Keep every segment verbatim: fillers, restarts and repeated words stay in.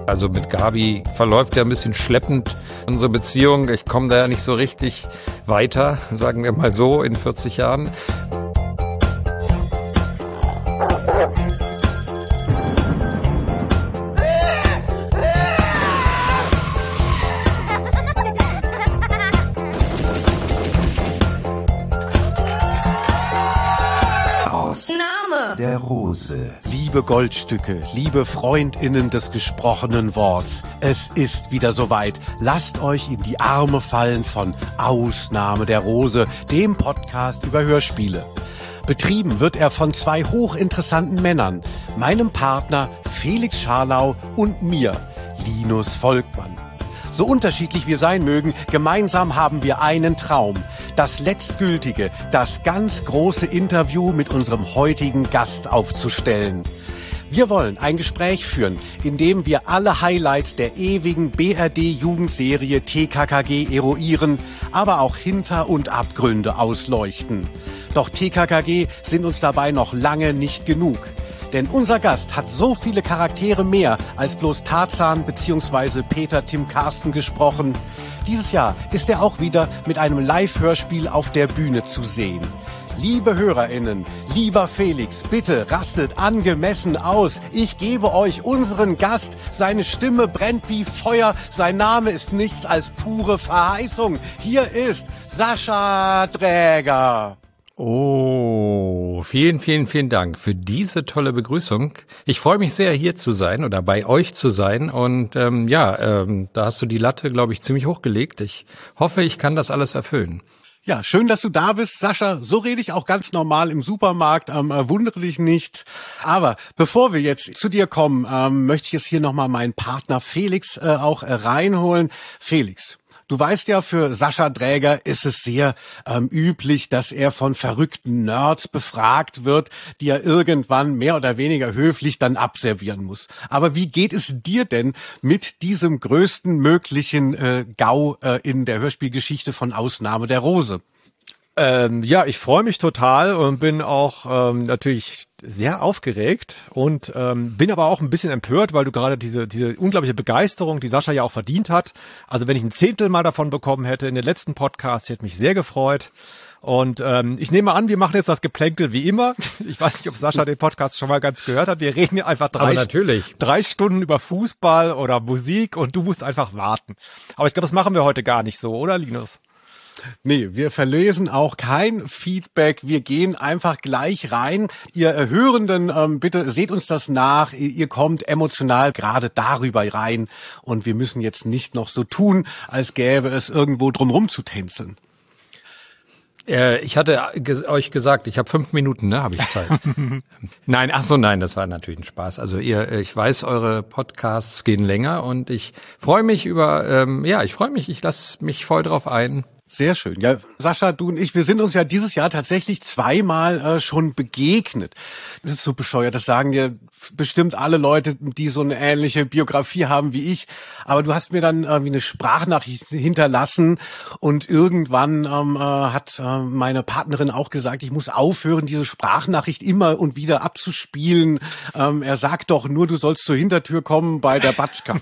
Also mit Gabi verläuft ja ein bisschen schleppend unsere Beziehung. Ich komme da ja nicht so richtig weiter, sagen wir mal so, in vierzig Jahren. Der Rose. Liebe Goldstücke, liebe FreundInnen des gesprochenen Worts, es ist wieder soweit. Lasst euch in die Arme fallen von Ausnahme der Rose, dem Podcast über Hörspiele. Betrieben wird er von zwei hochinteressanten Männern, meinem Partner Felix Scharlau und mir, Linus Volkmann. So unterschiedlich wir sein mögen, gemeinsam haben wir einen Traum. Das letztgültige, das ganz große Interview mit unserem heutigen Gast aufzustellen. Wir wollen ein Gespräch führen, in dem wir alle Highlights der ewigen B R D-Jugendserie T K K G eruieren, aber auch Hinter- und Abgründe ausleuchten. Doch T K K G sind uns dabei noch lange nicht genug. Denn unser Gast hat so viele Charaktere mehr als bloß Tarzan bzw. Peter Tim Karsten gesprochen. Dieses Jahr ist er auch wieder mit einem Live-Hörspiel auf der Bühne zu sehen. Liebe HörerInnen, lieber Felix, bitte rastet angemessen aus. Ich gebe euch unseren Gast. Seine Stimme brennt wie Feuer. Sein Name ist nichts als pure Verheißung. Hier ist Sascha Dräger. Oh, vielen, vielen, vielen Dank für diese tolle Begrüßung. Ich freue mich sehr, hier zu sein oder bei euch zu sein. Und ähm, ja, ähm, da hast du die Latte, glaube ich, ziemlich hochgelegt. Ich hoffe, ich kann das alles erfüllen. Ja, schön, dass du da bist, Sascha. So rede ich auch ganz normal im Supermarkt. Ähm, äh, wundere dich nicht. Aber bevor wir jetzt zu dir kommen, ähm, möchte ich jetzt hier nochmal meinen Partner Felix äh, auch äh, reinholen. Felix. Du weißt ja, für Sascha Dräger ist es sehr ähm, üblich, dass er von verrückten Nerds befragt wird, die er irgendwann mehr oder weniger höflich dann abservieren muss. Aber wie geht es dir denn mit diesem größten möglichen äh, GAU äh, in der Hörspielgeschichte von Ausnahme der Rose? Ähm, ja, ich freue mich total und bin auch ähm, natürlich sehr aufgeregt und ähm, bin aber auch ein bisschen empört, weil du gerade diese diese unglaubliche Begeisterung, die Sascha ja auch verdient hat. Also wenn ich ein Zehntel mal davon bekommen hätte in den letzten Podcasts, hätte mich sehr gefreut. Und ähm, ich nehme an, wir machen jetzt das Geplänkel wie immer. Ich weiß nicht, ob Sascha den Podcast schon mal ganz gehört hat. Wir reden hier einfach drei, drei Stunden über Fußball oder Musik und du musst einfach warten. Aber ich glaube, das machen wir heute gar nicht so, oder Linus? Nee, wir verlesen auch kein Feedback. Wir gehen einfach gleich rein. Ihr Hörenden, ähm, bitte seht uns das nach. Ihr, ihr kommt emotional gerade darüber rein. Und wir müssen jetzt nicht noch so tun, als gäbe es irgendwo drumrum zu tänzeln. Äh, ich hatte ge- euch gesagt, ich habe fünf Minuten, ne, habe ich Zeit. Nein, ach so, nein, das war natürlich ein Spaß. Also ihr, ich weiß, eure Podcasts gehen länger und ich freue mich über, ähm, ja, ich freue mich, ich lasse mich voll drauf ein. Sehr schön. Ja, Sascha, du und ich, wir sind uns ja dieses Jahr tatsächlich zweimal äh, schon begegnet. Das ist so bescheuert, das sagen dir bestimmt alle Leute, die so eine ähnliche Biografie haben wie ich. Aber du hast mir dann irgendwie eine Sprachnachricht hinterlassen und irgendwann ähm, äh, hat äh, meine Partnerin auch gesagt, ich muss aufhören, diese Sprachnachricht immer und wieder abzuspielen. Ähm, er sagt doch nur, du sollst zur Hintertür kommen bei der Batschka.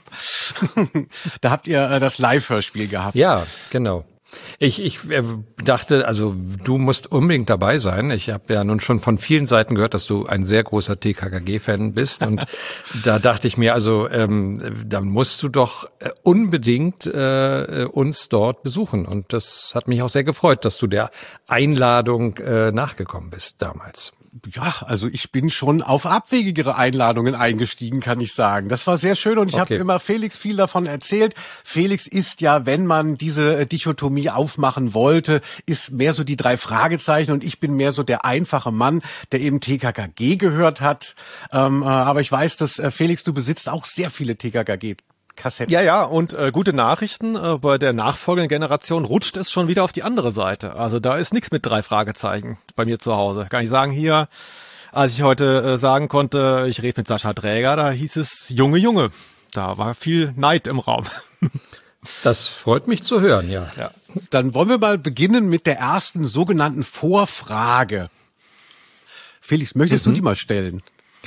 Da habt ihr äh, das Live-Hörspiel gehabt. Ja, genau. Ich, ich dachte, also du musst unbedingt dabei sein. Ich habe ja nun schon von vielen Seiten gehört, dass du ein sehr großer T K K G-Fan bist. Und da dachte ich mir, also ähm, dann musst du doch unbedingt äh, uns dort besuchen. Und das hat mich auch sehr gefreut, dass du der Einladung äh, nachgekommen bist damals. Ja, also ich bin schon auf abwegigere Einladungen eingestiegen, kann ich sagen. Das war sehr schön und ich okay. habe immer Felix viel davon erzählt. Felix ist ja, wenn man diese Dichotomie aufmachen wollte, ist mehr so die drei Fragezeichen und ich bin mehr so der einfache Mann, der eben T K K G gehört hat. Ähm, äh, aber ich weiß, dass äh, Felix, du besitzt auch sehr viele T K K G. Kassetten. Ja, ja, und äh, gute Nachrichten, äh, bei der nachfolgenden Generation rutscht es schon wieder auf die andere Seite. Also da ist nichts mit drei Fragezeichen bei mir zu Hause. Kann ich sagen, hier, als ich heute äh, sagen konnte, ich rede mit Sascha Dräger, da hieß es Junge, Junge. Da war viel Neid im Raum. Das freut mich zu hören, ja. ja. Dann wollen wir mal beginnen mit der ersten sogenannten Vorfrage. Felix, möchtest mhm. du die mal stellen?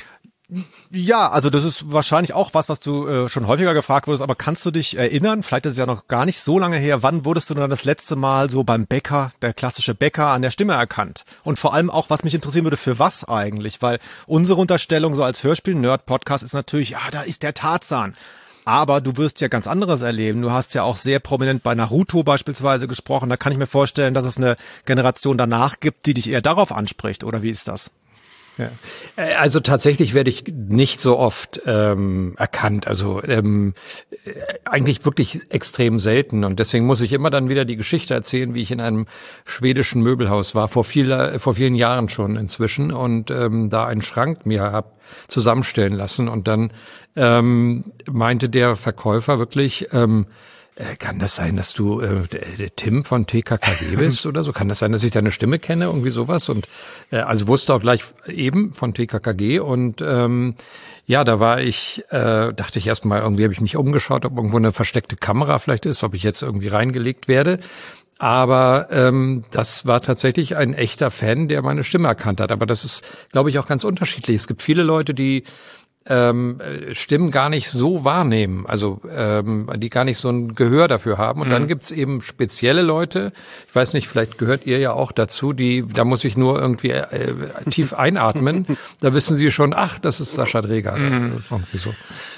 Ja, also das ist wahrscheinlich auch was, was du äh, schon häufiger gefragt wurdest, aber kannst du dich erinnern, vielleicht ist es ja noch gar nicht so lange her, wann wurdest du dann das letzte Mal so beim Bäcker, der klassische Bäcker, an der Stimme erkannt? Und vor allem auch, was mich interessieren würde, für was eigentlich? Weil unsere Unterstellung so als Hörspiel-Nerd-Podcast ist natürlich, ja, da ist der Tarzan. Aber du wirst ja ganz anderes erleben. Du hast ja auch sehr prominent bei Naruto beispielsweise gesprochen. Da kann ich mir vorstellen, dass es eine Generation danach gibt, die dich eher darauf anspricht. Oder wie ist das? Ja. Also tatsächlich werde ich nicht so oft ähm, erkannt, also ähm, eigentlich wirklich extrem selten, und deswegen muss ich immer dann wieder die Geschichte erzählen, wie ich in einem schwedischen Möbelhaus war, vor viel, vor vielen Jahren schon inzwischen, und ähm, da einen Schrank mir hab zusammenstellen lassen, und dann ähm, meinte der Verkäufer wirklich, ähm, kann das sein, dass du äh, der Tim von T K K G bist oder so? Kann das sein, dass ich deine Stimme kenne, irgendwie sowas? Und äh, also wusste auch gleich eben von T K K G, und ähm, ja, da war ich, äh, dachte ich erstmal, irgendwie habe ich mich umgeschaut, ob irgendwo eine versteckte Kamera vielleicht ist, ob ich jetzt irgendwie reingelegt werde. Aber ähm, das war tatsächlich ein echter Fan, der meine Stimme erkannt hat. Aber das ist, glaube ich, auch ganz unterschiedlich. Es gibt viele Leute, die ähm, Stimmen gar nicht so wahrnehmen, also ähm, die gar nicht so ein Gehör dafür haben. Und mhm. dann gibt's eben spezielle Leute, ich weiß nicht, vielleicht gehört ihr ja auch dazu, die, da muss ich nur irgendwie äh, tief einatmen, da wissen sie schon, ach, das ist Sascha Draeger. Mhm. Irgendwie so.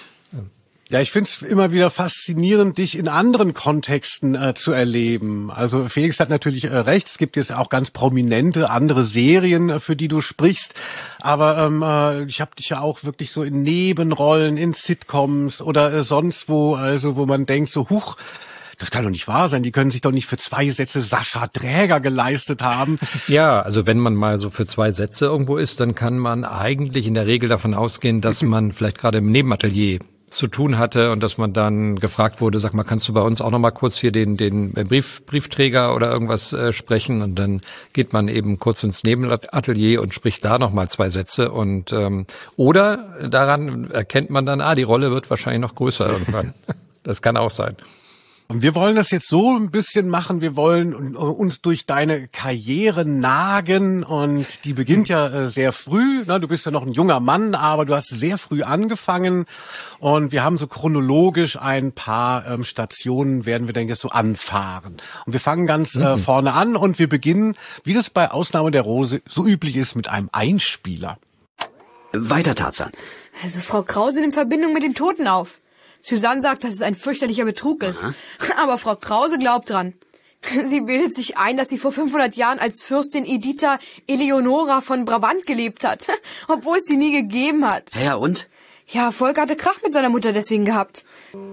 Ja, ich finde es immer wieder faszinierend, dich in anderen Kontexten äh, zu erleben. Also Felix hat natürlich äh, recht, es gibt jetzt auch ganz prominente andere Serien, äh, für die du sprichst. Aber ähm, äh, ich habe dich ja auch wirklich so in Nebenrollen, in Sitcoms oder äh, sonst wo, also wo man denkt so, huch, das kann doch nicht wahr sein, die können sich doch nicht für zwei Sätze Sascha Draeger geleistet haben. Ja, also wenn man mal so für zwei Sätze irgendwo ist, dann kann man eigentlich in der Regel davon ausgehen, dass man vielleicht gerade im Nebenatelier zu tun hatte und dass man dann gefragt wurde, sag mal, kannst du bei uns auch noch mal kurz hier den den Brief, Briefträger oder irgendwas äh, sprechen, und dann geht man eben kurz ins Nebenatelier und spricht da noch mal zwei Sätze, und ähm, oder daran erkennt man dann, ah, die Rolle wird wahrscheinlich noch größer irgendwann. Das kann auch sein. Und wir wollen das jetzt so ein bisschen machen, wir wollen uns durch deine Karriere nagen, und die beginnt ja sehr früh, du bist ja noch ein junger Mann, aber du hast sehr früh angefangen, und wir haben so chronologisch ein paar Stationen, werden wir, denke ich, so anfahren. Und wir fangen ganz mhm. vorne an, und wir beginnen, wie das bei Ausnahme der Rose so üblich ist, mit einem Einspieler. Weiter, Tarzan. Also Frau Krause nimmt Verbindung mit den Toten auf. Suzanne sagt, dass es ein fürchterlicher Betrug ist. Aha. Aber Frau Krause glaubt dran. Sie bildet sich ein, dass sie vor fünfhundert Jahren als Fürstin Editha Eleonora von Brabant gelebt hat. Obwohl es die nie gegeben hat. Ja, und? Ja, Volker hatte Krach mit seiner Mutter deswegen gehabt.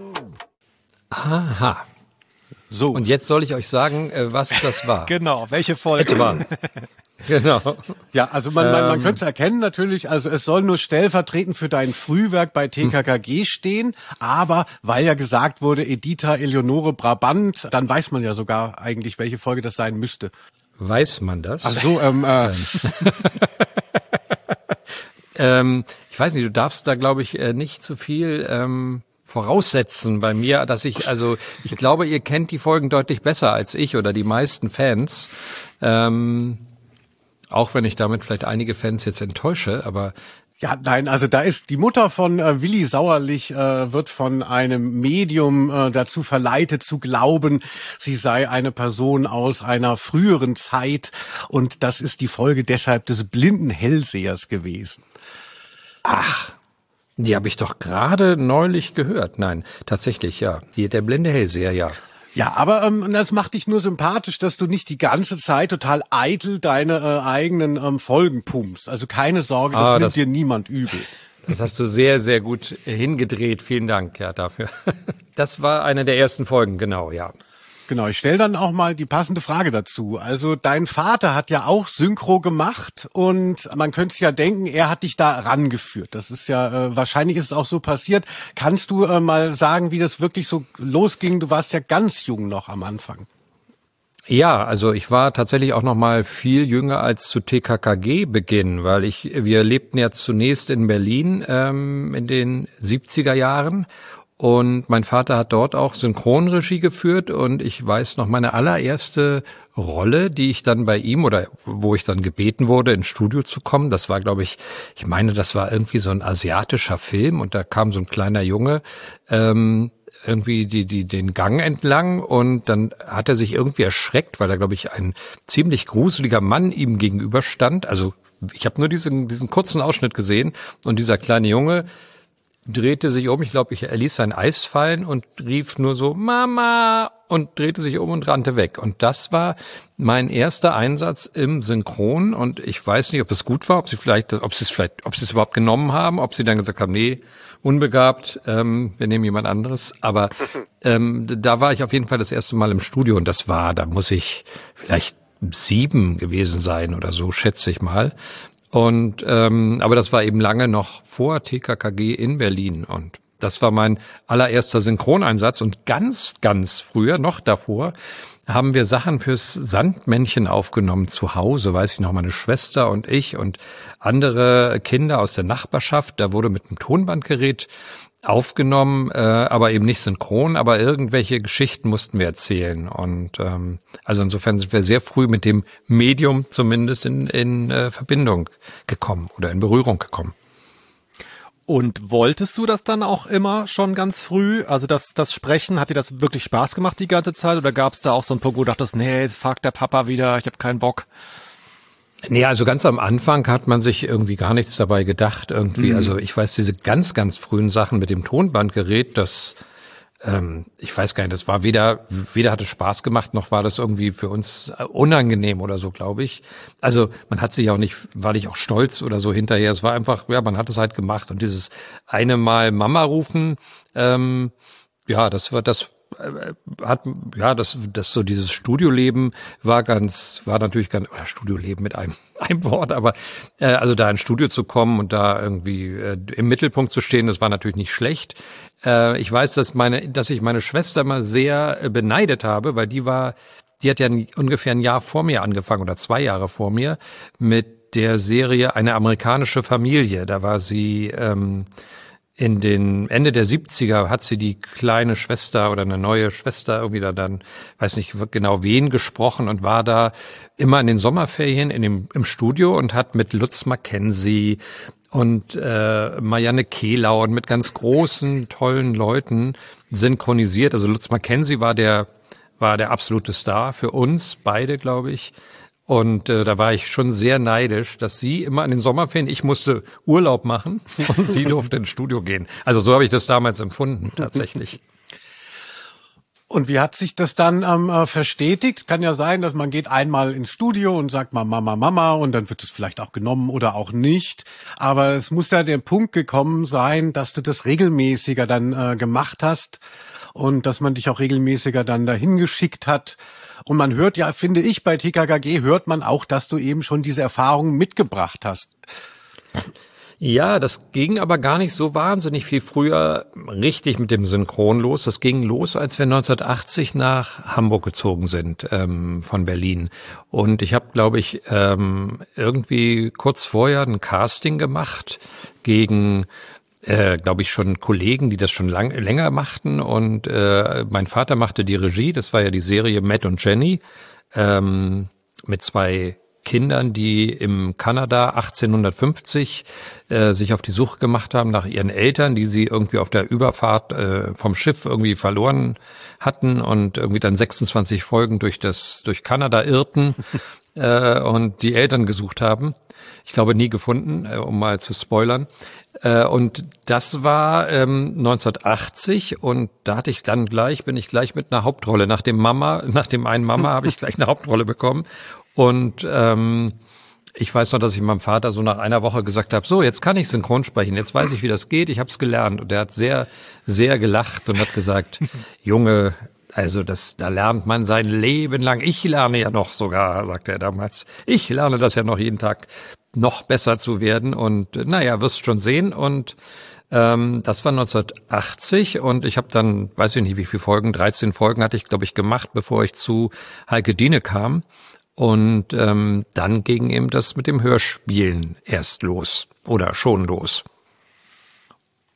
Aha. So. Und jetzt soll ich euch sagen, was das war. Genau, welche Folge war. Genau. Ja, also man, man, man könnte es erkennen natürlich, also es soll nur stellvertretend für dein Frühwerk bei T K K G stehen, aber weil ja gesagt wurde, Editha Eleonore Brabant, dann weiß man ja sogar eigentlich, welche Folge das sein müsste. Weiß man das? Ach so, ähm, äh. ähm, ich weiß nicht, du darfst da, glaube ich, nicht zu viel ähm, voraussetzen bei mir, dass ich, also ich glaube, ihr kennt die Folgen deutlich besser als ich oder die meisten Fans. Ähm, Auch wenn ich damit vielleicht einige Fans jetzt enttäusche, aber... Ja, nein, also da ist die Mutter von äh, Willi Sauerlich, äh, wird von einem Medium äh, dazu verleitet zu glauben, sie sei eine Person aus einer früheren Zeit, und das ist die Folge deshalb des blinden Hellsehers gewesen. Ach, die habe ich doch gerade neulich gehört. Nein, tatsächlich, ja. Die, der blinde Hellseher, ja. Ja, aber ähm, das macht dich nur sympathisch, dass du nicht die ganze Zeit total eitel deine äh, eigenen ähm, Folgen pumpst. Also keine Sorge, das ah, nimmt das, dir niemand übel. Das hast du sehr, sehr gut hingedreht. Vielen Dank, ja, dafür. Das war eine der ersten Folgen, genau, ja. Genau, ich stelle dann auch mal die passende Frage dazu. Also dein Vater hat ja auch Synchro gemacht, und man könnte es ja denken, er hat dich da rangeführt. Das ist ja, äh, wahrscheinlich ist es auch so passiert. Kannst du äh, mal sagen, wie das wirklich so losging? Du warst ja ganz jung noch am Anfang. Ja, also ich war tatsächlich auch noch mal viel jünger als zu T K K G-Beginn, weil ich, wir lebten ja zunächst in Berlin ähm, in den siebziger Jahren. Und mein Vater hat dort auch Synchronregie geführt und ich weiß noch meine allererste Rolle, die ich dann bei ihm oder wo ich dann gebeten wurde, ins Studio zu kommen. Das war, glaube ich, ich meine, das war irgendwie so ein asiatischer Film und da kam so ein kleiner Junge ähm, irgendwie die die den Gang entlang und dann hat er sich irgendwie erschreckt, weil da, glaube ich, ein ziemlich gruseliger Mann ihm gegenüber stand. Also ich habe nur diesen diesen kurzen Ausschnitt gesehen und dieser kleine Junge drehte sich um, ich glaube, er ließ sein Eis fallen und rief nur so Mama und drehte sich um und rannte weg. Und das war mein erster Einsatz im Synchron und ich weiß nicht, ob es gut war, ob sie vielleicht, ob sie es vielleicht, ob sie es überhaupt genommen haben, ob sie dann gesagt haben, nee, unbegabt, ähm, wir nehmen jemand anderes. Aber ähm, da war ich auf jeden Fall das erste Mal im Studio und das war, da muss ich vielleicht sieben gewesen sein oder so, schätze ich mal. Und ähm, aber das war eben lange noch vor T K K G in Berlin und das war mein allererster Synchroneinsatz und ganz, ganz früher, noch davor, haben wir Sachen fürs Sandmännchen aufgenommen zu Hause, weiß ich noch, meine Schwester und ich und andere Kinder aus der Nachbarschaft. Da wurde mit einem Tonbandgerät aufgenommen, äh, aber eben nicht synchron, aber irgendwelche Geschichten mussten wir erzählen. Und ähm, also insofern sind wir sehr früh mit dem Medium zumindest in, in äh, Verbindung gekommen oder in Berührung gekommen. Und wolltest du das dann auch immer schon ganz früh? Also das, das Sprechen, hat dir das wirklich Spaß gemacht die ganze Zeit? Oder gab es da auch so einen Punkt, wo du dachtest, nee, jetzt fragt der Papa wieder, ich habe keinen Bock? Nee, also ganz am Anfang hat man sich irgendwie gar nichts dabei gedacht irgendwie. Mhm. Also ich weiß, diese ganz, ganz frühen Sachen mit dem Tonbandgerät, das, ähm, ich weiß gar nicht, das war weder, weder hat es Spaß gemacht, noch war das irgendwie für uns unangenehm oder so, glaube ich. Also man hat sich auch nicht, war nicht auch stolz oder so hinterher. Es war einfach, ja, man hat es halt gemacht. Und dieses eine Mal Mama rufen, ähm, ja, das war das. hat ja das das so dieses Studioleben war ganz war natürlich ganz oder Studioleben mit einem einem Wort, aber äh, also da ins Studio zu kommen und da irgendwie äh, im Mittelpunkt zu stehen, das war natürlich nicht schlecht. Äh, ich weiß, dass meine dass ich meine Schwester mal sehr äh, beneidet habe, weil die war die hat ja ein, ungefähr ein Jahr vor mir angefangen oder zwei Jahre vor mir mit der Serie Eine amerikanische Familie. Da war sie ähm, in den Ende der siebziger hat sie die kleine Schwester oder eine neue Schwester irgendwie da dann, weiß nicht genau wen gesprochen und war da immer in den Sommerferien in dem, im Studio und hat mit Lutz Mackenzie und äh, Marianne Kehlau und mit ganz großen, tollen Leuten synchronisiert. Also Lutz Mackenzie war der, war der absolute Star für uns beide, glaube ich. Und äh, da war ich schon sehr neidisch, dass sie immer in den Sommerferien, ich musste Urlaub machen und sie durfte ins Studio gehen. Also so habe ich das damals empfunden, tatsächlich. Und wie hat sich das dann ähm, verstetigt? Kann ja sein, dass man geht einmal ins Studio und sagt mal Mama, Mama und dann wird es vielleicht auch genommen oder auch nicht. Aber es muss ja der Punkt gekommen sein, dass du das regelmäßiger dann äh, gemacht hast und dass man dich auch regelmäßiger dann dahin geschickt hat. Und man hört ja, finde ich, bei T K K G hört man auch, dass du eben schon diese Erfahrungen mitgebracht hast. Ja, das ging aber gar nicht so wahnsinnig viel früher richtig mit dem Synchron los. Das ging los, als wir neunzehnhundertachtzig nach Hamburg gezogen sind, ähm, von Berlin. Und ich habe, glaube ich, ähm, irgendwie kurz vorher ein Casting gemacht gegen Äh, glaube ich, schon Kollegen, die das schon lang, länger machten und äh, mein Vater machte die Regie, das war ja die Serie Matt und Jenny, ähm, mit zwei Kindern, die im Kanada achtzehnhundertfünfzig äh, sich auf die Suche gemacht haben nach ihren Eltern, die sie irgendwie auf der Überfahrt äh, vom Schiff irgendwie verloren hatten und irgendwie dann sechsundzwanzig Folgen durch das durch Kanada irrten äh, und die Eltern gesucht haben. Ich glaube, nie gefunden, äh, um mal zu spoilern. Äh, und das war ähm, neunzehnhundertachtzig und da hatte ich dann gleich, bin ich gleich mit einer Hauptrolle. Nach dem Mama, nach dem einen Mama habe ich gleich eine Hauptrolle bekommen. Und ähm, ich weiß noch, dass ich meinem Vater so nach einer Woche gesagt habe, so, jetzt kann ich synchron sprechen, jetzt weiß ich, wie das geht, ich habe es gelernt. Und er hat sehr, sehr gelacht und hat gesagt, Junge, also das, da lernt man sein Leben lang. Ich lerne ja noch sogar, sagte er damals, ich lerne das ja noch jeden Tag, noch besser zu werden. Und naja, wirst schon sehen. Und ähm, das war neunzehnhundertachtzig und ich habe dann, weiß ich nicht wie viele Folgen, dreizehn Folgen hatte ich, glaube ich, gemacht, bevor ich zu Heike Diene kam. Und ähm, dann ging eben das mit dem Hörspielen erst los oder schon los.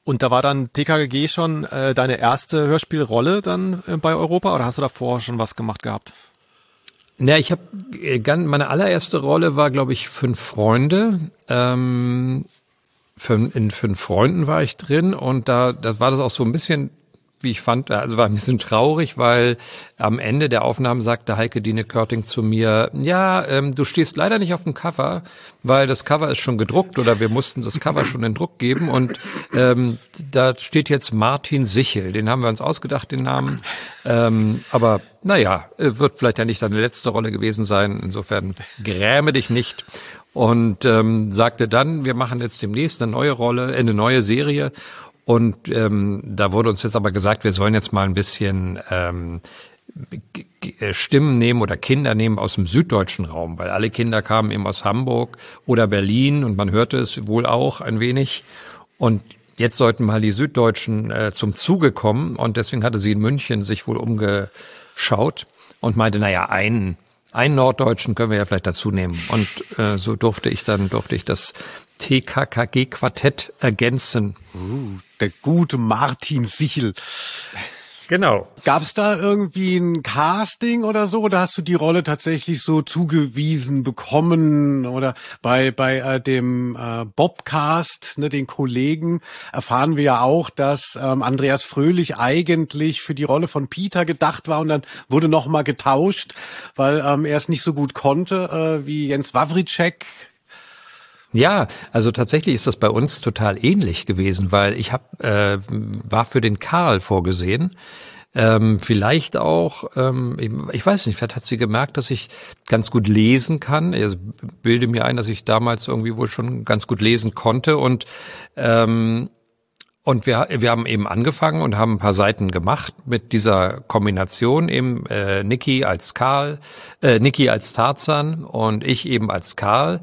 Und da war dann T K K G schon äh, deine erste Hörspielrolle dann äh, bei Europa oder hast du davor schon was gemacht gehabt? Ja, ich habe meine allererste Rolle war, glaube ich, Fünf Freunde. Ähm, in Fünf Freunden war ich drin und da, da war das auch so ein bisschen, wie ich fand, also war ein bisschen traurig, weil am Ende der Aufnahmen sagte Heike Dine Körting zu mir, ja, ähm, du stehst leider nicht auf dem Cover, weil das Cover ist schon gedruckt oder wir mussten das Cover schon in Druck geben und ähm, da steht jetzt Martin Sichel, den haben wir uns ausgedacht, den Namen, ähm, aber naja, wird vielleicht ja nicht deine letzte Rolle gewesen sein, insofern gräme dich nicht. Und ähm, sagte dann, wir machen jetzt demnächst eine neue Rolle, eine neue Serie. Und ähm, da wurde uns jetzt aber gesagt, wir sollen jetzt mal ein bisschen ähm, g- g- Stimmen nehmen oder Kinder nehmen aus dem süddeutschen Raum, weil alle Kinder kamen eben aus Hamburg oder Berlin und man hörte es wohl auch ein wenig. Und jetzt sollten mal die Süddeutschen äh, zum Zuge kommen und deswegen hatte sie in München sich wohl umgeschaut und meinte, naja, einen einen Norddeutschen können wir ja vielleicht dazu nehmen. Und äh, so durfte ich dann durfte ich das T K K G-Quartett ergänzen. Uh, der gute Martin Sichel. Genau. Gab's da irgendwie ein Casting oder so? Oder hast du die Rolle tatsächlich so zugewiesen bekommen? Oder bei bei äh, dem äh, Bobcast, ne, den Kollegen, erfahren wir ja auch, dass ähm, Andreas Fröhlich eigentlich für die Rolle von Peter gedacht war und dann wurde nochmal getauscht, weil ähm, er es nicht so gut konnte äh, wie Jens Wawrcek. Ja, also tatsächlich ist das bei uns total ähnlich gewesen, weil ich hab, äh, war für den Karl vorgesehen. Ähm, vielleicht auch, ähm, ich, ich weiß nicht, vielleicht hat sie gemerkt, dass ich ganz gut lesen kann. Ich bilde mir ein, dass ich damals irgendwie wohl schon ganz gut lesen konnte und ähm, und wir wir haben eben angefangen und haben ein paar Seiten gemacht mit dieser Kombination eben äh, Niki als Karl, äh, Niki als Tarzan und ich eben als Karl.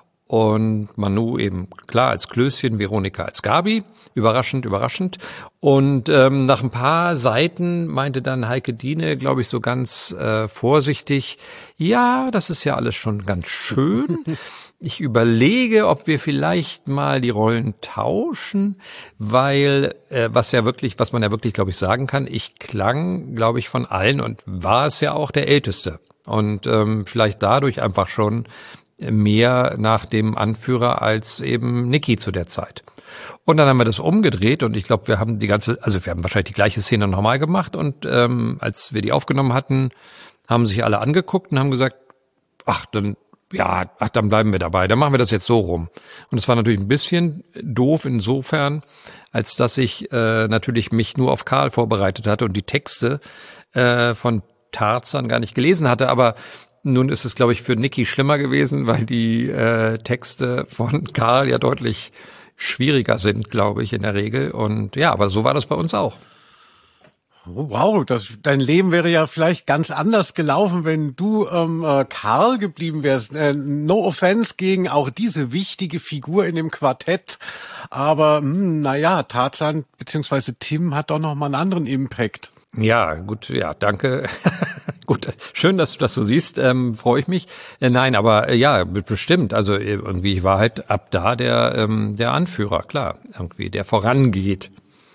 Und Manu eben, klar, als Klößchen, Veronika als Gabi. Überraschend, überraschend. Und ähm, nach ein paar Seiten meinte dann Heike Dine, glaube ich, so ganz äh, vorsichtig, ja, das ist ja alles schon ganz schön. Ich überlege, ob wir vielleicht mal die Rollen tauschen, weil äh, was ja wirklich, was man ja wirklich, glaube ich, sagen kann, ich klang, glaube ich, von allen und war es ja auch der Älteste. Und ähm, vielleicht dadurch einfach schon mehr nach dem Anführer als eben Niki zu der Zeit. Und dann haben wir das umgedreht und ich glaube, wir haben die ganze, also wir haben wahrscheinlich die gleiche Szene nochmal gemacht und ähm, als wir die aufgenommen hatten, haben sich alle angeguckt und haben gesagt, ach, dann, ja, ach, dann bleiben wir dabei, dann machen wir das jetzt so rum. Und es war natürlich ein bisschen doof insofern, als dass ich äh, natürlich mich nur auf Karl vorbereitet hatte und die Texte äh, von Tarzan gar nicht gelesen hatte, aber nun ist es, glaube ich, für Niki schlimmer gewesen, weil die äh, Texte von Karl ja deutlich schwieriger sind, glaube ich, in der Regel. Und ja, aber so war das bei uns auch. Oh, wow, das, dein Leben wäre ja vielleicht ganz anders gelaufen, wenn du ähm, äh, Karl geblieben wärst. Äh, no offense gegen auch diese wichtige Figur in dem Quartett. Aber mh, naja, Tarzan bzw. Tim hat doch noch mal einen anderen Impact. Ja, gut, ja, danke. Gut, schön, dass du das so siehst, ähm, freue ich mich. Äh, nein, aber äh, ja, bestimmt. Also irgendwie, ich war halt ab da der ähm, der Anführer, klar, irgendwie, der vorangeht.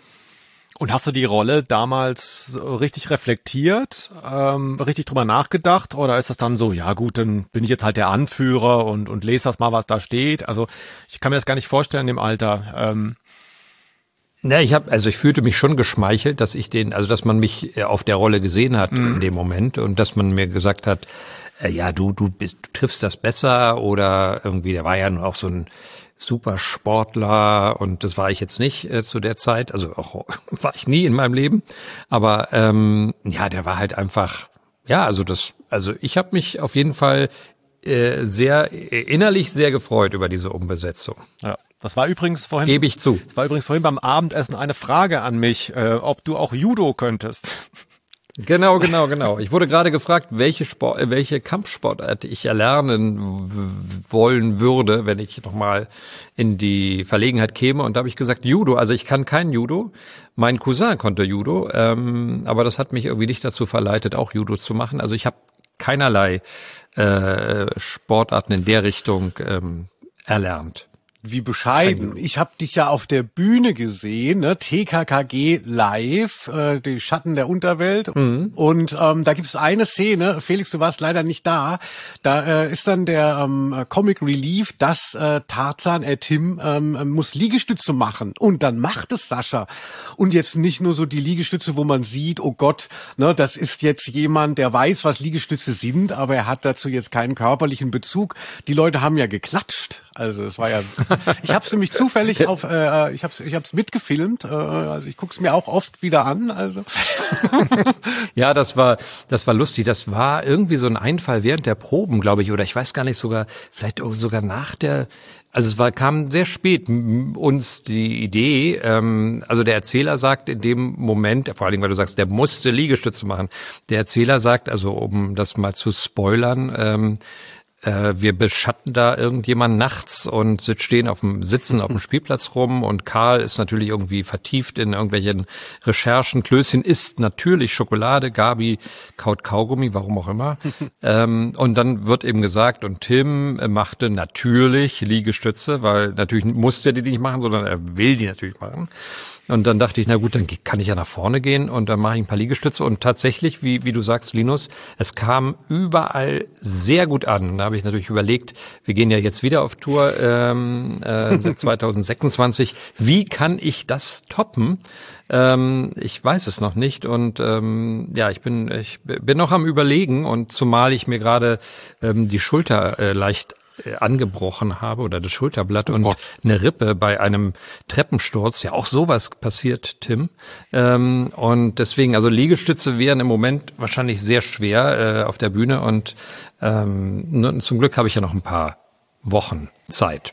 Und hast du die Rolle damals so richtig reflektiert, ähm, richtig drüber nachgedacht, oder ist das dann so, ja gut, dann bin ich jetzt halt der Anführer und und lese das mal, was da steht? Also ich kann mir das gar nicht vorstellen im Alter. Ähm, Ja, ich habe, also ich fühlte mich schon geschmeichelt, dass ich den, also dass man mich auf der Rolle gesehen hat mhm. in dem Moment und dass man mir gesagt hat, äh, ja, du, du bist, du triffst das besser oder irgendwie, der war ja auch so ein Supersportler und das war ich jetzt nicht äh, zu der Zeit, also auch war ich nie in meinem Leben, aber ähm, ja, der war halt einfach, ja, also das, also ich habe mich auf jeden Fall äh, sehr innerlich sehr gefreut über diese Umbesetzung. Ja. Das war übrigens vorhin. Gebe ich zu. Das war übrigens vorhin beim Abendessen eine Frage an mich, äh, ob du auch Judo könntest. Genau, genau, genau. Ich wurde gerade gefragt, welche Sport, welche Kampfsportart ich erlernen w- wollen würde, wenn ich nochmal in die Verlegenheit käme. Und da habe ich gesagt, Judo. Also ich kann kein Judo. Mein Cousin konnte Judo, ähm, aber das hat mich irgendwie nicht dazu verleitet, auch Judo zu machen. Also ich habe keinerlei äh, Sportarten in der Richtung ähm, erlernt. Wie bescheiden. Ich habe dich ja auf der Bühne gesehen, ne? T K K G live, äh, die Schatten der Unterwelt. Mhm. Und ähm, da gibt es eine Szene, Felix, du warst leider nicht da, da äh, ist dann der ähm, Comic Relief, dass äh, Tarzan, äh, Tim, ähm, muss Liegestütze machen. Und dann macht es Sascha. Und jetzt nicht nur so die Liegestütze, wo man sieht, oh Gott, ne, das ist jetzt jemand, der weiß, was Liegestütze sind, aber er hat dazu jetzt keinen körperlichen Bezug. Die Leute haben ja geklatscht. Also es war ja... Ich habe es nämlich zufällig auf, äh, ich habe es ich hab's mitgefilmt, äh, also ich gucke es mir auch oft wieder an. Also ja, das war das war lustig. Das war irgendwie so ein Einfall während der Proben, glaube ich, oder ich weiß gar nicht, sogar vielleicht sogar nach der. Also es war kam sehr spät uns die Idee. Ähm, also der Erzähler sagt in dem Moment, vor allen Dingen, weil du sagst, der musste Liegestütze machen. Der Erzähler sagt, also um das mal zu spoilern. Ähm, Wir beschatten da irgendjemand nachts und stehen auf dem, sitzen auf dem Spielplatz rum und Karl ist natürlich irgendwie vertieft in irgendwelchen Recherchen. Klößchen isst natürlich Schokolade, Gabi kaut Kaugummi, warum auch immer. ähm, und dann wird eben gesagt, und Tim machte natürlich Liegestütze, weil natürlich musste er die nicht machen, sondern er will die natürlich machen. Und dann dachte ich, na gut, dann kann ich ja nach vorne gehen und dann mache ich ein paar Liegestütze. Und tatsächlich, wie wie du sagst, Linus, es kam überall sehr gut an. Und da habe ich natürlich überlegt, wir gehen ja jetzt wieder auf Tour ähm, äh, zwanzig sechsundzwanzig. Wie kann ich das toppen? Ähm, ich weiß es noch nicht. Und ähm, ja, ich bin ich bin noch am Überlegen. Und zumal ich mir gerade ähm, die Schulter äh, leicht angebrochen habe oder das Schulterblatt oh und Gott. Eine Rippe bei einem Treppensturz. Ja, auch sowas passiert, Tim. Ähm, und deswegen, also Liegestütze wären im Moment wahrscheinlich sehr schwer äh, auf der Bühne und ähm, zum Glück habe ich ja noch ein paar Wochen Zeit.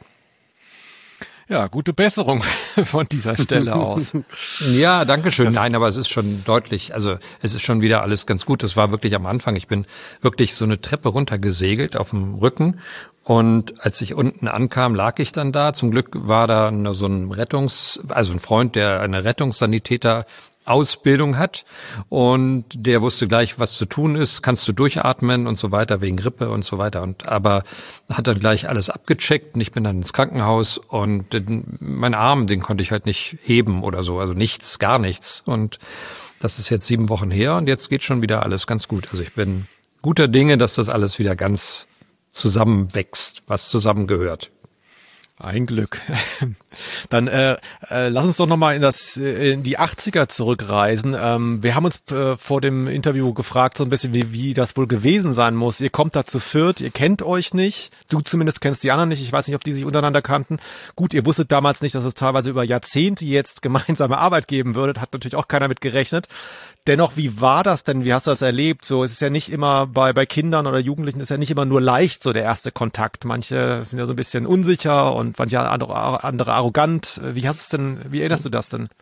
Ja, gute Besserung von dieser Stelle aus. Ja, danke schön. Nein, aber es ist schon deutlich, also es ist schon wieder alles ganz gut. Das war wirklich am Anfang. Ich bin wirklich so eine Treppe runtergesegelt auf dem Rücken und als ich unten ankam, lag ich dann da. Zum Glück war da so ein Rettungs-, also ein Freund, der eine Rettungssanitäter Ausbildung hat und der wusste gleich, was zu tun ist, kannst du durchatmen und so weiter, wegen Grippe und so weiter. Und aber hat dann gleich alles abgecheckt und ich bin dann ins Krankenhaus und den, mein Arm, den konnte ich halt nicht heben oder so, also nichts, gar nichts. Und das ist jetzt sieben Wochen her und jetzt geht schon wieder alles ganz gut. Also ich bin guter Dinge, dass das alles wieder ganz zusammenwächst, was zusammengehört. Ein Glück. Dann äh, äh, lass uns doch nochmal in das in die achtziger zurückreisen. Ähm, wir haben uns äh, vor dem Interview gefragt, so ein bisschen, wie, wie das wohl gewesen sein muss. Ihr kommt da zu viert, ihr kennt euch nicht. Du zumindest kennst die anderen nicht. Ich weiß nicht, ob die sich untereinander kannten. Gut, ihr wusstet damals nicht, dass es teilweise über Jahrzehnte jetzt gemeinsame Arbeit geben würde. Hat natürlich auch keiner mit gerechnet. Dennoch, wie war das denn? Wie hast du das erlebt? So, es ist ja nicht immer bei bei Kindern oder Jugendlichen ist ja nicht immer nur leicht so der erste Kontakt. Manche sind ja so ein bisschen unsicher und manche andere, andere arrogant. Wie hast es denn? Wie erinnerst du das denn?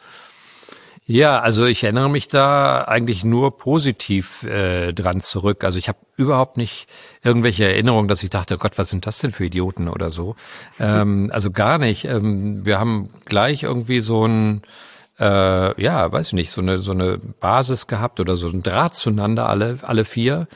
Ja, also ich erinnere mich da eigentlich nur positiv äh, dran zurück. Also ich habe überhaupt nicht irgendwelche Erinnerungen, dass ich dachte, Gott, was sind das denn für Idioten oder so. ähm, also gar nicht. Ähm, wir haben gleich irgendwie so ein Äh, ja, weiß ich nicht, so eine so eine Basis gehabt oder so ein Draht zueinander, alle alle vier.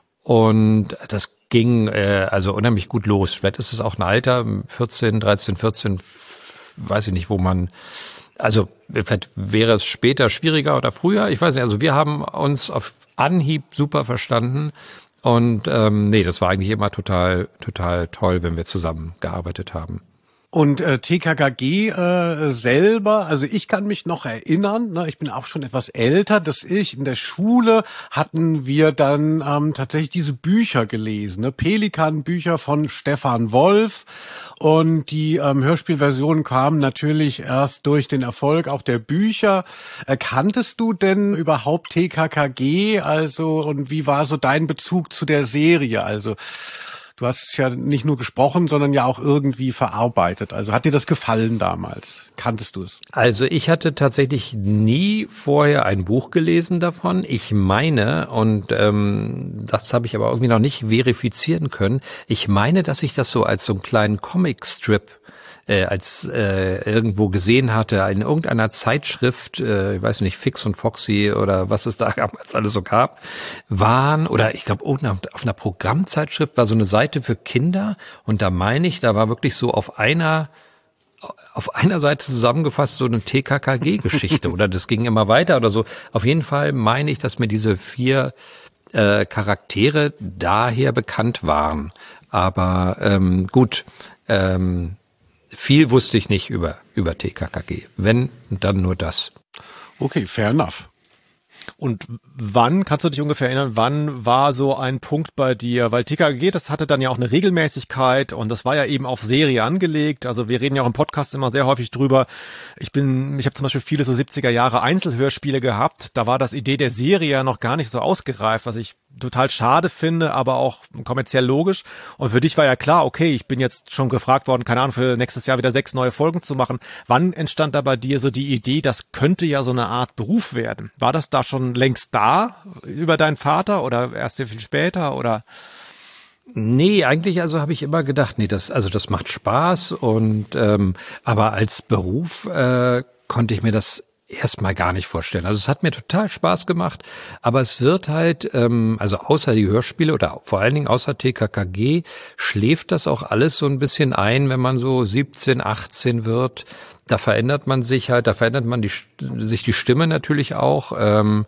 Und das ging äh, also unheimlich gut los. Vielleicht ist es auch ein Alter, vierzehn, dreizehn, vierzehn, weiß ich nicht, wo man, also vielleicht wäre es später schwieriger oder früher, ich weiß nicht. Also wir haben uns auf Anhieb super verstanden. Und ähm, nee, das war eigentlich immer total total toll, wenn wir zusammen gearbeitet haben. Und äh, T K K G äh, selber, also ich kann mich noch erinnern, ne, ich bin auch schon etwas älter, dass ich in der Schule hatten wir dann ähm, tatsächlich diese Bücher gelesen, ne, Pelikan-Bücher von Stefan Wolf und die ähm, Hörspielversion kam natürlich erst durch den Erfolg auch der Bücher. Äh, kanntest du denn überhaupt T K K G, also und wie war so dein Bezug zu der Serie, also du hast es ja nicht nur gesprochen, sondern ja auch irgendwie verarbeitet. Also hat dir das gefallen damals? Kanntest du es? Also ich hatte tatsächlich nie vorher ein Buch gelesen davon. Ich meine, und ähm, das habe ich aber irgendwie noch nicht verifizieren können, ich meine, dass ich das so als so einen kleinen Comicstrip Äh, als äh, irgendwo gesehen hatte, in irgendeiner Zeitschrift, äh, ich weiß nicht, Fix und Foxy oder was es da damals alles so gab, waren, oder ich glaube, auf einer Programmzeitschrift war so eine Seite für Kinder und da meine ich, da war wirklich so auf einer auf einer Seite zusammengefasst so eine T K K G-Geschichte oder das ging immer weiter oder so. Auf jeden Fall meine ich, dass mir diese vier äh, Charaktere daher bekannt waren. Aber ähm, gut, ähm, viel wusste ich nicht über über T K K G. Wenn, dann nur das. Okay, fair enough. Und wann, kannst du dich ungefähr erinnern, wann war so ein Punkt bei dir? Weil T K K G, das hatte dann ja auch eine Regelmäßigkeit und das war ja eben auf Serie angelegt. Also wir reden ja auch im Podcast immer sehr häufig drüber. Ich bin, ich habe zum Beispiel viele so siebziger Jahre Einzelhörspiele gehabt. Da war das Idee der Serie ja noch gar nicht so ausgereift, was ich total schade finde, aber auch kommerziell logisch. Und für dich war ja klar, okay, ich bin jetzt schon gefragt worden, keine Ahnung, für nächstes Jahr wieder sechs neue Folgen zu machen. Wann entstand da bei dir so die Idee, das könnte ja so eine Art Beruf werden? War das da schon längst da über deinen Vater oder erst sehr viel später oder? Nee, eigentlich also habe ich immer gedacht, nee, das also das macht Spaß und ähm, aber als Beruf äh, konnte ich mir das erstmal gar nicht vorstellen. Also es hat mir total Spaß gemacht, aber es wird halt, ähm, also außer die Hörspiele oder vor allen Dingen außer T K K G, schläft das auch alles so ein bisschen ein, wenn man so siebzehn, achtzehn wird. Da verändert man sich halt, da verändert man die, sich die Stimme natürlich auch. Ähm,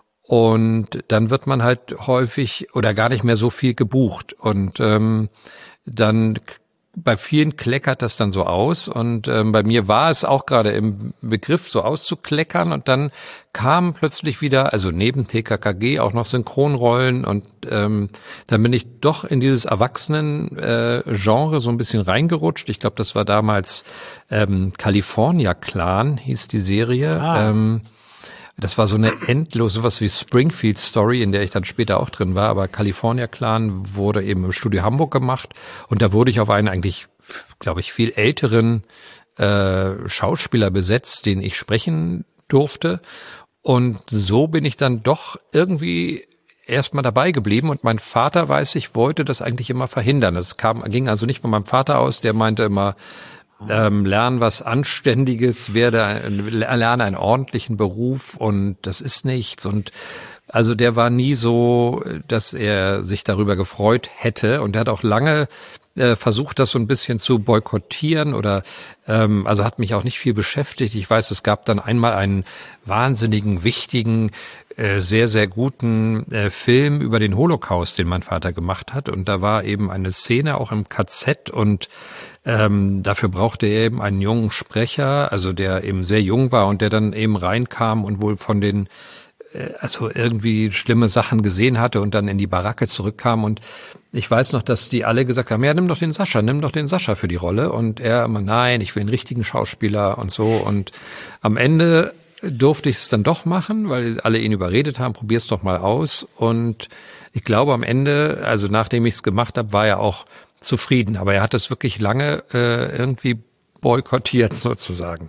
und dann wird man halt häufig oder gar nicht mehr so viel gebucht. Und ähm, dann bei vielen kleckert das dann so aus und ähm, bei mir war es auch gerade im Begriff, so auszukleckern und dann kam plötzlich wieder, also neben T K K G auch noch Synchronrollen und ähm, dann bin ich doch in dieses Erwachsenen-Genre äh, so ein bisschen reingerutscht. Ich glaube, das war damals ähm, California Clan, hieß die Serie. Ah. Ähm, Das war so eine endlose, sowas wie Springfield Story, in der ich dann später auch drin war. Aber California Clan wurde eben im Studio Hamburg gemacht. Und da wurde ich auf einen eigentlich, glaube ich, viel älteren äh, Schauspieler besetzt, den ich sprechen durfte. Und so bin ich dann doch irgendwie erstmal dabei geblieben. Und mein Vater, weiß ich, wollte das eigentlich immer verhindern. Das kam, ging also nicht von meinem Vater aus. Der meinte immer, Ähm, lern was Anständiges, werde, lerne einen ordentlichen Beruf und das ist nichts. Und also der war nie so, dass er sich darüber gefreut hätte und er hat auch lange äh, versucht, das so ein bisschen zu boykottieren oder ähm, also hat mich auch nicht viel beschäftigt. Ich weiß, es gab dann einmal einen wahnsinnigen, wichtigen, äh, sehr, sehr guten äh, Film über den Holocaust, den mein Vater gemacht hat und da war eben eine Szene auch im K Z und Ähm, dafür brauchte er eben einen jungen Sprecher, also der eben sehr jung war und der dann eben reinkam und wohl von den, äh, also irgendwie schlimme Sachen gesehen hatte und dann in die Baracke zurückkam und ich weiß noch, dass die alle gesagt haben, ja, nimm doch den Sascha, nimm doch den Sascha für die Rolle und er immer, nein, ich will einen richtigen Schauspieler und so und am Ende durfte ich es dann doch machen, weil alle ihn überredet haben, probier's doch mal aus und ich glaube am Ende, also nachdem ich es gemacht habe, war er auch zufrieden, aber er hat es wirklich lange äh, irgendwie boykottiert sozusagen.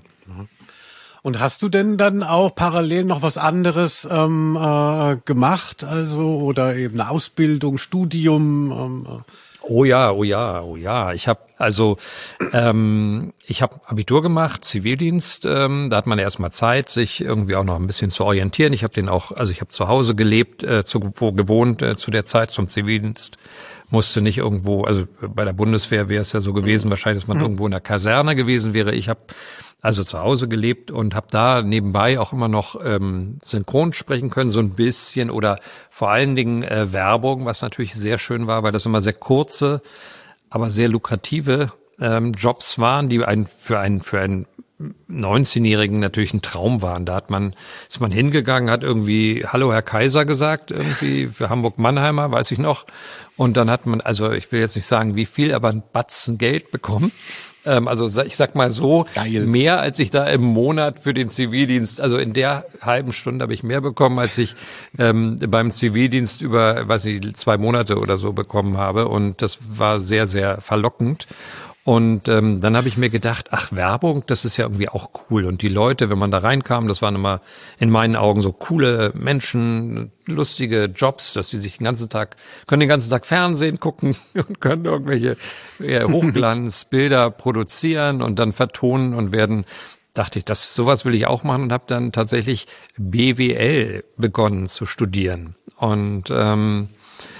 Und hast du denn dann auch parallel noch was anderes ähm, äh, gemacht, also oder eben eine Ausbildung, Studium? Ähm, Oh ja, oh ja, oh ja. Ich habe also ähm, ich habe Abitur gemacht, Zivildienst. Ähm, da hat man erstmal Zeit, sich irgendwie auch noch ein bisschen zu orientieren. Ich habe den auch, also ich habe zu Hause gelebt, äh, zu, wo gewohnt äh, zu der Zeit zum Zivildienst. Musste nicht irgendwo, also bei der Bundeswehr wäre es ja so gewesen, wahrscheinlich, dass man mhm. irgendwo in der Kaserne gewesen wäre. Ich habe also zu Hause gelebt und habe da nebenbei auch immer noch ähm, synchron sprechen können, so ein bisschen oder vor allen Dingen äh, Werbung, was natürlich sehr schön war, weil das immer sehr kurze, aber sehr lukrative ähm, Jobs waren, die ein, für einen für einen neunzehnjährigen natürlich ein Traum waren. Da hat man ist man hingegangen, hat irgendwie Hallo Herr Kaiser gesagt, irgendwie für Hamburg-Mannheimer, weiß ich noch. Und dann hat man, also ich will jetzt nicht sagen, wie viel, aber ein Batzen Geld bekommen. Ähm, also ich sag mal so, Geil. Mehr als ich da im Monat für den Zivildienst, also in der halben Stunde habe ich mehr bekommen, als ich ähm, beim Zivildienst über, weiß ich, zwei Monate oder so bekommen habe. Und das war sehr, sehr verlockend. Und ähm, dann habe ich mir gedacht, ach, Werbung, das ist ja irgendwie auch cool. Und die Leute, wenn man da reinkam, das waren immer in meinen Augen so coole Menschen, lustige Jobs, dass die sich den ganzen Tag, können den ganzen Tag Fernsehen gucken und können irgendwelche ja, Hochglanzbilder produzieren und dann vertonen und werden, dachte ich, das sowas will ich auch machen und habe dann tatsächlich B W L begonnen zu studieren. Und ähm,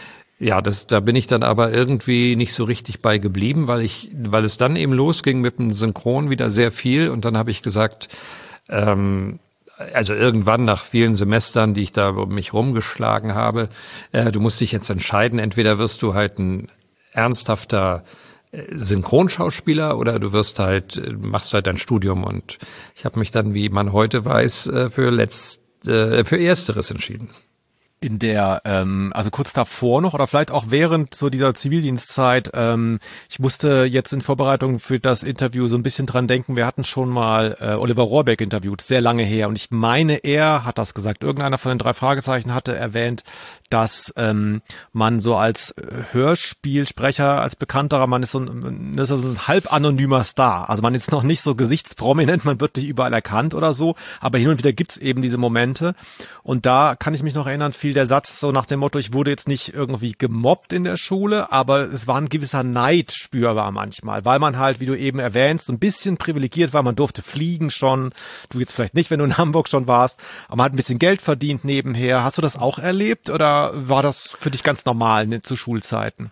ja, das, da bin ich dann aber irgendwie nicht so richtig bei geblieben, weil ich, weil es dann eben losging mit dem Synchron wieder sehr viel und dann habe ich gesagt, ähm, also irgendwann nach vielen Semestern, die ich da um mich rumgeschlagen habe, äh, du musst dich jetzt entscheiden, entweder wirst du halt ein ernsthafter Synchronschauspieler oder du wirst halt, machst halt dein Studium und ich habe mich dann, wie man heute weiß, für letzt, für Ersteres entschieden. In der, ähm, also kurz davor noch oder vielleicht auch während so dieser Zivildienstzeit, ähm, ich musste jetzt in Vorbereitung für das Interview so ein bisschen dran denken, wir hatten schon mal äh, Oliver Rohrbeck interviewt, sehr lange her und ich meine, er hat das gesagt, irgendeiner von den drei Fragezeichen hatte erwähnt, dass ähm, man so als Hörspielsprecher, als bekannterer, man ist so ein, das ist so ein halb anonymer Star, also man ist noch nicht so gesichtsprominent, man wird nicht überall erkannt oder so, aber hin und wieder gibt's eben diese Momente und da kann ich mich noch erinnern, viel der Satz so nach dem Motto, ich wurde jetzt nicht irgendwie gemobbt in der Schule, aber es war ein gewisser Neid spürbar manchmal, weil man halt, wie du eben erwähnst, so ein bisschen privilegiert war, man durfte fliegen schon, du jetzt vielleicht nicht, wenn du in Hamburg schon warst, aber man hat ein bisschen Geld verdient nebenher. Hast du das auch erlebt oder war das für dich ganz normal ne, zu Schulzeiten?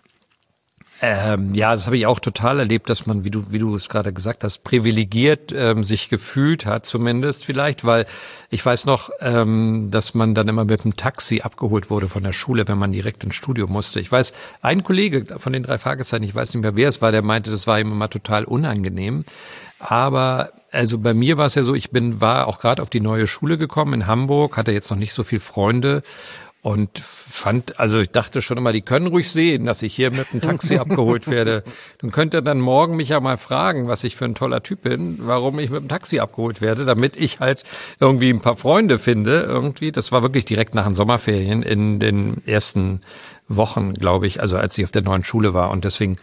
Ähm, ja, das habe ich auch total erlebt, dass man, wie du wie du es gerade gesagt hast, privilegiert ähm, sich gefühlt hat, zumindest vielleicht, weil ich weiß noch, ähm, dass man dann immer mit dem Taxi abgeholt wurde von der Schule, wenn man direkt ins Studio musste. Ich weiß, ein Kollege von den drei Fragezeichen, ich weiß nicht mehr, wer es war, der meinte, das war ihm immer total unangenehm. Aber also bei mir war es ja so, ich bin war auch gerade auf die neue Schule gekommen in Hamburg, hatte jetzt noch nicht so viel Freunde. Und fand, also ich dachte schon immer, die können ruhig sehen, dass ich hier mit dem Taxi abgeholt werde. Dann könnt ihr dann morgen mich ja mal fragen, was ich für ein toller Typ bin, warum ich mit dem Taxi abgeholt werde, damit ich halt irgendwie ein paar Freunde finde. Irgendwie, das war wirklich direkt nach den Sommerferien in den ersten Wochen, glaube ich, also als ich auf der neuen Schule war. Und deswegen,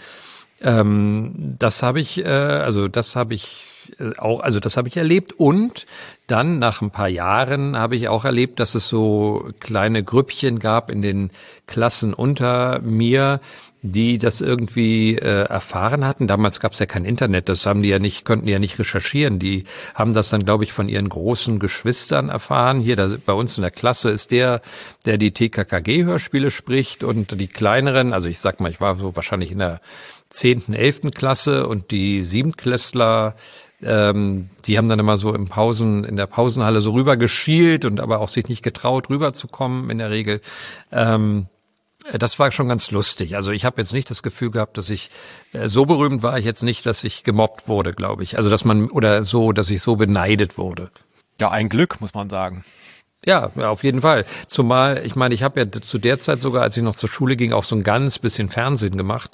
ähm, das habe ich, äh, also das habe ich auch, also das habe ich erlebt und dann nach ein paar Jahren habe ich auch erlebt, dass es so kleine Grüppchen gab in den Klassen unter mir, die das irgendwie äh, erfahren hatten. Damals gab es ja kein Internet, das haben die ja nicht, konnten die ja nicht recherchieren. Die haben das dann, glaube ich, von ihren großen Geschwistern erfahren. Hier da, bei uns in der Klasse ist der, der die T K K G-Hörspiele spricht und die kleineren, also ich sag mal, ich war so wahrscheinlich in der zehnten, elften Klasse und die Siebtklässler, Ähm, die haben dann immer so im Pausen, in der Pausenhalle so rüber geschielt und aber auch sich nicht getraut, rüberzukommen in der Regel. Ähm, das war schon ganz lustig. Also ich habe jetzt nicht das Gefühl gehabt, dass ich, äh, so berühmt war ich jetzt nicht, dass ich gemobbt wurde, glaube ich. Also dass man, oder so, dass ich so beneidet wurde. Ja, ein Glück, muss man sagen. Ja, auf jeden Fall. Zumal, ich meine, ich habe ja zu der Zeit sogar, als ich noch zur Schule ging, auch so ein ganz bisschen Fernsehen gemacht.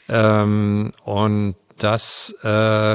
Ähm, und das, äh,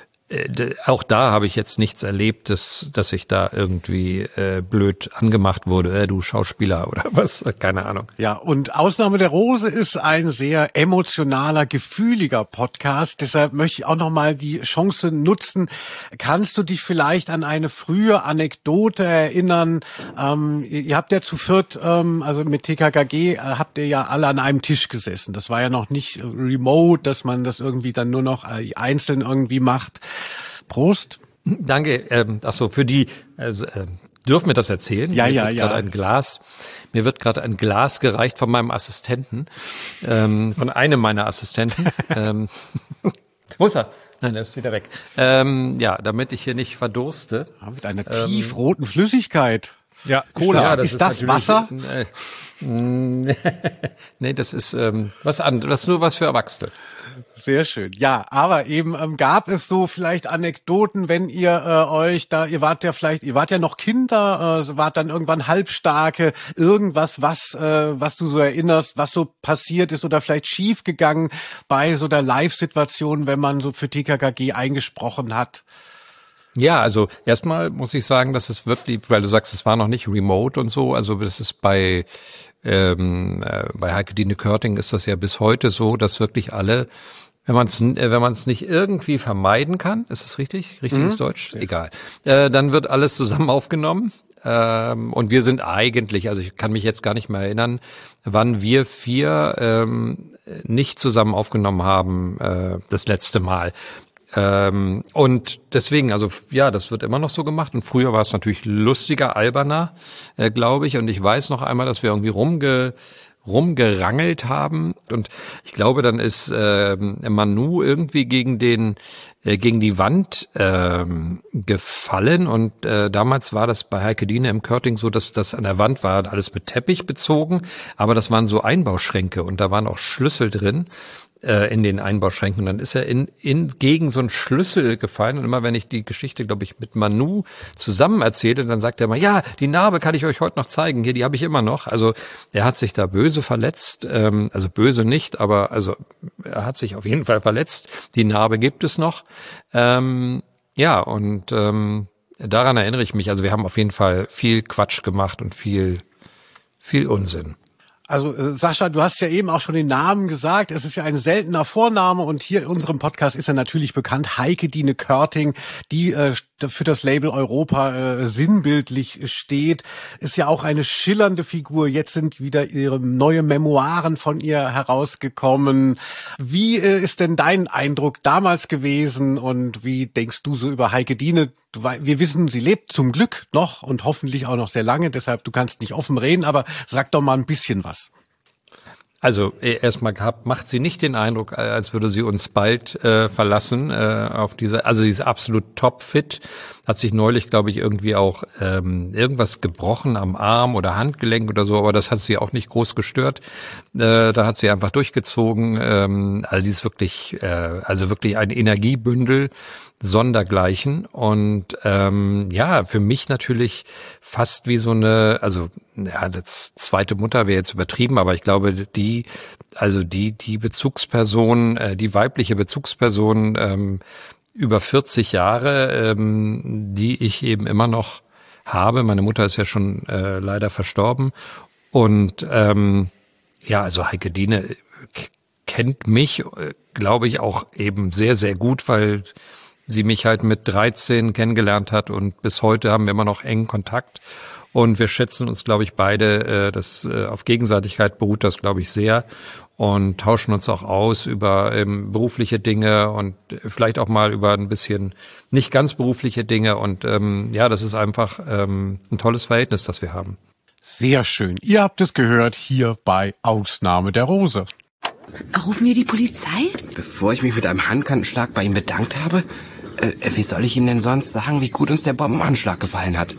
auch da habe ich jetzt nichts erlebt, dass dass ich da irgendwie äh, blöd angemacht wurde, äh, du Schauspieler oder was, keine Ahnung. Ja, und Ausnahme der Rose ist ein sehr emotionaler, gefühliger Podcast. Deshalb möchte ich auch nochmal die Chance nutzen. Kannst du dich vielleicht an eine frühe Anekdote erinnern? Ähm, ihr habt ja zu viert, ähm, also mit T K K G, äh, habt ihr ja alle an einem Tisch gesessen. Das war ja noch nicht remote, dass man das irgendwie dann nur noch äh, einzeln irgendwie macht. Prost. Danke. Ähm, ach so, für die, also, äh, dürfen wir das erzählen? Ja, mir ja, wird ja. Ein Glas, mir wird gerade ein Glas gereicht von meinem Assistenten, ähm, von einem meiner Assistenten. ähm, wo ist er? Nein, er ist wieder weg. Ähm, ja, damit ich hier nicht verdurste. Ja, mit einer tiefroten ähm, Flüssigkeit. Ja, Cola. Ja, das ist, ist das Wasser? Äh, nee, das ist ähm, was anderes. Das ist nur was für Erwachsene. Sehr schön. Ja, aber eben ähm, gab es so vielleicht Anekdoten, wenn ihr äh, euch da, ihr wart ja vielleicht, ihr wart ja noch Kinder, äh, wart dann irgendwann Halbstarke, irgendwas, was äh, was du so erinnerst, was so passiert ist oder vielleicht schief gegangen bei so der Live-Situation, wenn man so für T K K G eingesprochen hat? Ja, also erstmal muss ich sagen, dass es wirklich, weil du sagst, es war noch nicht remote und so, also das ist bei ähm, äh, bei Heike-Dine Körting ist das ja bis heute so, dass wirklich alle, wenn man es äh, wenn man es nicht irgendwie vermeiden kann, ist das richtig? Richtiges mhm. Deutsch? Ja. Egal. Äh, dann wird alles zusammen aufgenommen. Ähm, und wir sind eigentlich, also ich kann mich jetzt gar nicht mehr erinnern, wann wir vier ähm, nicht zusammen aufgenommen haben, äh, das letzte Mal. Ähm, und deswegen, also ja, das wird immer noch so gemacht. Und früher war es natürlich lustiger, alberner, äh, glaube ich. Und ich weiß noch einmal, dass wir irgendwie rumge rumgerangelt haben. Und ich glaube, dann ist äh, Manu irgendwie gegen den äh, gegen die Wand äh, gefallen. Und äh, damals war das bei Heike Dine im Körting so, dass das an der Wand war alles mit Teppich bezogen, aber das waren so Einbauschränke und da waren auch Schlüssel drin äh, in den Einbauschränken. Und dann ist er in, in gegen so einen Schlüssel gefallen. Und immer wenn ich die Geschichte, glaube ich, mit Manu zusammen erzähle, dann sagt er immer, ja, die Narbe kann ich euch heute noch zeigen. Hier, die habe ich immer noch. Also er hat sich da böse verletzt. Ähm, also böse nicht, aber also er hat sich auf jeden Fall verletzt. Die Narbe gibt es noch. Ähm, ja, und ähm, daran erinnere ich mich. Also wir haben auf jeden Fall viel Quatsch gemacht und viel, viel Unsinn. Also äh, Sascha, du hast ja eben auch schon den Namen gesagt. Es ist ja ein seltener Vorname und hier in unserem Podcast ist er natürlich bekannt. Heike Dine Körting, die äh, für das Label Europa äh, sinnbildlich steht, ist ja auch eine schillernde Figur. Jetzt sind wieder ihre neue Memoiren von ihr herausgekommen. Wie äh, ist denn dein Eindruck damals gewesen und wie denkst du so über Heike Dine? Du, wir wissen, sie lebt zum Glück noch und hoffentlich auch noch sehr lange, deshalb du kannst nicht offen reden, aber sag doch mal ein bisschen was. Also erstmal macht sie nicht den Eindruck, als würde sie uns bald äh, verlassen. Äh, auf diese, also sie ist absolut topfit, hat sich neulich, glaube ich, irgendwie auch ähm, irgendwas gebrochen am Arm oder Handgelenk oder so, aber das hat sie auch nicht groß gestört. Äh, da hat sie einfach durchgezogen. Ähm, also die ist wirklich, äh, also wirklich ein Energiebündel sondergleichen und ähm, ja, für mich natürlich fast wie so eine, also ja, das zweite Mutter wäre jetzt übertrieben, aber ich glaube, die, also die die Bezugsperson, äh, die weibliche Bezugsperson ähm, über vierzig Jahre, ähm, die ich eben immer noch habe. Meine Mutter ist ja schon äh, leider verstorben und ähm, ja, also Heike Dine kennt mich, äh, glaube ich, auch eben sehr, sehr gut, weil sie mich halt mit dreizehn kennengelernt hat und bis heute haben wir immer noch engen Kontakt und wir schätzen uns, glaube ich, beide, äh, das äh, auf Gegenseitigkeit beruht das, glaube ich, sehr und tauschen uns auch aus über ähm, berufliche Dinge und vielleicht auch mal über ein bisschen nicht ganz berufliche Dinge und ähm, ja, das ist einfach ähm, ein tolles Verhältnis, das wir haben. Sehr schön. Ihr habt es gehört hier bei Ausnahme der Rose. Rufen wir die Polizei? Bevor ich mich mit einem Handkantenschlag bei ihm bedankt habe, äh, wie soll ich ihm denn sonst sagen, wie gut uns der Bombenanschlag gefallen hat?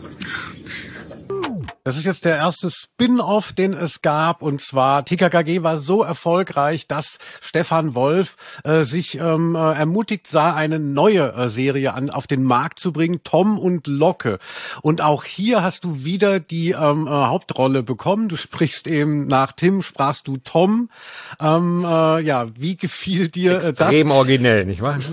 Das ist jetzt der erste Spin-off, den es gab, und zwar T K K G war so erfolgreich, dass Stefan Wolf äh, sich ähm, äh, ermutigt sah, eine neue äh, Serie an auf den Markt zu bringen, Tom und Locke. Und auch hier hast du wieder die ähm, äh, Hauptrolle bekommen. Du sprichst eben nach Tim, sprachst du Tom. Ähm, äh, ja, wie gefiel dir äh, das? Extrem originell, nicht wahr?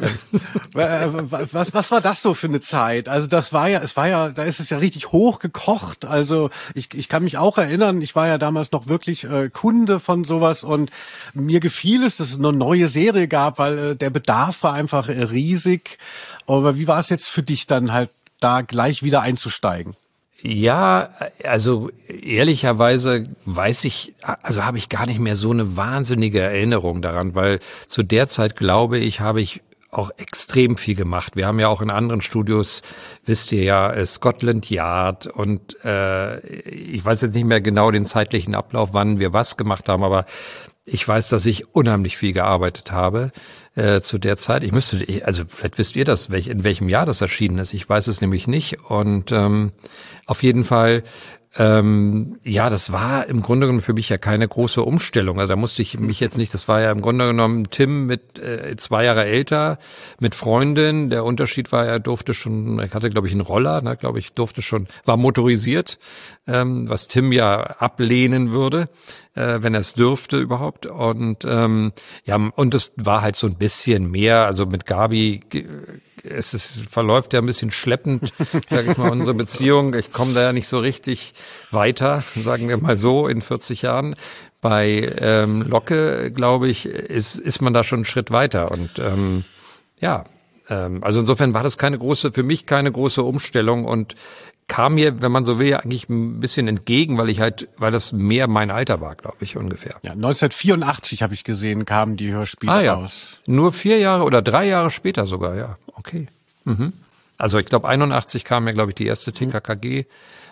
was, was war das so für eine Zeit? Also das war ja, es war ja, da ist es ja richtig hochgekocht. Also Ich, ich kann mich auch erinnern, ich war ja damals noch wirklich äh, Kunde von sowas und mir gefiel es, dass es eine neue Serie gab, weil äh, der Bedarf war einfach äh, riesig. Aber wie war es jetzt für dich dann halt da gleich wieder einzusteigen? Ja, also ehrlicherweise weiß ich, also habe ich gar nicht mehr so eine wahnsinnige Erinnerung daran, weil zu der Zeit, glaube ich, habe ich auch extrem viel gemacht. Wir haben ja auch in anderen Studios, wisst ihr ja, Scotland Yard und äh, ich weiß jetzt nicht mehr genau den zeitlichen Ablauf, wann wir was gemacht haben, aber ich weiß, dass ich unheimlich viel gearbeitet habe äh, zu der Zeit. Ich müsste, also vielleicht wisst ihr das, welch, in welchem Jahr das erschienen ist. Ich weiß es nämlich nicht und ähm, auf jeden Fall Ähm, ja, das war im Grunde genommen für mich ja keine große Umstellung. Also da musste ich mich jetzt nicht, das war ja im Grunde genommen Tim mit äh, zwei Jahre älter, mit Freundin. Der Unterschied war, er durfte schon, er hatte glaube ich einen Roller, ne, glaube ich, durfte schon, war motorisiert, ähm, was Tim ja ablehnen würde, äh, wenn er es dürfte überhaupt. Und ähm, ja, und es war halt so ein bisschen mehr, also mit Gabi, es ist, verläuft ja ein bisschen schleppend, sage ich mal, unsere Beziehung. Ich komme da ja nicht so richtig weiter, sagen wir mal so, in vierzig Jahren. Bei ähm, Locke, glaube ich, ist, ist man da schon einen Schritt weiter. Und ähm, ja, ähm, also insofern war das keine große, für mich keine große Umstellung und kam mir, wenn man so will, eigentlich ein bisschen entgegen, weil ich halt, weil das mehr mein Alter war, glaube ich, ungefähr. Ja, neunzehnhundertvierundachtzig habe ich gesehen, kamen die Hörspiele ah, ja. raus. Nur vier Jahre oder drei Jahre später sogar, ja. Okay. Mhm. Also ich glaube, einundachtzig kam ja, glaube ich, die erste T K K G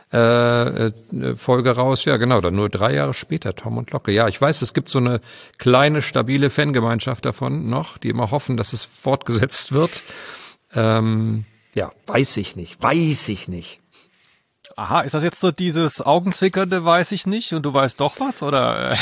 äh, Folge raus. Ja, genau, dann nur drei Jahre später, Tom und Locke. Ja, ich weiß, es gibt so eine kleine, stabile Fangemeinschaft davon noch, die immer hoffen, dass es fortgesetzt wird. Ähm, ja, weiß ich nicht, weiß ich nicht. Aha, ist das jetzt so dieses Augenzwinkernde, weiß ich nicht, und du weißt doch was, oder?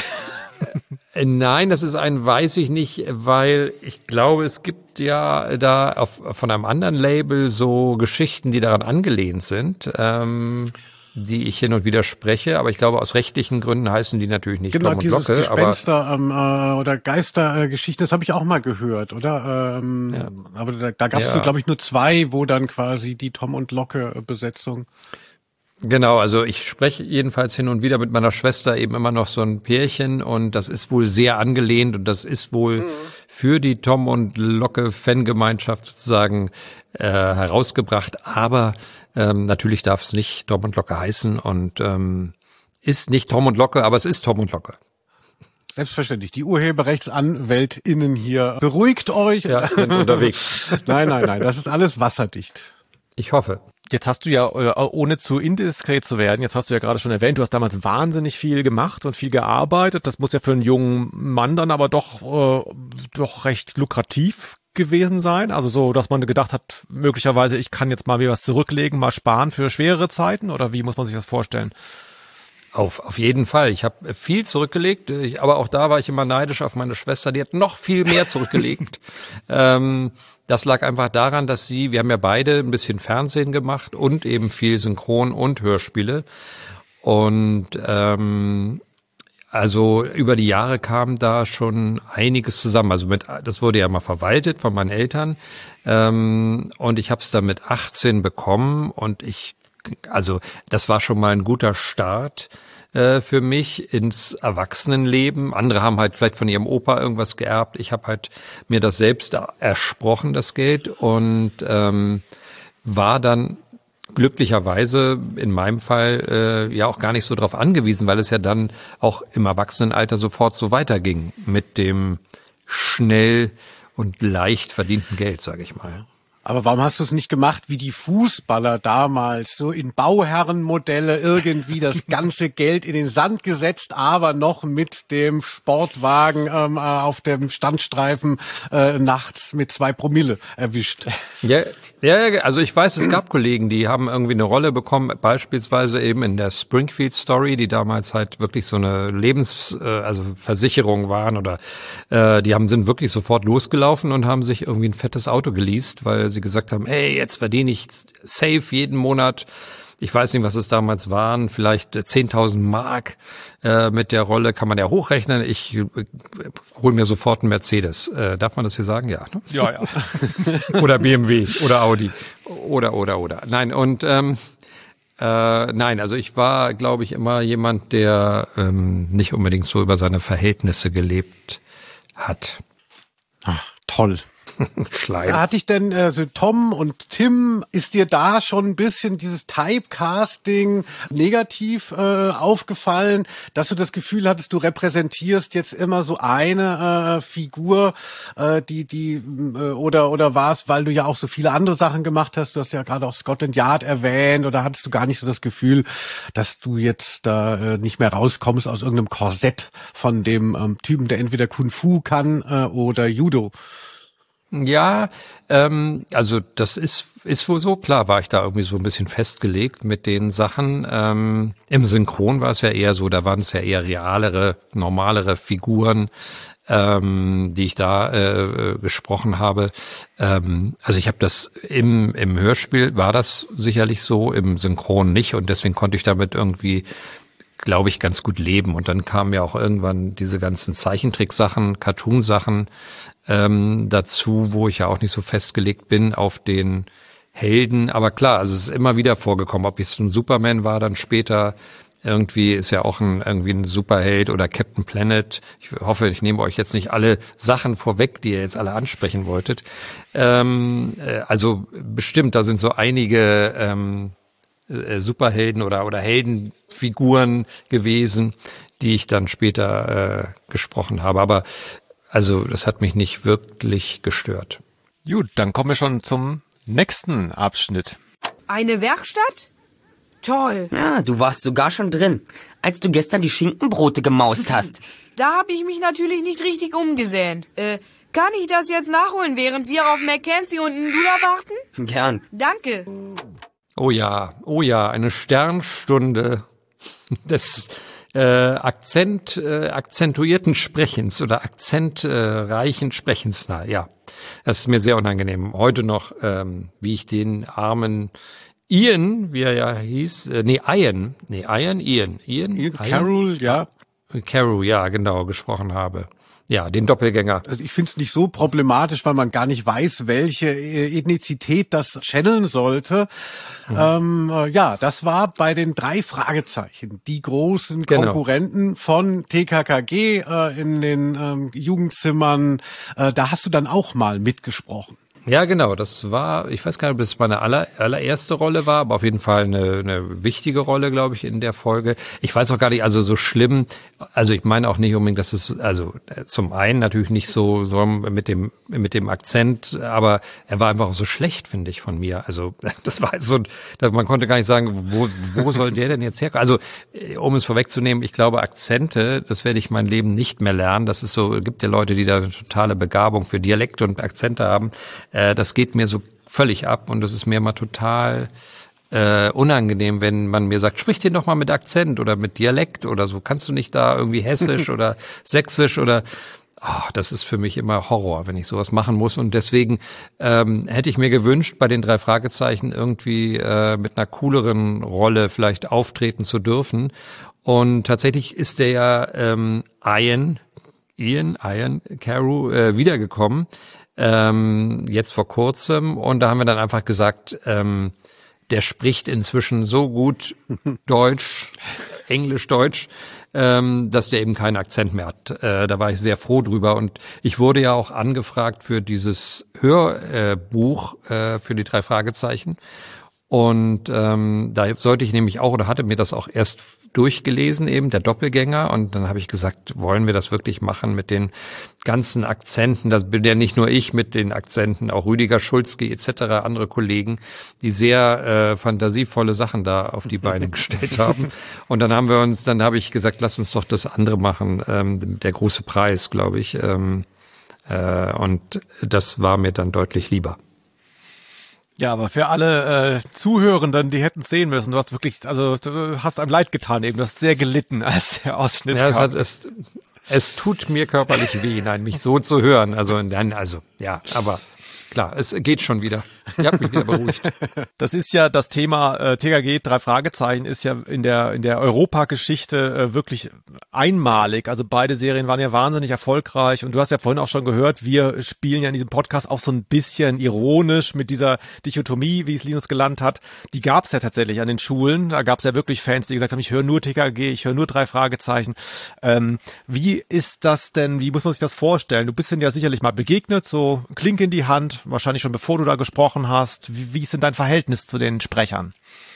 Nein, das ist ein weiß ich nicht, weil ich glaube, es gibt ja da auf, von einem anderen Label so Geschichten, die daran angelehnt sind, ähm, die ich hin und wieder spreche, aber ich glaube, aus rechtlichen Gründen heißen die natürlich nicht genau, Tom und dieses Locke. Gespenster ähm, äh, oder Geistergeschichte, das habe ich auch mal gehört, oder? Ähm, ja. Aber da, da gab es, ja. glaube ich, nur zwei, wo dann quasi die Tom und Locke Besetzung. Genau, also ich spreche jedenfalls hin und wieder mit meiner Schwester eben immer noch so ein Pärchen und das ist wohl sehr angelehnt und das ist wohl mhm. für die Tom und Locke Fangemeinschaft sozusagen äh, herausgebracht, aber ähm, natürlich darf es nicht Tom und Locke heißen und ähm, ist nicht Tom und Locke, aber es ist Tom und Locke. Selbstverständlich. Die Urheberrechtsanwältinnen hier, beruhigt euch. Ja, sind unterwegs. Nein, nein, nein, das ist alles wasserdicht. Ich hoffe. Jetzt hast du ja, ohne zu indiskret zu werden, jetzt hast du ja gerade schon erwähnt, du hast damals wahnsinnig viel gemacht und viel gearbeitet. Das muss ja für einen jungen Mann dann aber doch, äh, doch recht lukrativ gewesen sein. Also so, dass man gedacht hat, möglicherweise, ich kann jetzt mal mir was zurücklegen, mal sparen für schwerere Zeiten, oder wie muss man sich das vorstellen? Auf, auf jeden Fall. Ich habe viel zurückgelegt, ich, aber auch da war ich immer neidisch auf meine Schwester, die hat noch viel mehr zurückgelegt. ähm, das lag einfach daran, dass sie, wir haben ja beide ein bisschen Fernsehen gemacht und eben viel Synchron und Hörspiele. Und ähm, also über die Jahre kam da schon einiges zusammen. Also mit, das wurde ja mal verwaltet von meinen Eltern. Ähm, und ich habe es dann mit achtzehn bekommen und ich Also das war schon mal ein guter Start äh, für mich ins Erwachsenenleben. Andere haben halt vielleicht von ihrem Opa irgendwas geerbt. Ich habe halt mir das selbst ersprochen, das Geld, und ähm, war dann glücklicherweise in meinem Fall äh, ja auch gar nicht so drauf angewiesen, weil es ja dann auch im Erwachsenenalter sofort so weiterging mit dem schnell und leicht verdienten Geld, sage ich mal. Aber warum hast du es nicht gemacht wie die Fußballer damals, so in Bauherrenmodelle irgendwie das ganze Geld in den Sand gesetzt, aber noch mit dem Sportwagen ähm, auf dem Standstreifen äh, nachts mit zwei Promille erwischt? Ja, ja, also ich weiß, es gab Kollegen, die haben irgendwie eine Rolle bekommen, beispielsweise eben in der Springfield Story, die damals halt wirklich so eine Lebens-, äh, also Versicherung waren, oder äh, die haben sind wirklich sofort losgelaufen und haben sich irgendwie ein fettes Auto geleast, weil sie gesagt haben, hey, jetzt verdiene ich safe jeden Monat, ich weiß nicht, was es damals waren, vielleicht zehntausend Mark äh, mit der Rolle, kann man ja hochrechnen, ich äh, hole mir sofort einen Mercedes. Äh, darf man das hier sagen? Ja, ne? Ja, ja. Oder B M W oder Audi oder, oder, oder. Nein, und ähm, äh, nein, also ich war, glaube ich, immer jemand, der ähm, nicht unbedingt so über seine Verhältnisse gelebt hat. Ach, toll. Schleim. Hatte ich denn, also Tom und Tim, ist dir da schon ein bisschen dieses Typecasting negativ äh, aufgefallen, dass du das Gefühl hattest, du repräsentierst jetzt immer so eine äh, Figur, äh, die, die, äh, oder, oder war es, weil du ja auch so viele andere Sachen gemacht hast, du hast ja gerade auch Scotland Yard erwähnt, oder hattest du gar nicht so das Gefühl, dass du jetzt da äh, nicht mehr rauskommst aus irgendeinem Korsett von dem ähm, Typen, der entweder Kung Fu kann äh, oder Judo? Ja, ähm, also das ist ist wohl so. Klar war ich da irgendwie so ein bisschen festgelegt mit den Sachen. Ähm, im Synchron war es ja eher so, da waren es ja eher realere, normalere Figuren, ähm, die ich da äh, gesprochen habe. Ähm, also ich habe das im im Hörspiel war das sicherlich so, im Synchron nicht, und deswegen konnte ich damit irgendwie, glaube ich, ganz gut leben. Und dann kamen ja auch irgendwann diese ganzen Zeichentricksachen, Cartoon-Sachen ähm, dazu, wo ich ja auch nicht so festgelegt bin auf den Helden. Aber klar, also es ist immer wieder vorgekommen, ob es ein Superman war, dann später irgendwie ist ja auch ein irgendwie ein Superheld oder Captain Planet. Ich hoffe, ich nehme euch jetzt nicht alle Sachen vorweg, die ihr jetzt alle ansprechen wolltet. Ähm, äh, also bestimmt, da sind so einige ähm, Superhelden oder oder Heldenfiguren gewesen, die ich dann später äh, gesprochen habe. Aber also das hat mich nicht wirklich gestört. Gut, dann kommen wir schon zum nächsten Abschnitt. Eine Werkstatt? Toll. Ja, du warst sogar schon drin, als du gestern die Schinkenbrote gemaust hast. Da habe ich mich natürlich nicht richtig umgesehen. Äh, kann ich das jetzt nachholen, während wir auf Mackenzie und Ndula warten? Gern. Danke. Oh ja, oh ja, eine Sternstunde des äh, Akzent, äh, akzentuierten Sprechens oder akzentreichen äh, Sprechens. Na ja, das ist mir sehr unangenehm. Heute noch, ähm, wie ich den armen Ian, wie er ja hieß, äh, nee, Ian, nee, Ian, Ian, Ian, Ian Carroll, ja. Carroll, ja, genau, gesprochen habe. Ja, den Doppelgänger. Also ich finde es nicht so problematisch, weil man gar nicht weiß, welche Ethnizität das channeln sollte. Mhm. Ähm, äh, ja, das war bei den drei Fragezeichen, die großen genau. Konkurrenten von T K K G äh, in den ähm, Jugendzimmern. Äh, da hast du dann auch mal mitgesprochen. Ja, genau. Das war, ich weiß gar nicht, ob das meine aller, allererste Rolle war, aber auf jeden Fall eine, eine wichtige Rolle, glaube ich, in der Folge. Ich weiß auch gar nicht, also so schlimm, also ich meine auch nicht unbedingt, dass es, also zum einen natürlich nicht so, so mit dem, mit dem Akzent, aber er war einfach auch so schlecht, finde ich, von mir. Also das war so, man konnte gar nicht sagen, wo, wo soll der denn jetzt herkommen? Also um es vorwegzunehmen, ich glaube, Akzente, das werde ich mein Leben nicht mehr lernen. Das ist so, gibt ja Leute, die da eine totale Begabung für Dialekte und Akzente haben. Das geht mir so völlig ab und das ist mir immer total äh, unangenehm, wenn man mir sagt, sprich den doch mal mit Akzent oder mit Dialekt oder so. Kannst du nicht da irgendwie hessisch oder sächsisch oder oh, das ist für mich immer Horror, wenn ich sowas machen muss. Und deswegen ähm, hätte ich mir gewünscht, bei den drei Fragezeichen irgendwie äh, mit einer cooleren Rolle vielleicht auftreten zu dürfen. Und tatsächlich ist der ja ähm, Ian, Ian, Ian Carroll äh, wiedergekommen. Ähm, jetzt vor kurzem und da haben wir dann einfach gesagt, ähm, der spricht inzwischen so gut Deutsch, Englisch-Deutsch, ähm, dass der eben keinen Akzent mehr hat. Äh, da war ich sehr froh drüber und ich wurde ja auch angefragt für dieses Hörbuch äh, für die drei Fragezeichen und ähm, da sollte ich nämlich auch oder hatte mir das auch erst durchgelesen, eben der Doppelgänger und dann habe ich gesagt, wollen wir das wirklich machen mit den ganzen Akzenten, das bin ja nicht nur ich mit den Akzenten, auch Rüdiger Schulzke et cetera, andere Kollegen, die sehr äh, fantasievolle Sachen da auf die Beine gestellt haben und dann haben wir uns, dann habe ich gesagt, lass uns doch das andere machen, ähm, der große Preis, glaube ich, ähm, äh, und das war mir dann deutlich lieber. Ja, aber für alle äh, Zuhörenden, die hätten es sehen müssen, du hast wirklich, also du hast einem leid getan eben, du hast sehr gelitten, als der Ausschnitt ja, kam. Es, hat, es, es tut mir körperlich weh, nein, mich so zu hören, also nein, also ja, aber klar, es geht schon wieder. Ich habe mich wieder beruhigt. Das ist ja das Thema äh, T K G, drei Fragezeichen, ist ja in der in der Europageschichte äh, wirklich einmalig. Also beide Serien waren ja wahnsinnig erfolgreich und du hast ja vorhin auch schon gehört, wir spielen ja in diesem Podcast auch so ein bisschen ironisch mit dieser Dichotomie, wie es Linus gelernt hat. Die gab es ja tatsächlich an den Schulen. Da gab es ja wirklich Fans, die gesagt haben, ich höre nur T K G, ich höre nur drei Fragezeichen. Ähm, wie ist das denn, wie muss man sich das vorstellen? Du bist denn ja sicherlich mal begegnet, so Klinke in die Hand, wahrscheinlich schon bevor du da gesprochen hast. Wie, wie ist denn dein Verhältnis zu den Sprechern?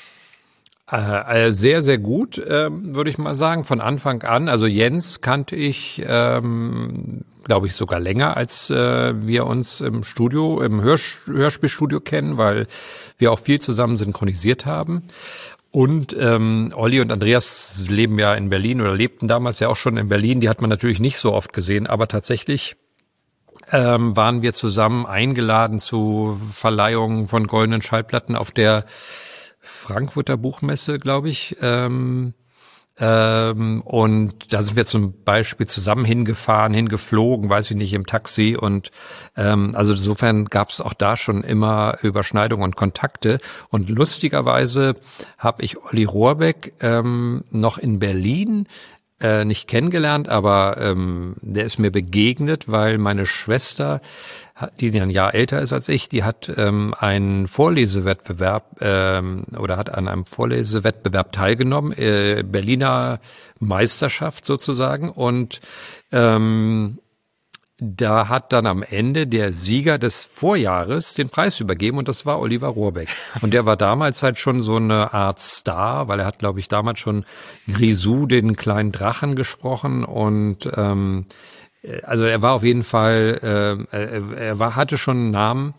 Äh, sehr, sehr gut, ähm, würde ich mal sagen, von Anfang an. Also Jens kannte ich, ähm, glaube ich, sogar länger, als äh, wir uns im Studio, im Hörs- Hörspielstudio kennen, weil wir auch viel zusammen synchronisiert haben. Und ähm, Olli und Andreas leben ja in Berlin oder lebten damals ja auch schon in Berlin. Die hat man natürlich nicht so oft gesehen, aber tatsächlich Ähm, waren wir zusammen eingeladen zu Verleihungen von goldenen Schallplatten auf der Frankfurter Buchmesse, glaube ich. Ähm, ähm, und da sind wir zum Beispiel zusammen hingefahren, hingeflogen, weiß ich nicht, im Taxi. Und ähm, also insofern gab es auch da schon immer Überschneidungen und Kontakte. Und lustigerweise habe ich Olli Rohrbeck ähm, noch in Berlin Äh, nicht kennengelernt, aber ähm, der ist mir begegnet, weil meine Schwester, die ein Jahr älter ist als ich, die hat ähm, einen Vorlesewettbewerb ähm, oder hat an einem Vorlesewettbewerb teilgenommen, äh, Berliner Meisterschaft sozusagen und ähm, da hat dann am Ende der Sieger des Vorjahres den Preis übergeben und das war Oliver Rohrbeck. Und der war damals halt schon so eine Art Star, weil er hat, glaube ich, damals schon Grisou, den kleinen Drachen, gesprochen und ähm, also er war auf jeden Fall, äh, er, er war, hatte schon einen Namen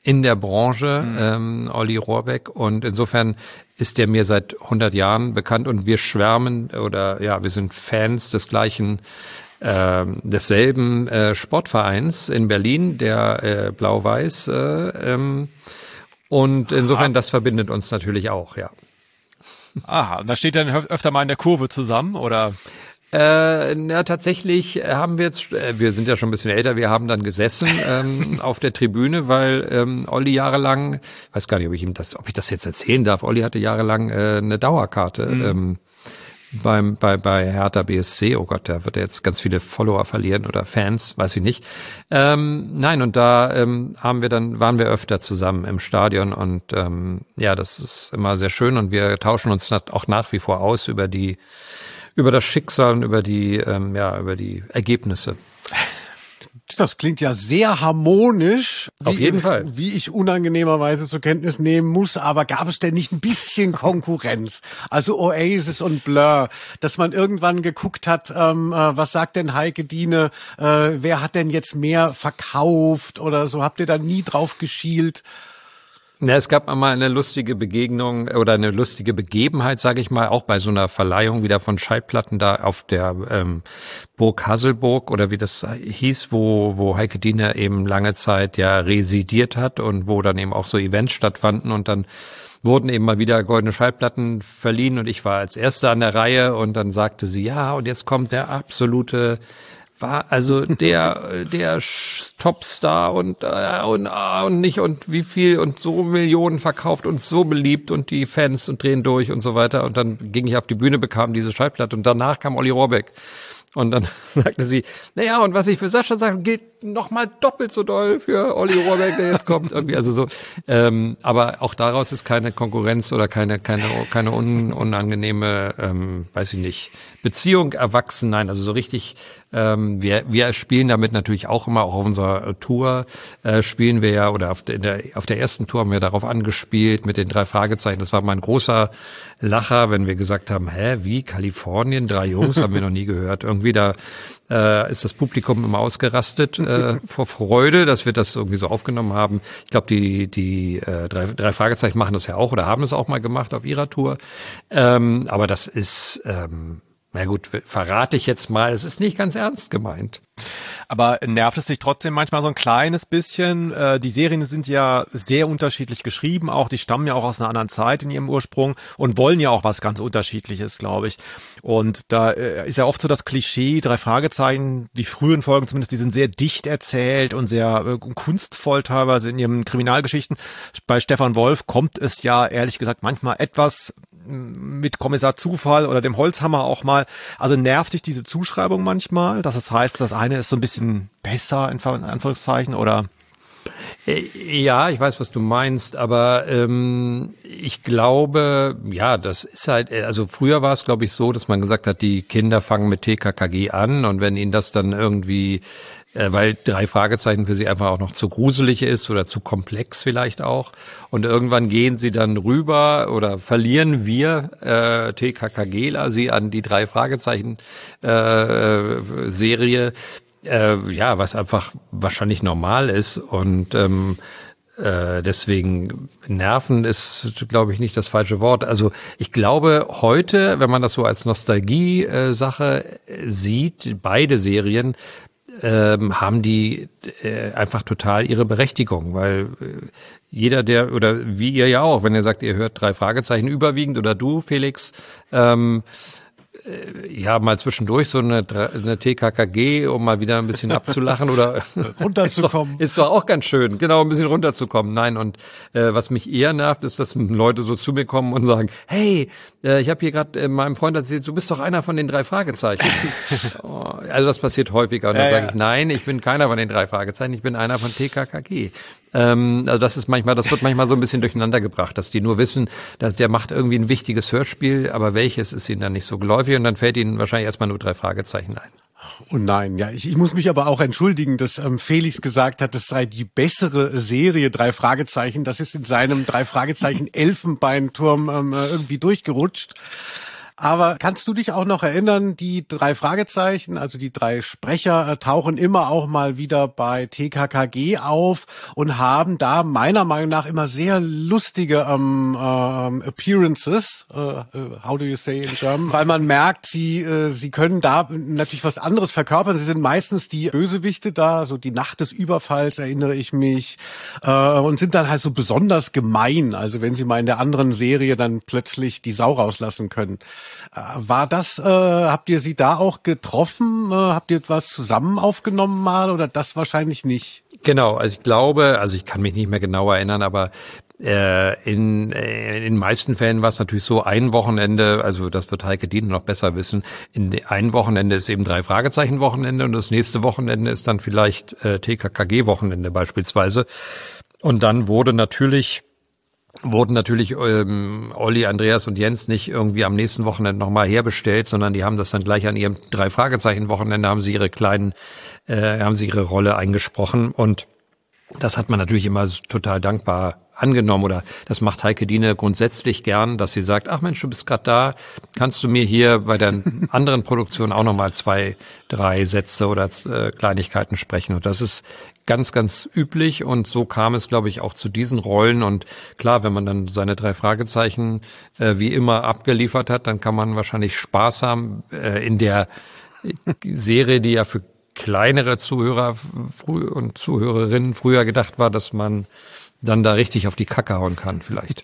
in der Branche, mhm. ähm, Olli Rohrbeck. Und insofern ist der mir seit hundert Jahren bekannt und wir schwärmen oder ja, wir sind Fans des gleichen, äh, desselben äh, Sportvereins in Berlin, der äh, Blau-Weiß. Äh, ähm, und insofern, das verbindet uns natürlich auch, ja. Aha, und da steht dann öfter mal in der Kurve zusammen, oder? Äh, na, tatsächlich haben wir jetzt, äh, wir sind ja schon ein bisschen älter, wir haben dann gesessen ähm, auf der Tribüne, weil ähm, Olli jahrelang, weiß gar nicht, ob ich ihm das, ob ich das jetzt erzählen darf, Olli hatte jahrelang äh, eine Dauerkarte mhm. ähm, beim bei bei Hertha B S C. Oh Gott, da wird er jetzt ganz viele Follower verlieren oder Fans, weiß ich nicht. Ähm, nein, und da ähm, haben wir dann waren wir öfter zusammen im Stadion und ähm, ja, das ist immer sehr schön und wir tauschen uns auch nach wie vor aus über die über das Schicksal und über die, ähm, ja, über die Ergebnisse. Das klingt ja sehr harmonisch. Auf jeden ich, Fall. Wie ich unangenehmerweise zur Kenntnis nehmen muss. Aber gab es denn nicht ein bisschen Konkurrenz? Also Oasis und Blur, dass man irgendwann geguckt hat, ähm, äh, was sagt denn Heike Diene? Äh, wer hat denn jetzt mehr verkauft oder so? Habt ihr da nie drauf geschielt? Ja, es gab einmal eine lustige Begegnung oder eine lustige Begebenheit, sage ich mal, auch bei so einer Verleihung wieder von Schallplatten da auf der ähm, Burg Hasselburg oder wie das hieß, wo wo Heike Diene eben lange Zeit ja residiert hat und wo dann eben auch so Events stattfanden und dann wurden eben mal wieder goldene Schallplatten verliehen und ich war als Erster an der Reihe und dann sagte sie, ja, und jetzt kommt der absolute war also der der Topstar und äh, und und nicht und wie viel und so Millionen verkauft und so beliebt und die Fans und drehen durch und so weiter und dann ging ich auf die Bühne, bekam diese Schallplatte und danach kam Olli Rohrbeck und dann sagte sie, naja, und was ich für Sascha sage, gilt noch mal doppelt so doll für Olli Rohrbeck, der jetzt kommt irgendwie, also so. Ähm, aber auch daraus ist keine Konkurrenz oder keine keine keine un, unangenehme, ähm, weiß ich nicht, Beziehung erwachsen. Nein, also so richtig. Ähm, wir wir spielen damit natürlich auch immer, auch auf unserer Tour äh, spielen wir ja oder auf der, in der auf der ersten Tour haben wir darauf angespielt mit den drei Fragezeichen. Das war mal ein großer Lacher, wenn wir gesagt haben, hä, wie Kalifornien, drei Jungs, haben wir noch nie gehört. Irgendwie da äh, ist das Publikum immer ausgerastet äh, vor Freude, dass wir das irgendwie so aufgenommen haben. Ich glaube, die die äh, drei, drei Fragezeichen machen das ja auch oder haben es auch mal gemacht auf ihrer Tour. Ähm, aber das ist ähm, na gut, verrate ich jetzt mal, es ist nicht ganz ernst gemeint. Aber nervt es dich trotzdem manchmal so ein kleines bisschen? Äh, die Serien sind ja sehr unterschiedlich geschrieben, auch die stammen ja auch aus einer anderen Zeit in ihrem Ursprung und wollen ja auch was ganz Unterschiedliches, glaube ich. Und da äh, ist ja oft so das Klischee, drei Fragezeichen, die frühen Folgen zumindest, die sind sehr dicht erzählt und sehr äh, kunstvoll teilweise in ihren Kriminalgeschichten. Bei Stefan Wolf kommt es ja ehrlich gesagt manchmal etwas mit Kommissar Zufall oder dem Holzhammer auch mal. Also nervt dich diese Zuschreibung manchmal, dass es heißt, das eine ist so ein bisschen besser, in Anführungszeichen, oder? Ja, ich weiß, was du meinst, aber ähm, ich glaube, ja, das ist halt, also früher war es, glaube ich, so, dass man gesagt hat, die Kinder fangen mit T K K G an und wenn ihnen das dann irgendwie, äh, weil drei Fragezeichen für sie einfach auch noch zu gruselig ist oder zu komplex vielleicht auch und irgendwann gehen sie dann rüber oder verlieren wir äh, T K K Gler sie an die drei Fragezeichen äh, Serie. Äh, ja, was einfach wahrscheinlich normal ist und ähm, äh, deswegen Nerven ist, glaube ich, nicht das falsche Wort. Also ich glaube heute, wenn man das so als Nostalgie-Sache sieht, beide Serien ähm, haben die äh, einfach total ihre Berechtigung, weil äh, jeder, der oder wie ihr ja auch, wenn ihr sagt, ihr hört drei Fragezeichen überwiegend oder du, Felix, ähm, ja, mal zwischendurch so eine, eine T K K G, um mal wieder ein bisschen abzulachen oder runterzukommen. ist, doch, ist doch auch ganz schön, genau, ein bisschen runterzukommen. Nein, und äh, was mich eher nervt, ist, dass Leute so zu mir kommen und sagen, hey, äh, ich habe hier gerade äh, meinem Freund erzählt, du bist doch einer von den drei Fragezeichen. Oh, also das passiert häufiger. Und dann ja, sage ja. ich, nein, ich bin keiner von den drei Fragezeichen, ich bin einer von T K K G. Ähm, also das ist manchmal, das wird manchmal so ein bisschen durcheinander gebracht, dass die nur wissen, dass der macht irgendwie ein wichtiges Hörspiel, aber welches ist ihnen dann nicht so geläufig und dann fällt ihnen wahrscheinlich erstmal nur drei Fragezeichen ein. Und nein, ja, ich, ich muss mich aber auch entschuldigen, dass ähm, Felix gesagt hat, das sei die bessere Serie, drei Fragezeichen. Das ist in seinem drei Fragezeichen Elfenbeinturm ähm, irgendwie durchgerutscht. Aber kannst du dich auch noch erinnern, die drei Fragezeichen, also die drei Sprecher, äh, tauchen immer auch mal wieder bei T K K G auf und haben da meiner Meinung nach immer sehr lustige ähm, ähm, Appearances, äh, how do you say in German, weil man merkt, sie äh, sie können da natürlich was anderes verkörpern. Sie sind meistens die Bösewichte da, so die Nacht des Überfalls erinnere ich mich, äh, und sind dann halt so besonders gemein, also wenn sie mal in der anderen Serie dann plötzlich die Sau rauslassen können. War das, äh, habt ihr sie da auch getroffen? Äh, habt ihr etwas zusammen aufgenommen mal oder das wahrscheinlich nicht? Genau, also ich glaube, also ich kann mich nicht mehr genau erinnern, aber äh, in, äh, in den meisten Fällen war es natürlich so, ein Wochenende, also das wird Heike Dien noch besser wissen, in ein Wochenende ist eben drei Fragezeichen Wochenende und das nächste Wochenende ist dann vielleicht äh, T K K G Wochenende beispielsweise. Und dann wurde natürlich wurden natürlich ähm, Olli, Andreas und Jens nicht irgendwie am nächsten Wochenende nochmal herbestellt, sondern die haben das dann gleich an ihrem Drei-Fragezeichen-Wochenende, haben sie ihre kleinen, äh, haben sie ihre Rolle eingesprochen und das hat man natürlich immer total dankbar angenommen oder das macht Heike Diene grundsätzlich gern, dass sie sagt, ach Mensch, du bist gerade da, kannst du mir hier bei der anderen Produktion auch nochmal zwei, drei Sätze oder äh, Kleinigkeiten sprechen und das ist ganz, ganz üblich und so kam es, glaube ich, auch zu diesen Rollen und klar, wenn man dann seine drei Fragezeichen äh, wie immer abgeliefert hat, dann kann man wahrscheinlich Spaß haben äh, in der Serie, die ja für kleinere Zuhörer früh und Zuhörerinnen früher gedacht war, dass man dann da richtig auf die Kacke hauen kann vielleicht.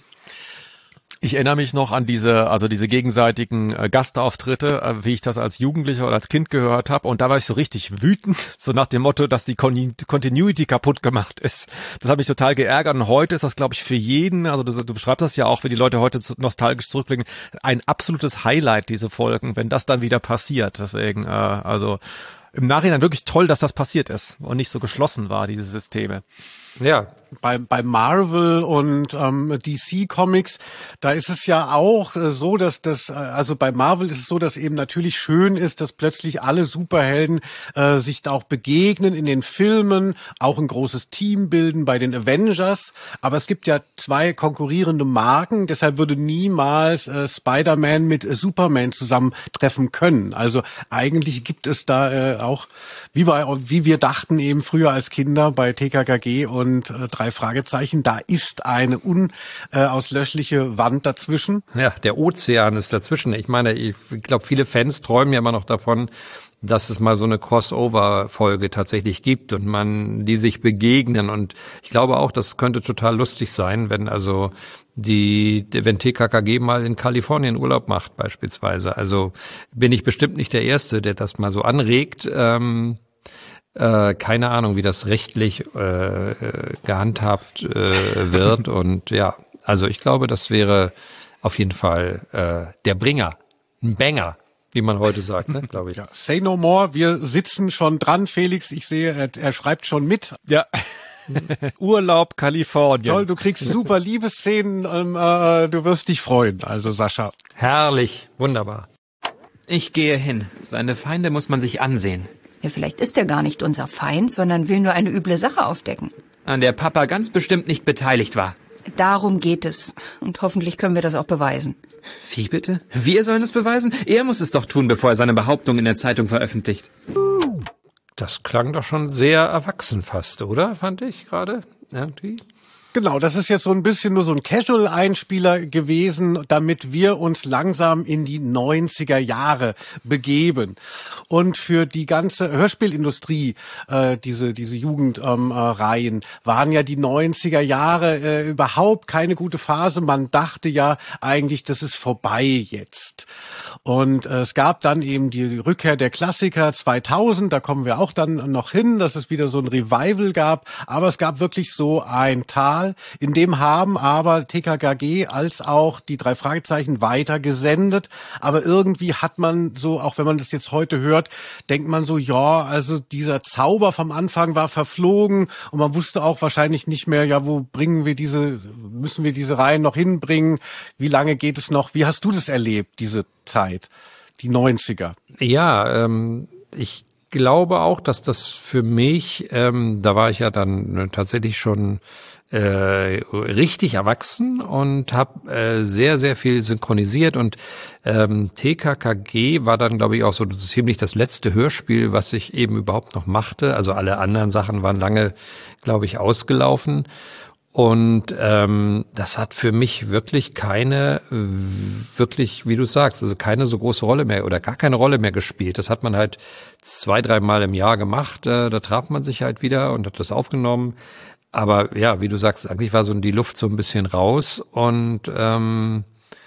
Ich erinnere mich noch an diese, also diese gegenseitigen äh, Gastauftritte, äh, wie ich das als Jugendlicher oder als Kind gehört habe. Und da war ich so richtig wütend, so nach dem Motto, dass die Con- Continuity kaputt gemacht ist. Das hat mich total geärgert. Und heute ist das, glaube ich, für jeden, also du, du beschreibst das ja auch, wie die Leute heute nostalgisch zurückblicken, ein absolutes Highlight, diese Folgen, wenn das dann wieder passiert. Deswegen, äh, also im Nachhinein wirklich toll, dass das passiert ist und nicht so geschlossen war, diese Systeme. Ja, bei bei Marvel und ähm, D C Comics, da ist es ja auch äh, so, dass das, äh, also bei Marvel ist es so, dass eben natürlich schön ist, dass plötzlich alle Superhelden äh, sich da auch begegnen in den Filmen, auch ein großes Team bilden bei den Avengers, aber es gibt ja zwei konkurrierende Marken, deshalb würde niemals äh, Spider-Man mit äh, Superman zusammentreffen können. Also eigentlich gibt es da äh, auch, wie bei, wie wir dachten eben früher als Kinder bei T K K G und äh, drei Fragezeichen, da ist eine unauslöschliche Wand dazwischen. Ja, der Ozean ist dazwischen. Ich meine, ich glaube, viele Fans träumen ja immer noch davon, dass es mal so eine Crossover-Folge tatsächlich gibt und man die sich begegnen. Und ich glaube auch, das könnte total lustig sein, wenn also die, wenn T K K G mal in Kalifornien Urlaub macht beispielsweise. Also bin ich bestimmt nicht der Erste, der das mal so anregt. Ähm, Äh, keine Ahnung, wie das rechtlich äh, äh, gehandhabt äh, wird. Und ja, also ich glaube, das wäre auf jeden Fall äh, der Bringer, ein Banger, wie man heute sagt, ne, glaube ich. Ja, say no more, wir sitzen schon dran, Felix. Ich sehe, er, er schreibt schon mit. Ja. Urlaub Kalifornien. Toll, du kriegst super Liebesszenen, ähm, äh, du wirst dich freuen, also Sascha. Herrlich, wunderbar. Ich gehe hin. Seine Feinde muss man sich ansehen. Ja, vielleicht ist er gar nicht unser Feind, sondern will nur eine üble Sache aufdecken. An der Papa ganz bestimmt nicht beteiligt war. Darum geht es. Und hoffentlich können wir das auch beweisen. Wie bitte? Wir sollen es beweisen? Er muss es doch tun, bevor er seine Behauptung in der Zeitung veröffentlicht. Das klang doch schon sehr erwachsen fast, oder? Fand ich gerade irgendwie. Genau, das ist jetzt so ein bisschen nur so ein Casual-Einspieler gewesen, damit wir uns langsam in die neunziger Jahre begeben. Und für die ganze Hörspielindustrie, äh, diese diese Jugendreihen, ähm, äh, waren ja die neunziger Jahre äh, überhaupt keine gute Phase. Man dachte ja eigentlich, das ist vorbei jetzt. Und äh, es gab dann eben die Rückkehr der Klassiker zweitausend, da kommen wir auch dann noch hin, dass es wieder so ein Revival gab. Aber es gab wirklich so ein Tal, in dem haben aber T K K G als auch die drei Fragezeichen weiter gesendet. Aber irgendwie hat man so, auch wenn man das jetzt heute hört, denkt man so, ja, also dieser Zauber vom Anfang war verflogen und man wusste auch wahrscheinlich nicht mehr, ja, wo bringen wir diese, müssen wir diese Reihen noch hinbringen? Wie lange geht es noch? Wie hast du das erlebt, diese Zeit, die neunziger? Ja, ähm, ich glaube auch, dass das für mich, ähm, da war ich ja dann tatsächlich schon äh, richtig erwachsen und habe äh, sehr, sehr viel synchronisiert und ähm, T K K G war dann, glaube ich, auch so ziemlich das letzte Hörspiel, was ich eben überhaupt noch machte. Also alle anderen Sachen waren lange, glaube ich, ausgelaufen. Und ähm, das hat für mich wirklich keine, wirklich, wie du sagst, also keine so große Rolle mehr oder gar keine Rolle mehr gespielt. Das hat man halt zwei, dreimal im Jahr gemacht. Äh, da traf man sich halt wieder und hat das aufgenommen. Aber ja, wie du sagst, eigentlich war so die Luft so ein bisschen raus und ähm,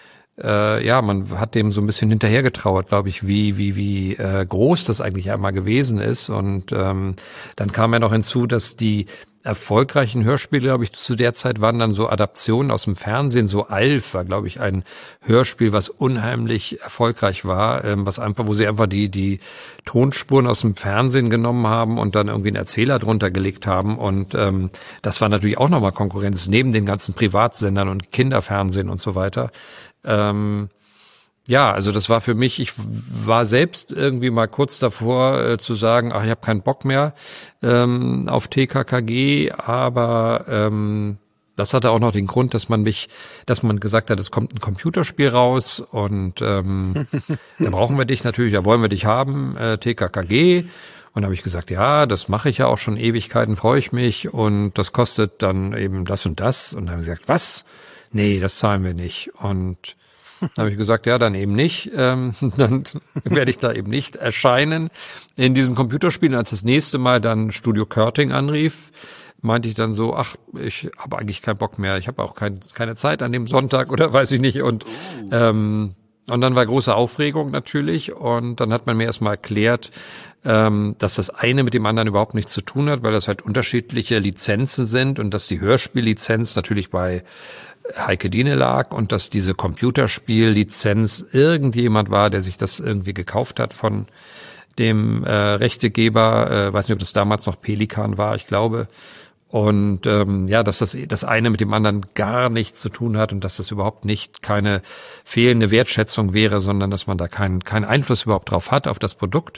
äh, ja, man hat dem so ein bisschen hinterhergetrauert, glaube ich, wie wie wie äh, groß das eigentlich einmal gewesen ist. Und ähm, dann kam ja noch hinzu, dass die erfolgreichen Hörspiele, glaube ich, zu der Zeit waren dann so Adaptionen aus dem Fernsehen. So Alf war, glaube ich, ein Hörspiel, was unheimlich erfolgreich war, ähm, was einfach, wo sie einfach die die Tonspuren aus dem Fernsehen genommen haben und dann irgendwie einen Erzähler drunter gelegt haben. Und ähm, das war natürlich auch nochmal Konkurrenz neben den ganzen Privatsendern und Kinderfernsehen und so weiter. Ähm, Ja, also das war für mich, ich war selbst irgendwie mal kurz davor äh, zu sagen, ach, ich habe keinen Bock mehr ähm, auf T K K G, aber ähm, das hatte auch noch den Grund, dass man mich, dass man gesagt hat, es kommt ein Computerspiel raus und ähm, da brauchen wir dich natürlich, da wollen wir dich haben, äh, T K K G. Und da habe ich gesagt, ja, das mache ich ja auch schon Ewigkeiten, freue ich mich und das kostet dann eben das und das. Und dann haben sie gesagt, was? Nee, das zahlen wir nicht. Und dann habe ich gesagt, ja, dann eben nicht. Ähm, dann werde ich da eben nicht erscheinen in diesem Computerspiel. Und als das nächste Mal dann Studio Körting anrief, meinte ich dann so, ach, ich habe eigentlich keinen Bock mehr. Ich habe auch kein, keine Zeit an dem Sonntag oder weiß ich nicht. Und ähm, und dann war große Aufregung natürlich. Und dann hat man mir erstmal erklärt, ähm, dass das eine mit dem anderen überhaupt nichts zu tun hat, weil das halt unterschiedliche Lizenzen sind und dass die Hörspiellizenz natürlich bei Heike Diene lag und dass diese Computerspiellizenz irgendjemand war, der sich das irgendwie gekauft hat von dem äh, Rechtegeber, äh, weiß nicht, ob das damals noch Pelikan war, ich glaube. Und ähm, ja, dass das das eine mit dem anderen gar nichts zu tun hat und dass das überhaupt nicht keine fehlende Wertschätzung wäre, sondern dass man da keinen keinen Einfluss überhaupt drauf hat, auf das Produkt.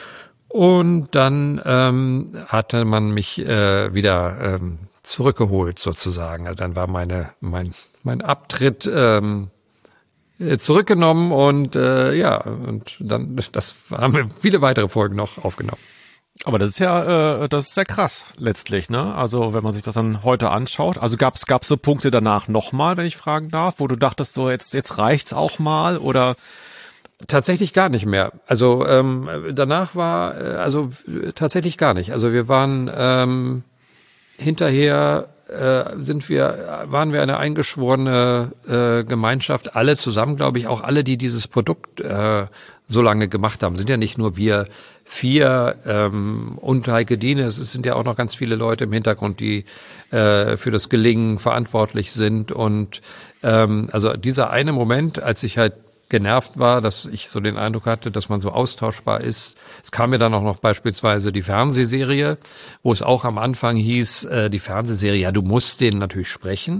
Und dann ähm, hatte man mich äh, wieder ähm, zurückgeholt sozusagen. Also dann war meine mein mein Abtritt ähm, zurückgenommen und äh, ja und dann das haben wir viele weitere Folgen noch aufgenommen. Aber das ist ja äh, das ist ja krass letztlich, ne? Also wenn man sich das dann heute anschaut, also gab's gab's so Punkte danach nochmal, wenn ich fragen darf, wo du dachtest so jetzt jetzt reicht's auch mal oder? Tatsächlich gar nicht mehr. Also ähm, danach war also tatsächlich gar nicht. Also wir waren ähm, hinterher äh, sind wir, waren wir eine eingeschworene äh, Gemeinschaft, alle zusammen, glaube ich, auch alle, die dieses Produkt äh, so lange gemacht haben. Sind ja nicht nur wir vier ähm, und Heike Diene, es sind ja auch noch ganz viele Leute im Hintergrund, die äh, für das Gelingen verantwortlich sind. Und ähm, also dieser eine Moment, als ich halt genervt war, dass ich so den Eindruck hatte, dass man so austauschbar ist. Es kam mir dann auch noch beispielsweise die Fernsehserie, wo es auch am Anfang hieß, äh, die Fernsehserie, ja, du musst denen natürlich sprechen.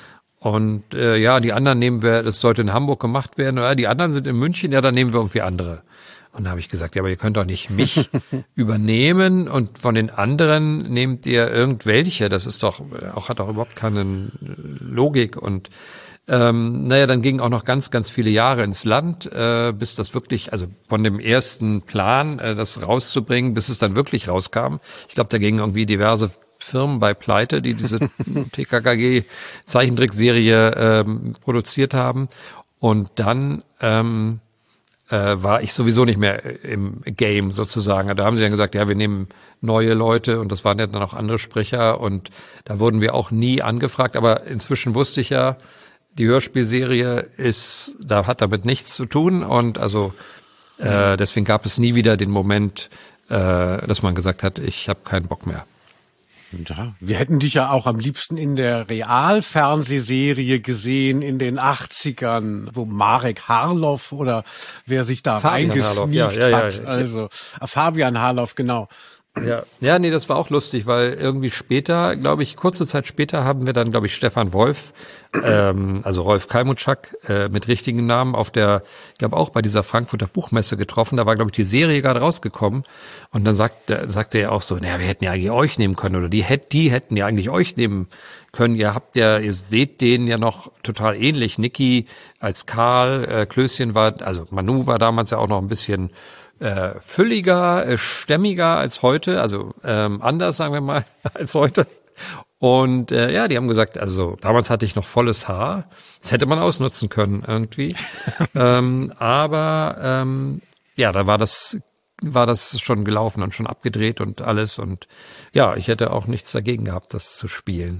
Und äh, ja, die anderen nehmen wir, das sollte in Hamburg gemacht werden. Ja, die anderen sind in München, ja, dann nehmen wir irgendwie andere. Und da habe ich gesagt, ja, aber ihr könnt doch nicht mich übernehmen und von den anderen nehmt ihr irgendwelche. Das ist doch, auch hat doch überhaupt keine Logik. Und Ähm, naja, dann gingen auch noch ganz, ganz viele Jahre ins Land, äh, bis das wirklich, also von dem ersten Plan, äh, das rauszubringen, bis es dann wirklich rauskam. Ich glaube, da gingen irgendwie diverse Firmen bei Pleite, die diese T K K G-Zeichentrickserie ähm, produziert haben. Und dann ähm, äh, war ich sowieso nicht mehr im Game sozusagen. Da haben sie dann gesagt, ja, wir nehmen neue Leute und das waren ja dann auch andere Sprecher und da wurden wir auch nie angefragt. Aber inzwischen wusste ich ja, die Hörspielserie ist, da hat damit nichts zu tun und also äh, deswegen gab es nie wieder den Moment, äh, dass man gesagt hat, ich habe keinen Bock mehr. Ja, wir hätten dich ja auch am liebsten in der Realfernsehserie gesehen in den achtzigern, wo Marek Harloff oder wer sich da Fabian reingesneakt Harloff, ja, ja, ja, hat. ja. Also äh, Fabian Harloff, genau. Ja, ja, nee, das war auch lustig, weil irgendwie später, glaube ich, kurze Zeit später haben wir dann, glaube ich, Stefan Wolf, ähm, also Rolf Kalmutschak äh, mit richtigen Namen auf der, ich glaube auch bei dieser Frankfurter Buchmesse getroffen. Da war, glaube ich, die Serie gerade rausgekommen und dann sagt, sagte er auch so, naja, wir hätten ja eigentlich euch nehmen können oder die, die hätten ja eigentlich euch nehmen können. Ihr habt ja, ihr seht denen ja noch total ähnlich. Niki als Karl, äh, Klößchen war, also Manu war damals ja auch noch ein bisschen Äh, fülliger, äh, stämmiger als heute, also ähm, anders, sagen wir mal, als heute. Und äh, ja, die haben gesagt, also damals hatte ich noch volles Haar, das hätte man ausnutzen können irgendwie. ähm, aber ähm, ja, da war das war das schon gelaufen und schon abgedreht und alles. Und ja, ich hätte auch nichts dagegen gehabt, das zu spielen.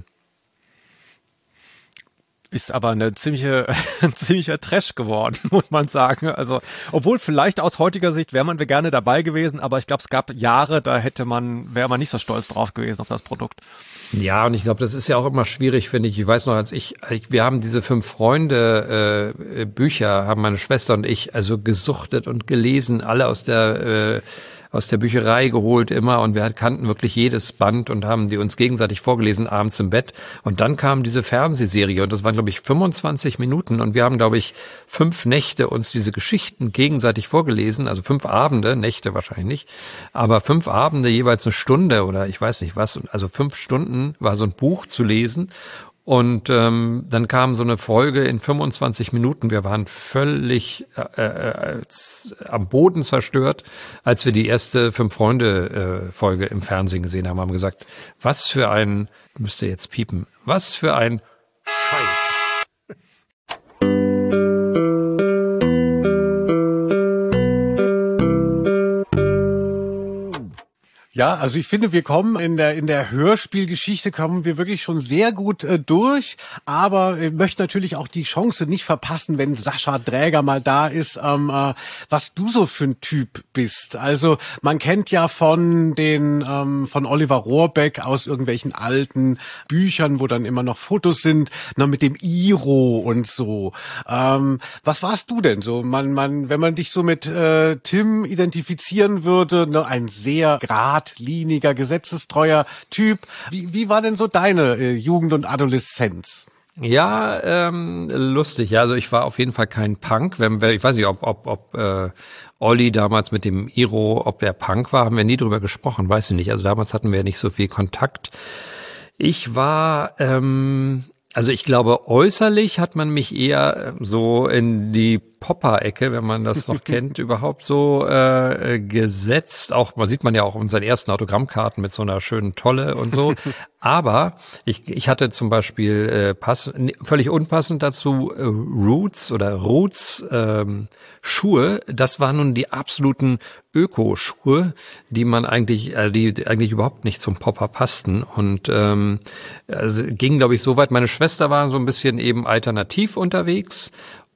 Ist aber eine ziemliche, ein ziemlicher Trash geworden, muss man sagen. Also, obwohl vielleicht aus heutiger Sicht wäre man gerne dabei gewesen, aber ich glaube, es gab Jahre, da hätte man, wäre man nicht so stolz drauf gewesen auf das Produkt. Ja, und ich glaube, das ist ja auch immer schwierig, finde ich. Ich weiß noch, als ich, ich wir haben diese fünf Freunde äh, Bücher, haben meine Schwester und ich also gesuchtet und gelesen, alle aus der äh, aus der Bücherei geholt immer und wir kannten wirklich jedes Band und haben die uns gegenseitig vorgelesen abends im Bett. Und dann kam diese Fernsehserie und das waren, glaube ich, fünfundzwanzig Minuten und wir haben, glaube ich, fünf Nächte uns diese Geschichten gegenseitig vorgelesen, also fünf Abende, Nächte wahrscheinlich nicht, aber fünf Abende jeweils eine Stunde oder ich weiß nicht was, also fünf Stunden war so ein Buch zu lesen. Und ähm, dann kam so eine Folge in fünfundzwanzig Minuten. Wir waren völlig äh, äh, am Boden zerstört, als wir die erste Fünf-Freunde-Folge äh, im Fernsehen gesehen haben. Haben gesagt, was für ein, müsste jetzt piepen, was für ein Scheiß. Ja, also ich finde, wir kommen in der in der Hörspielgeschichte kommen wir wirklich schon sehr gut äh, durch, aber ich möchte natürlich auch die Chance nicht verpassen, wenn Sascha Dräger mal da ist, ähm, äh, was du so für ein Typ bist. Also man kennt ja von den ähm, von Oliver Rohrbeck aus irgendwelchen alten Büchern, wo dann immer noch Fotos sind, na, mit dem Iro und so. Ähm, was warst du denn so? Man man wenn man dich so mit äh, Tim identifizieren würde, ne, ein sehr grad liniger, gesetzestreuer Typ. Wie, wie war denn so deine äh, Jugend und Adoleszenz? Ja, ähm, lustig. Ja, also ich war auf jeden Fall kein Punk. Wenn, ich weiß nicht, ob, ob, ob äh, Olli damals mit dem Iro, ob er Punk war, haben wir nie drüber gesprochen, weiß ich nicht. Also damals hatten wir nicht so viel Kontakt. Ich war, ähm, also ich glaube, äußerlich hat man mich eher so in die Popper-Ecke, wenn man das noch kennt, überhaupt so äh, gesetzt. Auch, man sieht man ja auch in seinen ersten Autogrammkarten mit so einer schönen Tolle und so. Aber ich, ich hatte zum Beispiel äh, pass, völlig unpassend dazu äh, Roots oder Roots ähm, Schuhe. Das waren nun die absoluten Öko-Schuhe, die man eigentlich, äh, die eigentlich überhaupt nicht zum Popper passten. Und ähm, also ging, glaube ich, so weit. Meine Schwester war so ein bisschen eben alternativ unterwegs.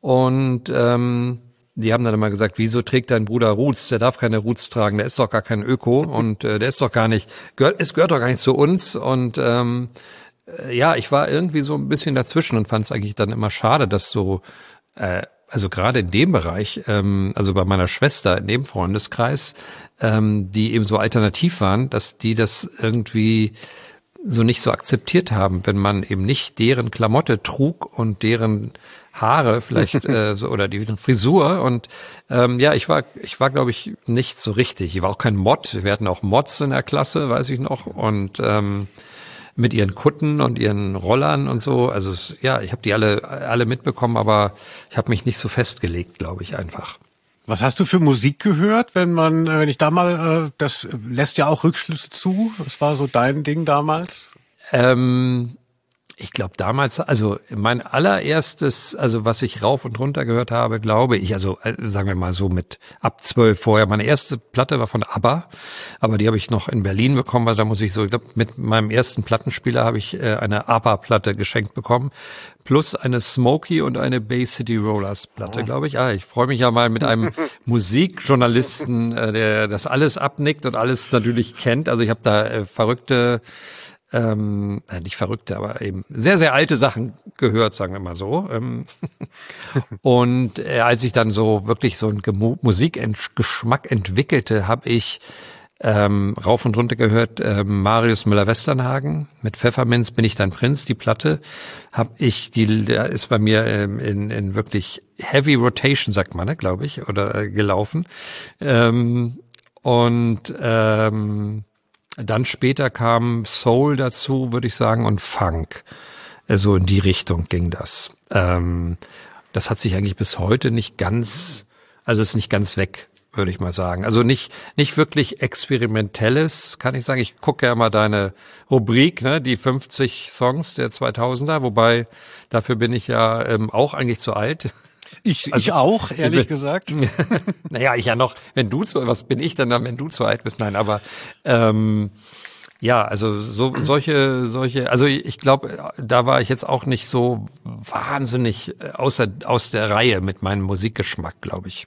Und ähm, die haben dann immer gesagt, wieso trägt dein Bruder Roots? Der darf keine Roots tragen, der ist doch gar kein Öko und äh, der ist doch gar nicht, gehört, es gehört doch gar nicht zu uns. Und ähm, äh, ja, ich war irgendwie so ein bisschen dazwischen und fand es eigentlich dann immer schade, dass so, äh, also gerade in dem Bereich, ähm, also bei meiner Schwester in dem Freundeskreis, ähm, die eben so alternativ waren, dass die das irgendwie so nicht so akzeptiert haben, wenn man eben nicht deren Klamotte trug und deren Haare vielleicht äh, so oder die Frisur und ähm, ja, ich war ich war glaube ich nicht so richtig. Ich war auch kein Mod. Wir hatten auch Mods in der Klasse, weiß ich noch, und ähm, mit ihren Kutten und ihren Rollern und so. Also ja, ich habe die alle alle mitbekommen, aber ich habe mich nicht so festgelegt, glaube ich einfach. Was hast du für Musik gehört, wenn man, wenn ich da mal, äh, das lässt ja auch Rückschlüsse zu. Was war so dein Ding damals? Ähm, ich glaube damals, also mein allererstes, also was ich rauf und runter gehört habe, glaube ich, also äh, sagen wir mal so mit ab zwölf vorher. Meine erste Platte war von ABBA, aber die habe ich noch in Berlin bekommen, also da muss ich so, ich glaube mit meinem ersten Plattenspieler habe ich äh, eine ABBA-Platte geschenkt bekommen, plus eine Smokey und eine Bay City Rollers Platte, oh. glaube ich. Ah, ich freue mich ja mal mit einem Musikjournalisten, äh, der das alles abnickt und alles natürlich kennt. Also ich habe da äh, verrückte Ähm, nicht verrückte, aber eben sehr, sehr alte Sachen gehört, sagen wir mal so. Ähm und äh, als ich dann so wirklich so einen Gemo- Musikgeschmack entwickelte, habe ich ähm, rauf und runter gehört, äh, Marius Müller-Westernhagen mit Pfefferminz bin ich dein Prinz, die Platte habe ich, die der ist bei mir ähm, in, in wirklich Heavy Rotation, sagt man, ne, glaube ich, oder äh, gelaufen. Ähm, und ähm, dann später kam Soul dazu, würde ich sagen, und Funk. Also in die Richtung ging das. Ähm, das hat sich eigentlich bis heute nicht ganz, also ist nicht ganz weg, würde ich mal sagen. Also nicht nicht wirklich Experimentelles, kann ich sagen. Ich gucke ja mal deine Rubrik, ne, die fünfzig Songs der zweitausender, wobei dafür bin ich ja ähm, auch eigentlich zu alt. Ich, also, ich auch, ehrlich gesagt. Naja, ich ja noch, wenn du zu, was bin ich denn dann, wenn du zu alt bist? Nein, aber ähm, ja, also so solche, solche, also ich glaube, da war ich jetzt auch nicht so wahnsinnig außer, aus der Reihe mit meinem Musikgeschmack, glaube ich.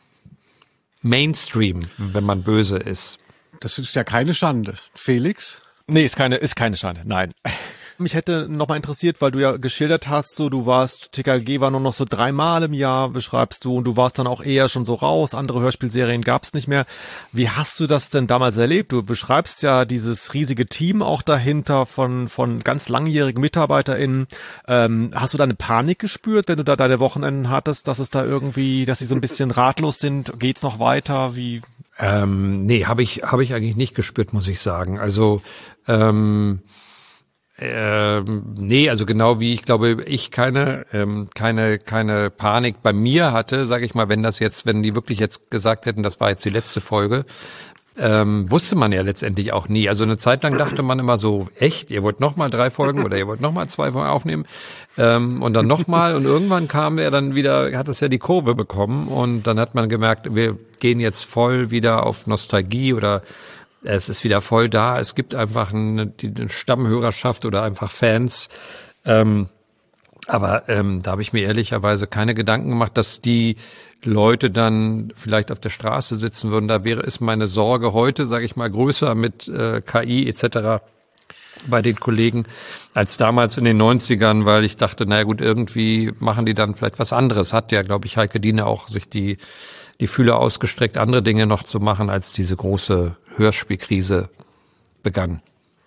Mainstream, wenn man böse ist. Das ist ja keine Schande. Felix? Nee, ist keine, ist keine Schande, nein. Mich hätte noch mal interessiert, weil du ja geschildert hast, so du warst, T K G war nur noch so dreimal im Jahr, beschreibst du, und du warst dann auch eher schon so raus, andere Hörspielserien gab's nicht mehr. Wie hast du das denn damals erlebt? Du beschreibst ja dieses riesige Team auch dahinter von von ganz langjährigen MitarbeiterInnen. Ähm, hast du da eine Panik gespürt, wenn du da deine Wochenenden hattest, dass es da irgendwie, dass sie so ein bisschen ratlos sind? Geht's noch weiter? Wie? Ähm, nee, habe ich habe ich eigentlich nicht gespürt, muss ich sagen. Also ähm, Ähm, nee, also genau wie ich glaube, ich keine ähm, keine keine Panik bei mir hatte, sage ich mal, wenn das jetzt, wenn die wirklich jetzt gesagt hätten, das war jetzt die letzte Folge, ähm, wusste man ja letztendlich auch nie. Also eine Zeit lang dachte man immer so, echt, ihr wollt noch mal drei Folgen oder ihr wollt noch mal zwei Folgen aufnehmen ähm, und dann noch mal, und irgendwann kam er dann wieder, hat es ja die Kurve bekommen, und dann hat man gemerkt, wir gehen jetzt voll wieder auf Nostalgie, oder es ist wieder voll da. Es gibt einfach eine, eine Stammhörerschaft oder einfach Fans. Ähm, aber ähm, da habe ich mir ehrlicherweise keine Gedanken gemacht, dass die Leute dann vielleicht auf der Straße sitzen würden. Da wäre ist meine Sorge heute, sage ich mal, größer mit äh, K I et cetera bei den Kollegen als damals in den neunzigern, weil ich dachte, naja gut, irgendwie machen die dann vielleicht was anderes. Hat ja, glaube ich, Heike Diene auch sich die die Fühler ausgestreckt, andere Dinge noch zu machen, als diese große Hörspielkrise begann.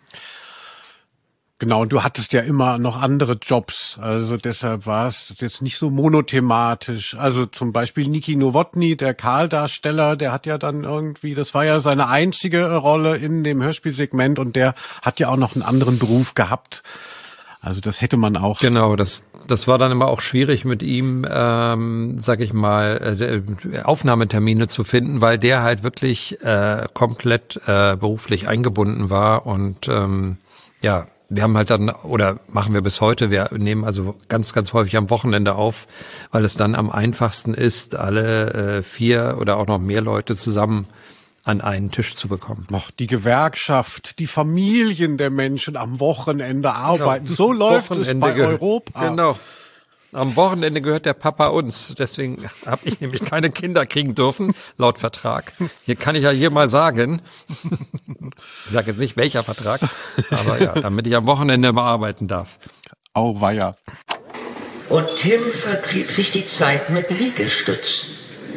Genau, und du hattest ja immer noch andere Jobs, also deshalb war es jetzt nicht so monothematisch. Also zum Beispiel Niki Nowotny, der Karl-Darsteller, der hat ja dann irgendwie, das war ja seine einzige Rolle in dem Hörspielsegment, und der hat ja auch noch einen anderen Beruf gehabt. Also das hätte man auch. Genau, das das war dann immer auch schwierig mit ihm, ähm, sag ich mal, äh, Aufnahmetermine zu finden, weil der halt wirklich äh, komplett äh, beruflich eingebunden war, und ähm, ja, wir haben halt dann, oder machen wir bis heute, wir nehmen also ganz, ganz häufig am Wochenende auf, weil es dann am einfachsten ist, alle äh, vier oder auch noch mehr Leute zusammen an einen Tisch zu bekommen. Noch die Gewerkschaft, die Familien der Menschen am Wochenende arbeiten. Genau. So läuft Wochenende es bei Europa. Genau. Am Wochenende gehört der Papa uns. Deswegen habe ich nämlich keine Kinder kriegen dürfen, laut Vertrag. Hier kann ich ja hier mal sagen, ich sage jetzt nicht welcher Vertrag, aber ja, damit ich am Wochenende mal arbeiten darf. Auweia. Und Tim vertrieb sich die Zeit mit Liegestützen.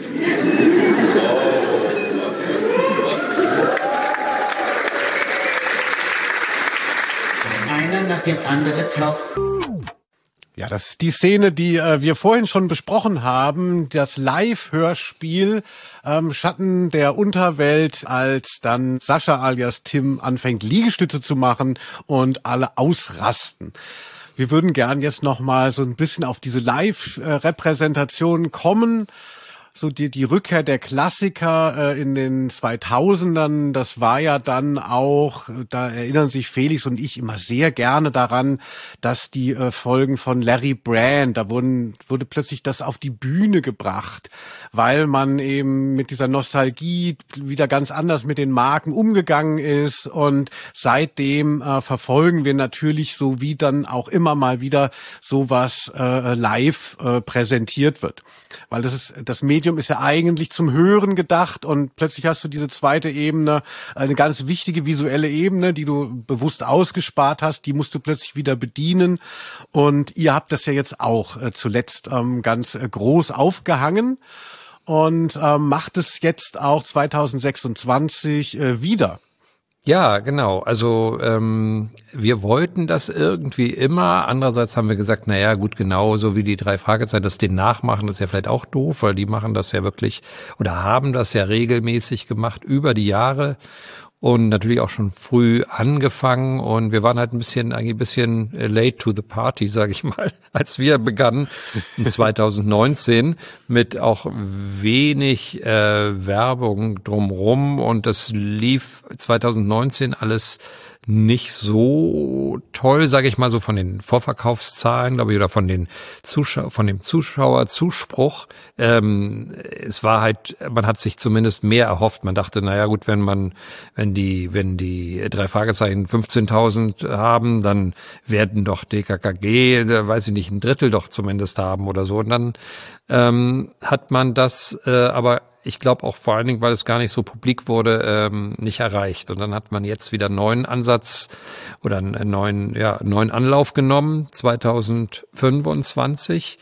Einer nach dem anderen taucht. Ja, das ist die Szene, die äh, wir vorhin schon besprochen haben, das Live-Hörspiel ähm, Schatten der Unterwelt, als dann Sascha alias Tim anfängt, Liegestütze zu machen und alle ausrasten. Wir würden gern jetzt noch mal so ein bisschen auf diese Live-Repräsentation kommen. So die, die Rückkehr der Klassiker äh, in den zweitausendern, das war ja dann auch, da erinnern sich Felix und ich immer sehr gerne daran, dass die äh, Folgen von Larry Brand, da wurden, wurde plötzlich das auf die Bühne gebracht, weil man eben mit dieser Nostalgie wieder ganz anders mit den Marken umgegangen ist, und seitdem äh, verfolgen wir natürlich, so wie dann auch immer mal wieder sowas äh, live äh, präsentiert wird. Weil das ist, das Medium ist ja eigentlich zum Hören gedacht, und plötzlich hast du diese zweite Ebene, eine ganz wichtige visuelle Ebene, die du bewusst ausgespart hast, die musst du plötzlich wieder bedienen, und ihr habt das ja jetzt auch äh, zuletzt ähm, ganz äh, groß aufgehangen. und äh, macht es jetzt auch zwanzig sechsundzwanzig äh, wieder. Ja, genau. Also ähm, wir wollten das irgendwie immer. Andererseits haben wir gesagt, na ja, gut, genau so wie die drei Fragezeichen, das den nachmachen, das ist ja vielleicht auch doof, weil die machen das ja wirklich oder haben das ja regelmäßig gemacht über die Jahre. Und natürlich auch schon früh angefangen und wir waren halt ein bisschen, eigentlich ein bisschen late to the party, sage ich mal, als wir begannen in zwanzig neunzehn mit auch wenig äh, Werbung drumrum und das lief zwanzig neunzehn alles nicht so toll, sage ich mal, so von den Vorverkaufszahlen, glaube ich, oder von den Zuschauer, von dem Zuschauerzuspruch. Ähm, es war halt, man hat sich zumindest mehr erhofft. Man dachte, naja gut, wenn man, wenn die, wenn die drei Fragezeichen fünfzehntausend haben, dann werden doch D K K G, weiß ich nicht, ein Drittel doch zumindest haben oder so. Und dann ähm, hat man das, äh, aber ich glaube auch vor allen Dingen, weil es gar nicht so publik wurde, ähm, nicht erreicht. Und dann hat man jetzt wieder einen neuen Ansatz oder einen neuen, ja, einen neuen Anlauf genommen, zwanzig fünfundzwanzig.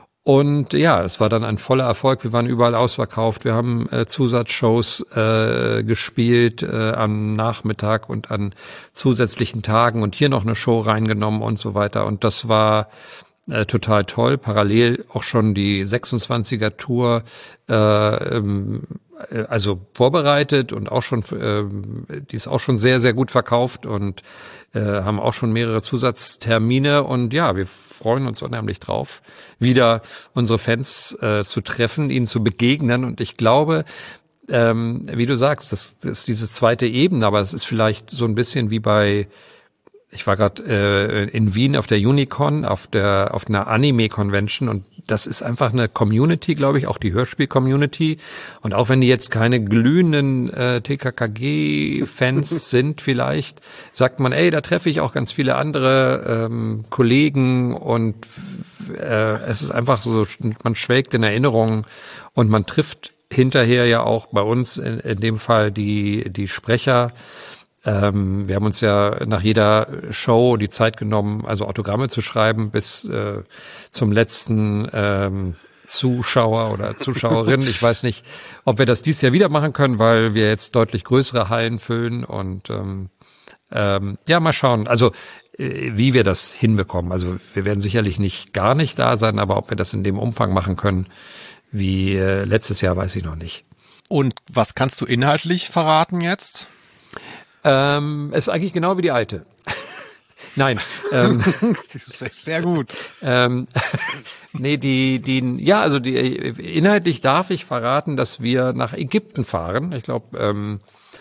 Und ja, es war dann ein voller Erfolg. Wir waren überall ausverkauft. Wir haben äh, Zusatzshows äh, gespielt äh, am Nachmittag und an zusätzlichen Tagen und hier noch eine Show reingenommen und so weiter. Und das war Äh, total toll. Parallel auch schon die sechsundzwanziger Tour, äh, ähm, also vorbereitet und auch schon, äh, die ist auch schon sehr, sehr gut verkauft und äh, haben auch schon mehrere Zusatztermine und ja, wir freuen uns unheimlich drauf, wieder unsere Fans äh, zu treffen, ihnen zu begegnen und ich glaube, ähm, wie du sagst, das, das ist diese zweite Ebene, aber es ist vielleicht so ein bisschen wie bei Ich war gerade äh, in Wien auf der Unicon, auf der auf einer Anime-Convention und das ist einfach eine Community, glaube ich, auch die Hörspiel-Community. Und auch wenn die jetzt keine glühenden äh, T K K G-Fans sind vielleicht, sagt man, ey, da treffe ich auch ganz viele andere ähm, Kollegen und äh, es ist einfach so, man schwelgt in Erinnerungen und man trifft hinterher ja auch bei uns in, in dem Fall die die Sprecher. Ähm, wir haben uns ja nach jeder Show die Zeit genommen, also Autogramme zu schreiben bis äh, zum letzten ähm, Zuschauer oder Zuschauerin. Ich weiß nicht, ob wir das dieses Jahr wieder machen können, weil wir jetzt deutlich größere Hallen füllen und ähm, ähm, ja, mal schauen. Also äh, wie wir das hinbekommen. Also wir werden sicherlich nicht gar nicht da sein, aber ob wir das in dem Umfang machen können wie äh, letztes Jahr, weiß ich noch nicht. Und was kannst du inhaltlich verraten jetzt? Ähm, ist eigentlich genau wie die alte. Nein. Ähm, sehr gut. Ähm, nee, die, die, ja, also die, inhaltlich darf ich verraten, dass wir nach Ägypten fahren. Ich glaube, ähm,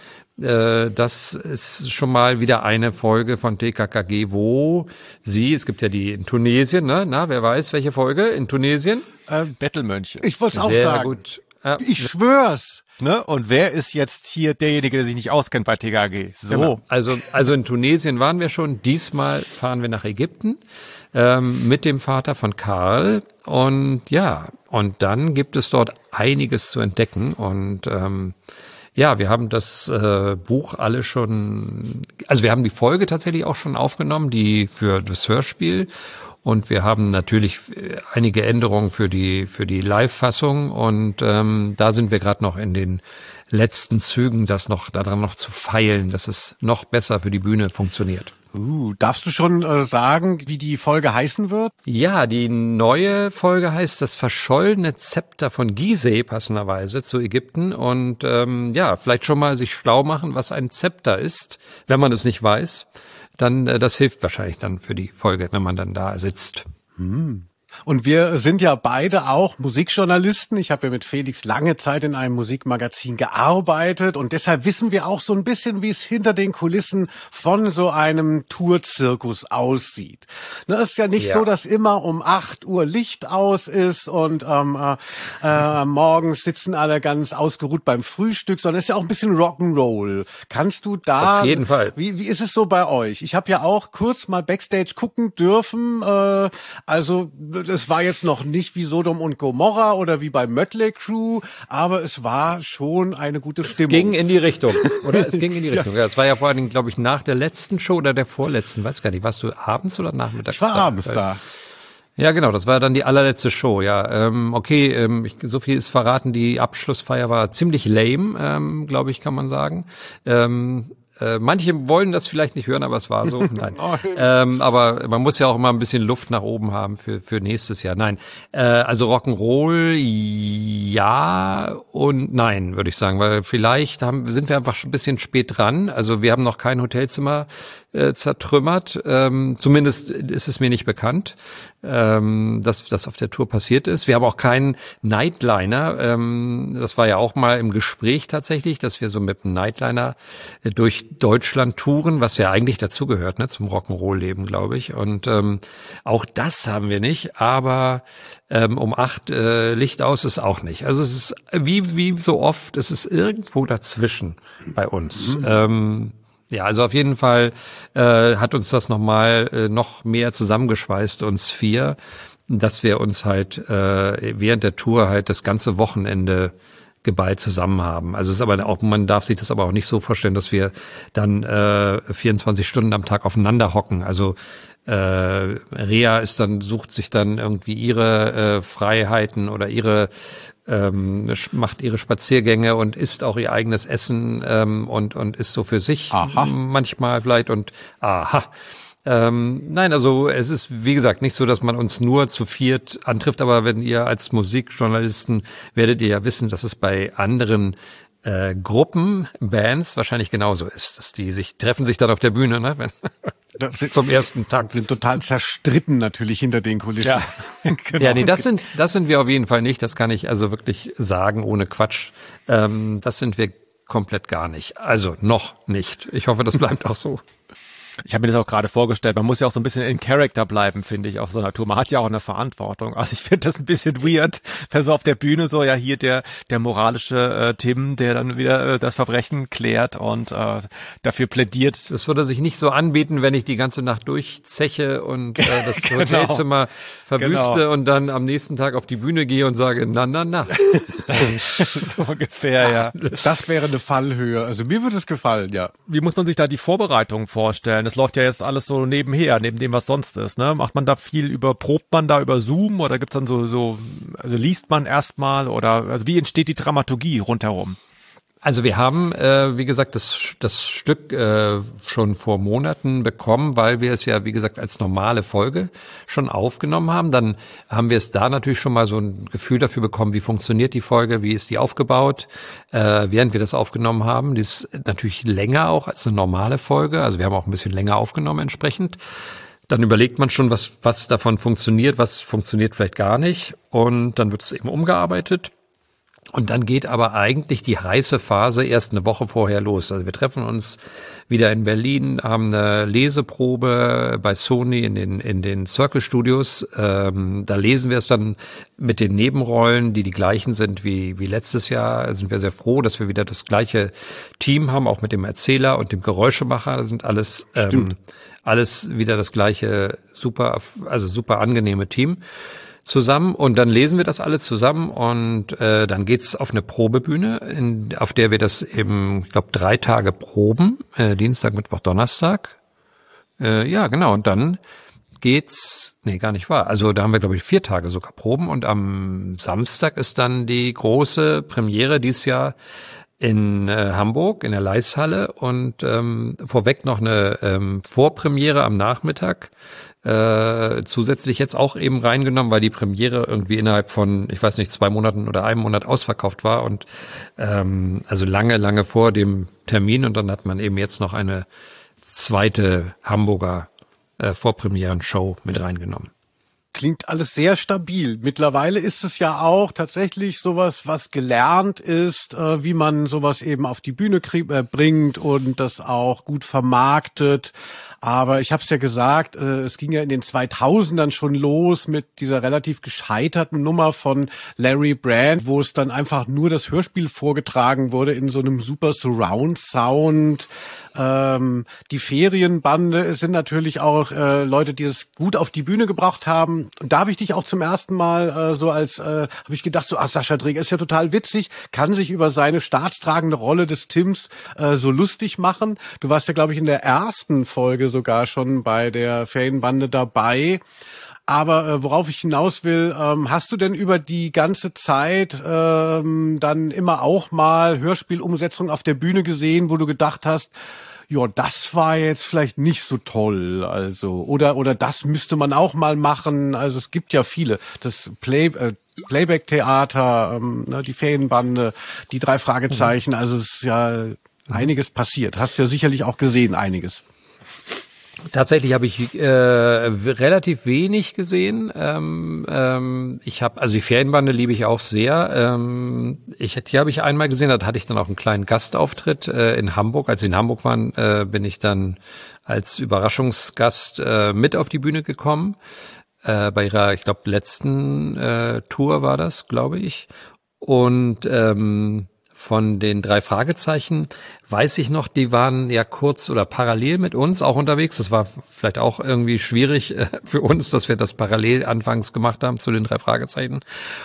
äh, das ist schon mal wieder eine Folge von T K K G, wo sie, es gibt ja die in Tunesien, ne? Na, wer weiß, welche Folge in Tunesien? Äh, Bettelmönche. Ich wollte es auch sagen. Gut. Ja. Ich schwör's. Ne? Und wer ist jetzt hier derjenige, der sich nicht auskennt bei T K G? So. Genau. Also, also in Tunesien waren wir schon. Diesmal fahren wir nach Ägypten ähm, mit dem Vater von Karl. Und ja, und dann gibt es dort einiges zu entdecken. Und ähm, ja, wir haben das äh, Buch alle schon, also wir haben die Folge tatsächlich auch schon aufgenommen, die für das Hörspiel. Und wir haben natürlich einige Änderungen für die für die Live-Fassung und ähm, da sind wir gerade noch in den letzten Zügen, das noch daran noch zu feilen, dass es noch besser für die Bühne funktioniert. Uh, darfst du schon äh, sagen, wie die Folge heißen wird? Ja, die neue Folge heißt Das verschollene Zepter von Gizeh, passenderweise zu Ägypten. Und ähm, ja, vielleicht schon mal sich schlau machen, was ein Zepter ist, wenn man es nicht weiß. Dann, äh, das hilft wahrscheinlich dann für die Folge, wenn man dann da sitzt. Hm. Und wir sind ja beide auch Musikjournalisten. Ich habe ja mit Felix lange Zeit in einem Musikmagazin gearbeitet und deshalb wissen wir auch so ein bisschen, wie es hinter den Kulissen von so einem Tourzirkus aussieht. Ne, es ist ja nicht ja. so, dass immer um acht Uhr Licht aus ist und ähm, äh, äh, morgens sitzen alle ganz ausgeruht beim Frühstück, sondern es ist ja auch ein bisschen Rock'n'Roll. Kannst du da... Auf jeden Fall. Wie, wie ist es so bei euch? Ich habe ja auch kurz mal Backstage gucken dürfen, äh, also... Es war jetzt noch nicht wie Sodom und Gomorra oder wie bei Mötley Crüe, aber es war schon eine gute Stimmung. Es ging in die Richtung, oder? Es ging in die Richtung. Ja, es war ja vor allen Dingen, glaube ich, nach der letzten Show oder der vorletzten, weiß gar nicht, warst du abends oder nachmittags da? Ich war da? abends da. Ja, genau, das war dann die allerletzte Show, ja. Ähm, okay, ähm, ich, so viel ist verraten, die Abschlussfeier war ziemlich lame, ähm, glaube ich, kann man sagen. Ähm, äh, manche wollen das vielleicht nicht hören, aber es war so. Nein. ähm, aber man muss ja auch immer ein bisschen Luft nach oben haben für für nächstes Jahr. Nein, äh, also Rock'n'Roll ja und nein, würde ich sagen, weil vielleicht haben, sind wir einfach ein bisschen spät dran. Also wir haben noch kein Hotelzimmer äh, zertrümmert. Ähm, zumindest ist es mir nicht bekannt, ähm, dass das auf der Tour passiert ist. Wir haben auch keinen Nightliner. Ähm, das war ja auch mal im Gespräch tatsächlich, dass wir so mit einem Nightliner äh, durch Deutschland touren, was ja eigentlich dazugehört, ne, zum Rock'n'Roll-Leben, glaube ich. Und ähm, auch das haben wir nicht. Aber ähm, um acht äh, Licht aus ist auch nicht. Also es ist wie wie so oft, es ist irgendwo dazwischen bei uns. Mhm. Ähm, Ja, also auf jeden Fall äh, hat uns das nochmal äh, noch mehr zusammengeschweißt, uns vier, dass wir uns halt äh, während der Tour halt das ganze Wochenende geballt zusammen haben. Also es ist aber auch, man darf sich das aber auch nicht so vorstellen, dass wir dann äh, vierundzwanzig Stunden am Tag aufeinander hocken. Also äh, Rea ist dann, sucht sich dann irgendwie ihre äh, Freiheiten oder ihre ähm, macht ihre Spaziergänge und isst auch ihr eigenes Essen ähm, und und ist so für sich aha. manchmal vielleicht und aha. Ähm, nein, also es ist, wie gesagt, nicht so, dass man uns nur zu viert antrifft, aber wenn ihr als Musikjournalisten werdet ihr ja wissen, dass es bei anderen äh, Gruppen, Bands wahrscheinlich genauso ist, dass die sich treffen sich dann auf der Bühne, ne? Wenn das sind, zum ersten Tag sind total zerstritten natürlich hinter den Kulissen. Ja, genau. Ja, nee, das sind das sind wir auf jeden Fall nicht. Das kann ich also wirklich sagen ohne Quatsch. Ähm, das sind wir komplett gar nicht. Also noch nicht. Ich hoffe, das bleibt auch so. Ich habe mir das auch gerade vorgestellt, man muss ja auch so ein bisschen in Character bleiben, finde ich, auf so einer Tour. Man hat ja auch eine Verantwortung. Also ich finde das ein bisschen weird, wenn so auf der Bühne so, ja hier der der moralische äh, Tim, der dann wieder äh, das Verbrechen klärt und äh, dafür plädiert. Das würde sich nicht so anbieten, wenn ich die ganze Nacht durchzeche und äh, das genau. Hotelzimmer verwüste genau. und dann am nächsten Tag auf die Bühne gehe und sage, na, na, na. So ungefähr, ja. Das wäre eine Fallhöhe. Also mir würde es gefallen, ja. Wie muss man sich da die Vorbereitung vorstellen? Das läuft ja jetzt alles so nebenher, neben dem, was sonst ist, ne? Macht man da viel über, probt man da über Zoom oder gibt's dann so, so, also liest man erstmal oder, also wie entsteht die Dramaturgie rundherum? Also wir haben, äh, wie gesagt, das, das Stück äh, schon vor Monaten bekommen, weil wir es ja, wie gesagt, als normale Folge schon aufgenommen haben. Dann haben wir es da natürlich schon mal so ein Gefühl dafür bekommen, wie funktioniert die Folge, wie ist die aufgebaut, äh, während wir das aufgenommen haben. Die ist natürlich länger auch als eine normale Folge. Also wir haben auch ein bisschen länger aufgenommen entsprechend. Dann überlegt man schon, was, was davon funktioniert, was funktioniert vielleicht gar nicht. Und dann wird es eben umgearbeitet. Und dann geht aber eigentlich die heiße Phase erst eine Woche vorher los. Also wir treffen uns wieder in Berlin, haben eine Leseprobe bei Sony in den in den Circle Studios. Ähm, da lesen wir es dann mit den Nebenrollen, die die gleichen sind wie wie letztes Jahr. Da sind wir sehr froh, dass wir wieder das gleiche Team haben, auch mit dem Erzähler und dem Geräuschemacher. Das sind alles ähm, alles wieder das gleiche, super, also super angenehme Team zusammen und dann lesen wir das alle zusammen und äh, dann geht's auf eine Probebühne, in, auf der wir das eben, ich glaube, drei Tage proben, äh, Dienstag, Mittwoch, Donnerstag. Äh, ja, genau, und dann geht's, nee, gar nicht wahr. Also da haben wir, glaube ich, vier Tage sogar Proben und am Samstag ist dann die große Premiere dieses Jahr in äh, Hamburg, in der Leishalle und ähm, vorweg noch eine ähm, Vorpremiere am Nachmittag, äh, zusätzlich jetzt auch eben reingenommen, weil die Premiere irgendwie innerhalb von, ich weiß nicht, zwei Monaten oder einem Monat ausverkauft war und ähm, also lange, lange vor dem Termin und dann hat man eben jetzt noch eine zweite Hamburger äh, Vorpremieren-Show mit reingenommen. Klingt alles sehr stabil. Mittlerweile ist es ja auch tatsächlich sowas, was gelernt ist, äh, wie man sowas eben auf die Bühne krieg, äh, bringt und das auch gut vermarktet. Aber ich habe es ja gesagt, äh, es ging ja in den zweitausendern schon los mit dieser relativ gescheiterten Nummer von Larry Brand, wo es dann einfach nur das Hörspiel vorgetragen wurde in so einem super Surround-Sound. Ähm, die Ferienbande, es sind natürlich auch äh, Leute, die es gut auf die Bühne gebracht haben. ähm, da habe ich dich auch zum ersten Mal äh, so als, äh, habe ich gedacht, so, ach, Sascha Dreger ist ja total witzig, kann sich über seine staatstragende Rolle des Tims äh, so lustig machen. Du warst ja, glaube ich, in der ersten Folge sogar schon bei der Ferienbande dabei. Aber äh, worauf ich hinaus will, ähm, hast du denn über die ganze Zeit ähm, dann immer auch mal Hörspielumsetzungen auf der Bühne gesehen, wo du gedacht hast, ja, das war jetzt vielleicht nicht so toll, also oder oder das müsste man auch mal machen. Also es gibt ja viele, das Play äh, Playback-Theater, ähm, ne, die Ferienbande, die drei Fragezeichen. Also es ist ja einiges passiert. Hast ja sicherlich auch gesehen, einiges. Tatsächlich habe ich äh, relativ wenig gesehen. Ähm, ähm, ich habe, also die Ferienbande liebe ich auch sehr. Ähm, ich, die habe ich einmal gesehen, da hatte ich dann auch einen kleinen Gastauftritt äh, in Hamburg. Als sie in Hamburg waren, äh, bin ich dann als Überraschungsgast äh, mit auf die Bühne gekommen. Äh, bei ihrer, ich glaube, letzten äh, Tour war das, glaube ich. Und ähm, von den drei Fragezeichen weiß ich noch, die waren ja kurz oder parallel mit uns auch unterwegs. Das war vielleicht auch irgendwie schwierig äh, für uns, dass wir das parallel anfangs gemacht haben zu den drei Fragezeichen.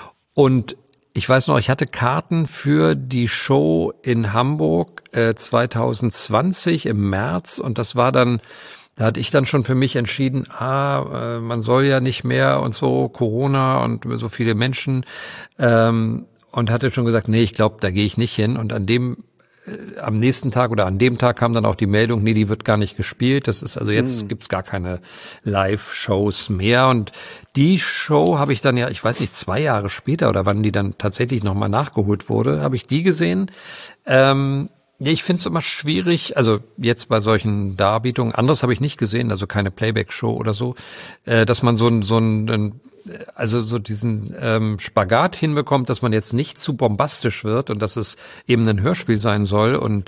Und ich weiß noch, ich hatte Karten für die Show in Hamburg äh, zwanzig zwanzig im März und das war dann, da hatte ich dann schon für mich entschieden, ah, äh, man soll ja nicht mehr und so, Corona und so viele Menschen, ähm, und hatte schon gesagt, nee, ich glaube, da gehe ich nicht hin. Und an dem, äh, am nächsten Tag oder an dem Tag kam dann auch die Meldung, nee, die wird gar nicht gespielt. Das ist also jetzt hm. gibt's gar keine Live-Shows mehr. Und die Show habe ich dann ja, ich weiß nicht, zwei Jahre später oder wann die dann tatsächlich nochmal nachgeholt wurde, habe ich die gesehen. Ähm, ja, ich finde es immer schwierig, also jetzt bei solchen Darbietungen, anderes habe ich nicht gesehen, also keine Playback-Show oder so, äh, dass man so ein, so ein, also so diesen ähm, Spagat hinbekommt, dass man jetzt nicht zu bombastisch wird und dass es eben ein Hörspiel sein soll und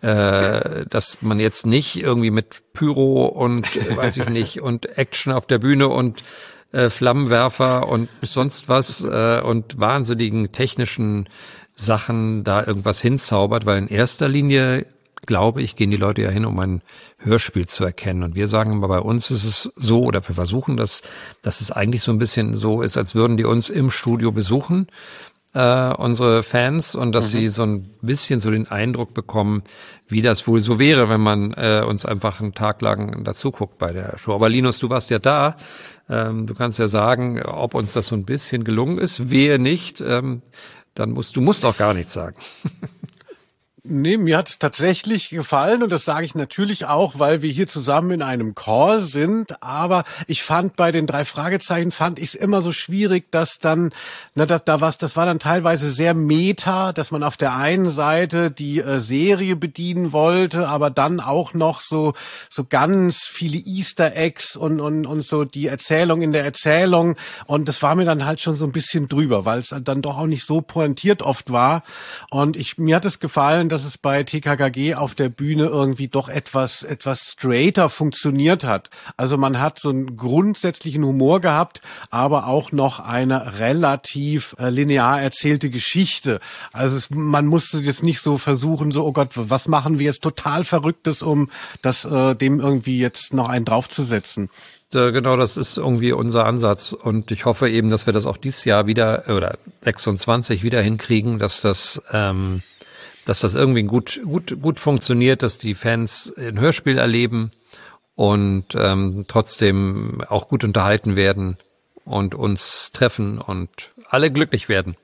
äh, dass man jetzt nicht irgendwie mit Pyro und weiß ich nicht und Action auf der Bühne und äh, Flammenwerfer und sonst was äh, und wahnsinnigen technischen Sachen da irgendwas hinzaubert, weil in erster Linie, glaube ich, gehen die Leute ja hin, um ein Hörspiel zu erkennen. Und wir sagen immer, bei uns ist es so, oder wir versuchen das, dass es eigentlich so ein bisschen so ist, als würden die uns im Studio besuchen, äh, unsere Fans, und dass mhm. sie so ein bisschen so den Eindruck bekommen, wie das wohl so wäre, wenn man äh, uns einfach einen Tag lang dazu guckt bei der Show. Aber Linus, du warst ja da. Ähm, du kannst ja sagen, ob uns das so ein bisschen gelungen ist. Wehe nicht. Ähm, Dann musst du musst auch gar nichts sagen. Nee, mir hat es tatsächlich gefallen und das sage ich natürlich auch, weil wir hier zusammen in einem Call sind, aber ich fand bei den drei Fragezeichen, fand ich es immer so schwierig, dass dann, na, da, da was, das war dann teilweise sehr meta, dass man auf der einen Seite die äh, Serie bedienen wollte, aber dann auch noch so so ganz viele Easter Eggs und und und so die Erzählung in der Erzählung, und das war mir dann halt schon so ein bisschen drüber, weil es dann doch auch nicht so pointiert oft war, und ich mir hat es gefallen, dass es bei T K K G auf der Bühne irgendwie doch etwas etwas straighter funktioniert hat. Also man hat so einen grundsätzlichen Humor gehabt, aber auch noch eine relativ äh, linear erzählte Geschichte. Also es, man musste jetzt nicht so versuchen, so, oh Gott, was machen wir jetzt total Verrücktes, um das äh, dem irgendwie jetzt noch einen draufzusetzen. Genau, das ist irgendwie unser Ansatz, und ich hoffe eben, dass wir das auch dieses Jahr wieder oder sechsundzwanzig wieder hinkriegen, dass das ähm, dass das irgendwie gut gut gut funktioniert, dass die Fans ein Hörspiel erleben und ähm, trotzdem auch gut unterhalten werden und uns treffen und alle glücklich werden.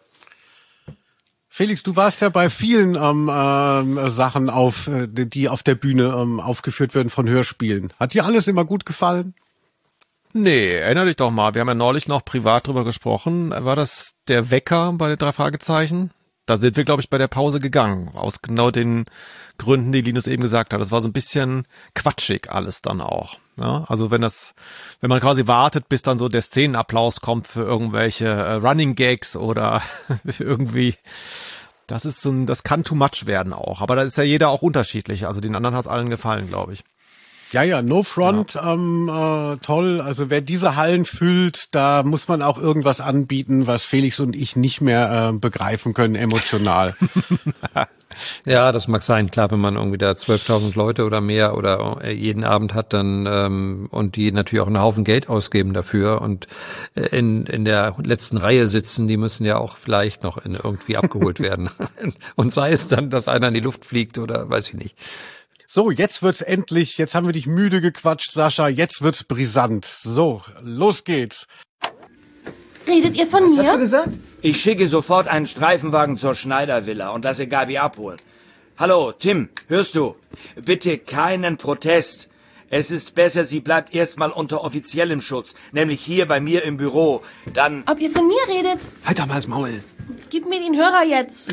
Felix, du warst ja bei vielen ähm, äh, Sachen auf, die auf der Bühne ähm, aufgeführt werden von Hörspielen. Hat dir alles immer gut gefallen? Nee, erinnere dich doch mal. Wir haben ja neulich noch privat drüber gesprochen. War das der Wecker bei den drei Fragezeichen? Da sind wir, glaube ich, bei der Pause gegangen. Aus genau den Gründen, die Linus eben gesagt hat. Das war so ein bisschen quatschig alles dann auch. Ja, also wenn das, wenn man quasi wartet, bis dann so der Szenenapplaus kommt für irgendwelche äh, Running Gags oder irgendwie, das ist so ein, das kann too much werden auch. Aber da ist ja jeder auch unterschiedlich. Also den anderen hat es allen gefallen, glaube ich. Ja, ja, No Front, ja. Ähm, äh, toll. Also wer diese Hallen füllt, da muss man auch irgendwas anbieten, was Felix und ich nicht mehr äh, begreifen können emotional. Ja, das mag sein. Klar, wenn man irgendwie da zwölftausend Leute oder mehr oder jeden Abend hat, dann ähm, und die natürlich auch einen Haufen Geld ausgeben dafür und in in der letzten Reihe sitzen, die müssen ja auch vielleicht noch in, irgendwie abgeholt werden. Und sei es dann, dass einer in die Luft fliegt oder weiß ich nicht. So, jetzt wird's endlich, jetzt haben wir dich müde gequatscht, Sascha, jetzt wird's brisant. So, los geht's. Redet ihr von Was mir? Was hast du gesagt? Ich schicke sofort einen Streifenwagen zur Schneidervilla und lasse Gabi abholen. Hallo, Tim, hörst du? Bitte keinen Protest. Es ist besser, sie bleibt erstmal unter offiziellem Schutz, nämlich hier bei mir im Büro. Dann... Ob ihr von mir redet? Halt doch mal das Maul. Gib mir den Hörer jetzt.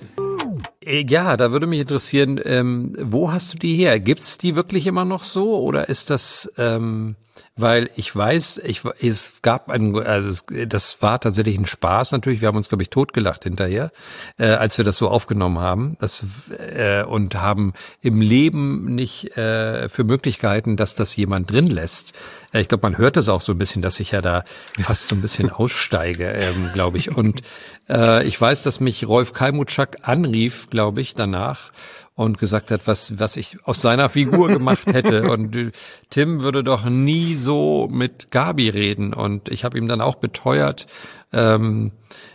Ja, da würde mich interessieren, ähm, wo hast du die her? Gibt's die wirklich immer noch so oder ist das... Ähm Weil ich weiß, ich, es gab ein, also es, das war tatsächlich ein Spaß natürlich. Wir haben uns, glaube ich, totgelacht hinterher, äh, als wir das so aufgenommen haben, das, äh, und haben im Leben nicht äh, für Möglichkeiten, dass das jemand drin lässt. Äh, ich glaube, man hört es auch so ein bisschen, dass ich ja da fast so ein bisschen aussteige, ähm, glaube ich. Und äh, ich weiß, dass mich Rolf Kalmutschak anrief, glaube ich, danach. Und gesagt hat, was was ich aus seiner Figur gemacht hätte. Und äh, Tim würde doch nie so mit Gabi reden. Und ich habe ihm dann auch beteuert, ähm,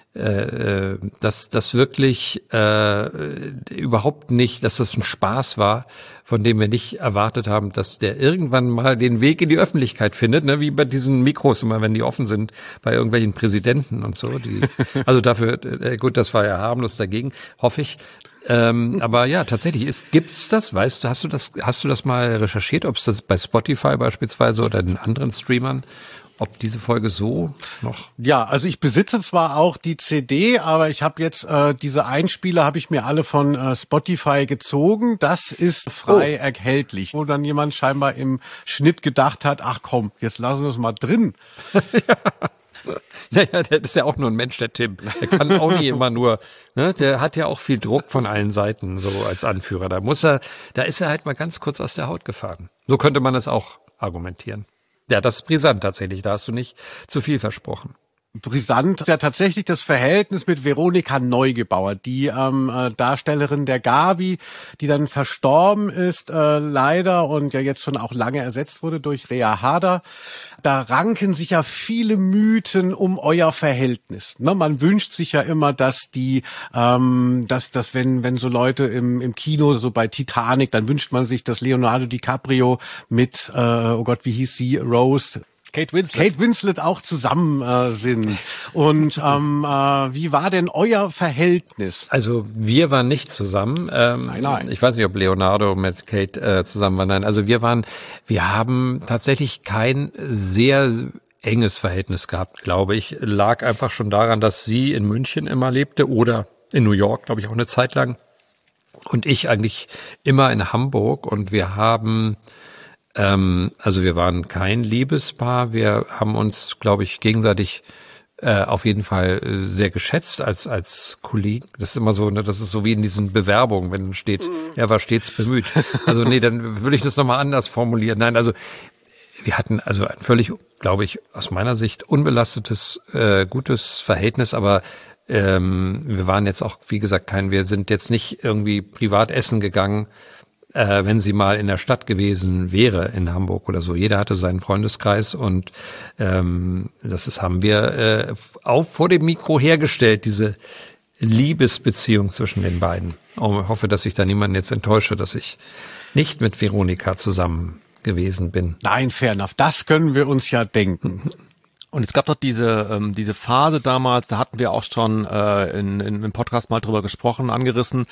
äh, dass das wirklich äh, überhaupt nicht, dass das ein Spaß war, von dem wir nicht erwartet haben, dass der irgendwann mal den Weg in die Öffentlichkeit findet, ne, wie bei diesen Mikros immer, wenn die offen sind, bei irgendwelchen Präsidenten und so. Die, also dafür, äh, gut, das war ja harmlos dagegen, hoffe ich. Ähm, aber ja, tatsächlich ist, gibt's das? Weißt du, hast du das, hast du das mal recherchiert, ob es das bei Spotify beispielsweise oder den anderen Streamern, ob diese Folge so noch? Ja, also ich besitze zwar auch die C D, aber ich habe jetzt äh, diese Einspieler habe ich mir alle von äh, Spotify gezogen. Das ist frei oh. erhältlich, wo dann jemand scheinbar im Schnitt gedacht hat, ach komm, jetzt lassen wir es mal drin. Ja. Naja, der ist ja auch nur ein Mensch, der Tim. Der kann auch nicht immer nur, ne, der hat ja auch viel Druck von allen Seiten, so als Anführer. Da muss er, da ist er halt mal ganz kurz aus der Haut gefahren. So könnte man es auch argumentieren. Ja, das ist brisant tatsächlich, da hast du nicht zu viel versprochen. Brisant ja tatsächlich das Verhältnis mit Veronika Neugebauer, die ähm, äh, Darstellerin der Gabi, die dann verstorben ist, äh, leider, und ja jetzt schon auch lange ersetzt wurde durch Rea Harder. Da ranken sich ja viele Mythen um euer Verhältnis. Ne, man wünscht sich ja immer, dass die, ähm, dass, dass wenn wenn so Leute im im Kino, so bei Titanic, dann wünscht man sich, dass Leonardo DiCaprio mit, äh, oh Gott, wie hieß sie, Rose, Kate Winslet. Kate Winslet auch zusammen äh, sind. Und ähm, äh, wie war denn euer Verhältnis? Also wir waren nicht zusammen. Ähm, nein, nein. Ich weiß nicht, ob Leonardo mit Kate äh, zusammen war. Nein, also wir waren, wir haben tatsächlich kein sehr enges Verhältnis gehabt, glaube ich. Lag einfach schon daran, dass sie in München immer lebte oder in New York, glaube ich, auch eine Zeit lang. Und ich eigentlich immer in Hamburg. Und wir haben... Ähm, also wir waren kein Liebespaar, wir haben uns, glaube ich, gegenseitig äh, auf jeden Fall sehr geschätzt als als Kollegen. Das ist immer so, ne, das ist so wie in diesen Bewerbungen, wenn steht, er war stets bemüht. Also nee, dann würde ich das nochmal anders formulieren. Nein, also wir hatten also ein völlig, glaube ich, aus meiner Sicht unbelastetes, äh, gutes Verhältnis, aber ähm, wir waren jetzt auch, wie gesagt, kein, wir sind jetzt nicht irgendwie privat essen gegangen, Äh, wenn sie mal in der Stadt gewesen wäre, in Hamburg oder so. Jeder hatte seinen Freundeskreis und ähm, das ist, haben wir äh, auch vor dem Mikro hergestellt, diese Liebesbeziehung zwischen den beiden. Und ich hoffe, dass ich da niemanden jetzt enttäusche, dass ich nicht mit Veronika zusammen gewesen bin. Nein, fair enough. Das können wir uns ja denken. Und es gab doch diese ähm, diese Phase damals, da hatten wir auch schon äh, in, in, im Podcast mal drüber gesprochen, angerissen.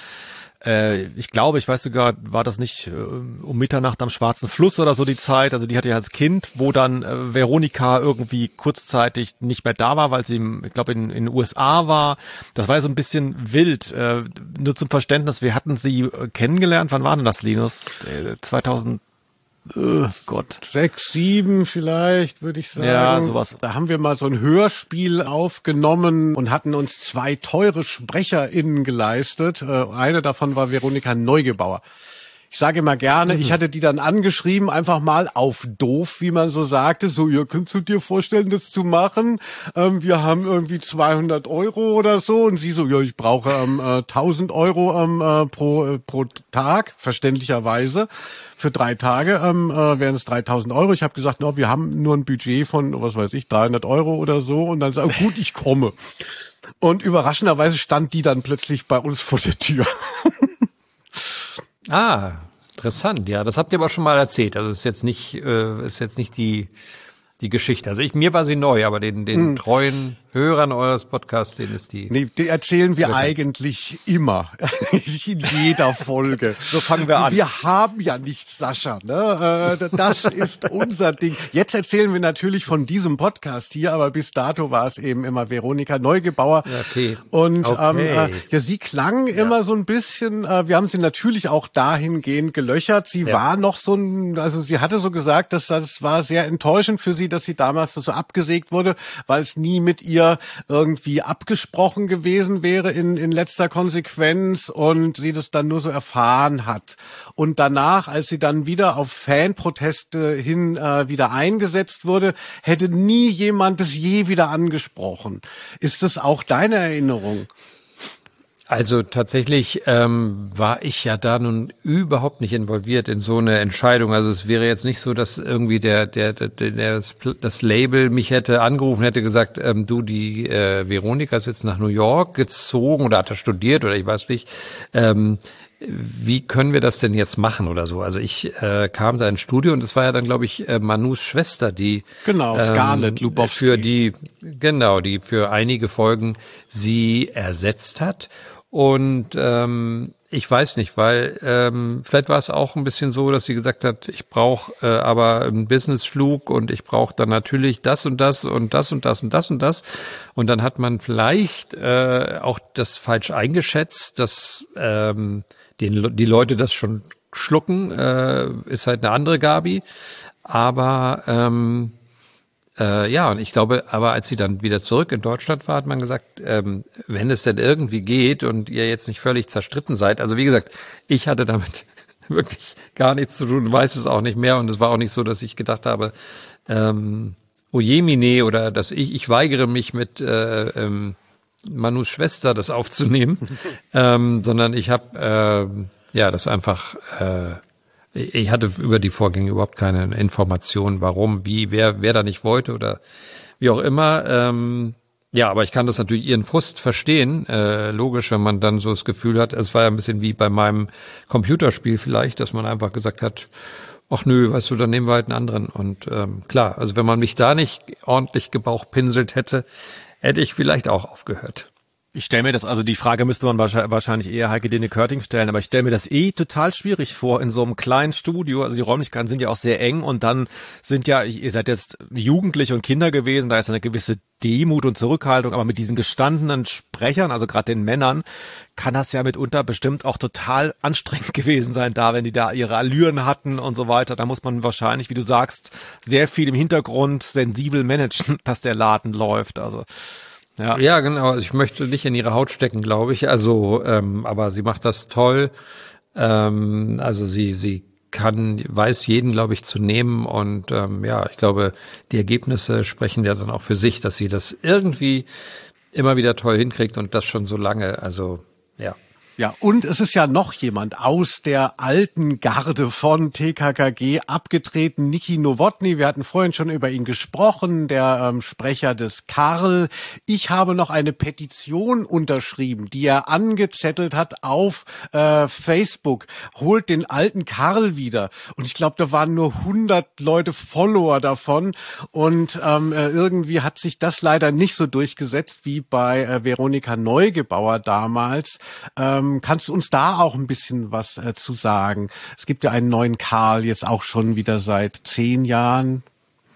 Äh, ich glaube, ich weiß sogar, war das nicht äh, um Mitternacht am Schwarzen Fluss oder so die Zeit, also die hatte ja als Kind, wo dann äh, Veronika irgendwie kurzzeitig nicht mehr da war, weil sie, im, ich glaube, in, in den U S A war. Das war ja so ein bisschen wild. Äh, nur zum Verständnis, wir hatten sie äh, kennengelernt. Wann war denn das, Linus? Äh, zweitausend Oh Gott. Sechs, sieben vielleicht, würde ich sagen. Ja, sowas. Da haben wir mal so ein Hörspiel aufgenommen und hatten uns zwei teure SprecherInnen geleistet. Eine davon war Veronika Neugebauer. Ich sage immer gerne, mhm. ich hatte die dann angeschrieben, einfach mal auf doof, wie man so sagte, so, ja, kannst du dir vorstellen, das zu machen? Ähm, wir haben irgendwie zweihundert Euro oder so und sie so, ja, ich brauche ähm, äh, tausend Euro ähm, äh, pro, äh, pro Tag, verständlicherweise. Für drei Tage ähm, äh, wären es dreitausend Euro. Ich habe gesagt, no, wir haben nur ein Budget von, was weiß ich, dreihundert Euro oder so. Und dann sage ich, gut, ich komme. Und überraschenderweise stand die dann plötzlich bei uns vor der Tür. Ah, interessant. Ja, das habt ihr aber schon mal erzählt. Also ist jetzt nicht, äh, ist jetzt nicht die die Geschichte. Also ich, mir war sie neu, aber den den hm. treuen Hörern eures Podcasts, denen ist die. Nee, die erzählen wir bekannt. Eigentlich immer. In jeder Folge. So fangen wir an. Wir haben ja nichts, Sascha, ne? Das ist unser Ding. Jetzt erzählen wir natürlich von diesem Podcast hier, aber bis dato war es eben immer Veronika Neugebauer. Okay. Und okay. Ähm, äh, ja, sie klang ja. immer so ein bisschen, äh, wir haben sie natürlich auch dahingehend gelöchert. Sie ja. war noch so ein, also sie hatte so gesagt, dass das war sehr enttäuschend für sie, dass sie damals so abgesägt wurde, weil es nie mit ihr irgendwie abgesprochen gewesen wäre in, in letzter Konsequenz und sie das dann nur so erfahren hat. Und danach, als sie dann wieder auf Fanproteste hin äh, wieder eingesetzt wurde, hätte nie jemand das je wieder angesprochen. Ist das auch deine Erinnerung? Also tatsächlich ähm, war ich ja da nun überhaupt nicht involviert in so eine Entscheidung. Also es wäre jetzt nicht so, dass irgendwie der der, der, der das, das Label mich hätte angerufen, hätte gesagt, ähm, du, die äh, Veronika ist jetzt nach New York gezogen oder hat er studiert oder ich weiß nicht. Ähm, wie können wir das denn jetzt machen oder so? Also ich äh, kam da ins Studio und es war ja dann, glaube ich, äh, Manus Schwester, die genau Scarlett ähm, Lubowski für die genau die für einige Folgen sie ersetzt hat. Und ähm, ich weiß nicht, weil ähm, vielleicht war es auch ein bisschen so, dass sie gesagt hat, ich brauche äh, aber einen Businessflug und ich brauche dann natürlich das und das und das und das und das und das. Und dann hat man vielleicht äh, auch das falsch eingeschätzt, dass ähm, den, die Leute das schon schlucken, äh, ist halt eine andere Gabi. Aber ähm, Äh, ja, und ich glaube, aber als sie dann wieder zurück in Deutschland war, hat man gesagt, ähm, wenn es denn irgendwie geht und ihr jetzt nicht völlig zerstritten seid, also wie gesagt, ich hatte damit wirklich gar nichts zu tun, weiß es auch nicht mehr und es war auch nicht so, dass ich gedacht habe, ähm, Ojemine oder dass ich, ich weigere mich mit äh, ähm, Manus Schwester das aufzunehmen, ähm, sondern ich habe äh, ja das einfach äh, ich hatte über die Vorgänge überhaupt keine Informationen, warum, wie, wer, wer da nicht wollte oder wie auch immer. Ähm, ja, aber ich kann das natürlich ihren Frust verstehen. Äh, logisch, wenn man dann so das Gefühl hat, es war ja ein bisschen wie bei meinem Computerspiel vielleicht, dass man einfach gesagt hat, ach nö, weißt du, dann nehmen wir halt einen anderen. Und ähm, klar, also wenn man mich da nicht ordentlich gebauchpinselt hätte, hätte ich vielleicht auch aufgehört. Ich stelle mir das, also die Frage müsste man wahrscheinlich eher Heike Dine Körting stellen, aber ich stelle mir das eh total schwierig vor in so einem kleinen Studio. Also die Räumlichkeiten sind ja auch sehr eng und dann sind ja, ihr seid jetzt Jugendliche und Kinder gewesen, da ist eine gewisse Demut und Zurückhaltung, aber mit diesen gestandenen Sprechern, also gerade den Männern, kann das ja mitunter bestimmt auch total anstrengend gewesen sein da, wenn die da ihre Allüren hatten und so weiter. Da muss man wahrscheinlich, wie du sagst, sehr viel im Hintergrund sensibel managen, dass der Laden läuft, also Ja. ja, genau. Also ich möchte nicht in ihre Haut stecken, glaube ich. Also, ähm, aber sie macht das toll. Ähm, also sie, sie kann, weiß jeden, glaube ich, zu nehmen. Und ähm, ja, ich glaube, die Ergebnisse sprechen ja dann auch für sich, dass sie das irgendwie immer wieder toll hinkriegt und das schon so lange. Also ja. Ja, und es ist ja noch jemand aus der alten Garde von T K K G abgetreten, Niki Nowotny. Wir hatten vorhin schon über ihn gesprochen, der ähm, Sprecher des Karl. Ich habe noch eine Petition unterschrieben, die er angezettelt hat auf äh, Facebook. Holt den alten Karl wieder. Und ich glaube, da waren nur hundert Leute Follower davon. Und ähm, irgendwie hat sich das leider nicht so durchgesetzt wie bei äh, Veronika Neugebauer damals. Ähm, Kannst du uns da auch ein bisschen was äh, zu sagen? Es gibt ja einen neuen Karl, jetzt auch schon wieder seit zehn Jahren.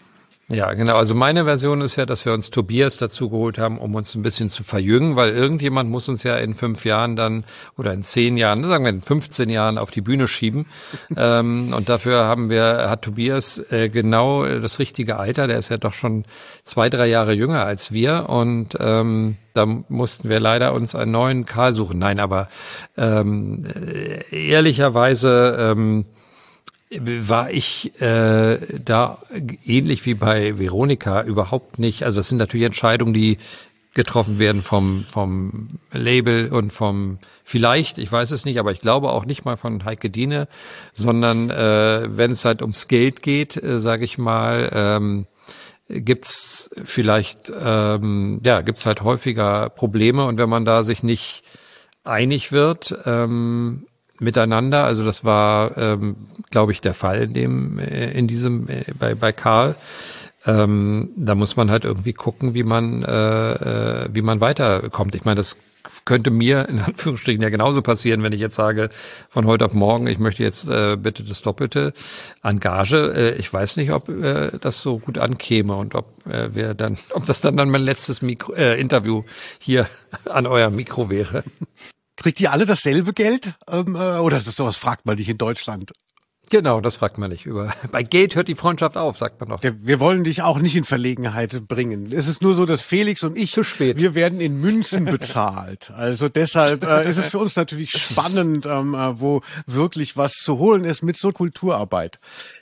Ja, genau. Also meine Version ist ja, dass wir uns Tobias dazu geholt haben, um uns ein bisschen zu verjüngen, weil irgendjemand muss uns ja in fünf Jahren dann oder in zehn Jahren, sagen wir in fünfzehn Jahren auf die Bühne schieben. ähm, und dafür haben wir, hat Tobias äh, genau das richtige Alter. Der ist ja doch schon zwei, drei Jahre jünger als wir und ähm, da mussten wir leider uns einen neuen Karl suchen. Nein, aber ähm, ehrlicherweise ähm, war ich äh, da ähnlich wie bei Veronika überhaupt nicht, also das sind natürlich Entscheidungen, die getroffen werden vom vom Label und vom vielleicht, ich weiß es nicht, aber ich glaube auch nicht mal von Heike Diene, sondern äh, wenn es halt ums Geld geht, äh, sage ich mal, ähm, gibt's vielleicht, ähm, ja, gibt's halt häufiger Probleme und wenn man da sich nicht einig wird, ähm, miteinander, also das war, ähm, glaube ich, der Fall in dem, äh, in diesem, äh, bei bei Karl. Ähm, da muss man halt irgendwie gucken, wie man, äh, äh, wie man weiterkommt. Ich meine, das könnte mir in Anführungsstrichen ja genauso passieren, wenn ich jetzt sage, von heute auf morgen, ich möchte jetzt äh, bitte das Doppelte an Gage. Äh, ich weiß nicht, ob äh, das so gut ankäme und ob äh, wir dann, ob das dann dann mein letztes Mikro, äh, Interview hier an eurem Mikro wäre. Kriegt ihr alle dasselbe Geld? Ähm, äh, oder das sowas fragt man nicht in Deutschland? Genau, das fragt man nicht über. Bei Geld hört die Freundschaft auf, sagt man doch. Ja, wir wollen dich auch nicht in Verlegenheit bringen. Es ist nur so, dass Felix und ich, zu spät. Wir werden in Münzen bezahlt. Also deshalb äh, ist es für uns natürlich spannend, ähm, äh, wo wirklich was zu holen ist mit so Kulturarbeit.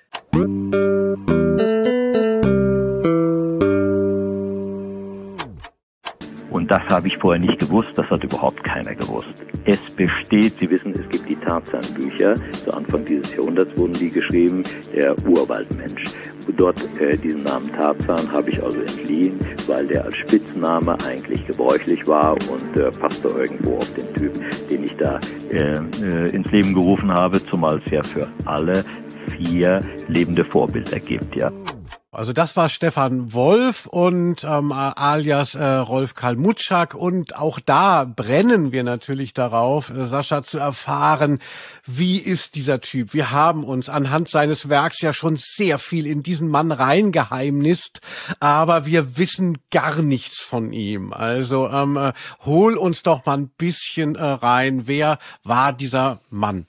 Und das habe ich vorher nicht gewusst, das hat überhaupt keiner gewusst. Es besteht, Sie wissen, es gibt die Tarzan-Bücher, zu Anfang dieses Jahrhunderts wurden die geschrieben, der Urwaldmensch. Dort äh, diesen Namen Tarzan habe ich also entliehen, weil der als Spitzname eigentlich gebräuchlich war und äh, passte irgendwo auf den Typ, den ich da äh, äh, ins Leben gerufen habe, zumal es ja für alle vier lebende Vorbilder gibt, ja. Also das war Stefan Wolf und ähm, alias äh, Rolf Kalmutschak und auch da brennen wir natürlich darauf, äh, Sascha, zu erfahren, wie ist dieser Typ. Wir haben uns anhand seines Werks ja schon sehr viel in diesen Mann reingeheimnist, aber wir wissen gar nichts von ihm. Also ähm, äh, hol uns doch mal ein bisschen äh, rein. Wer war dieser Mann?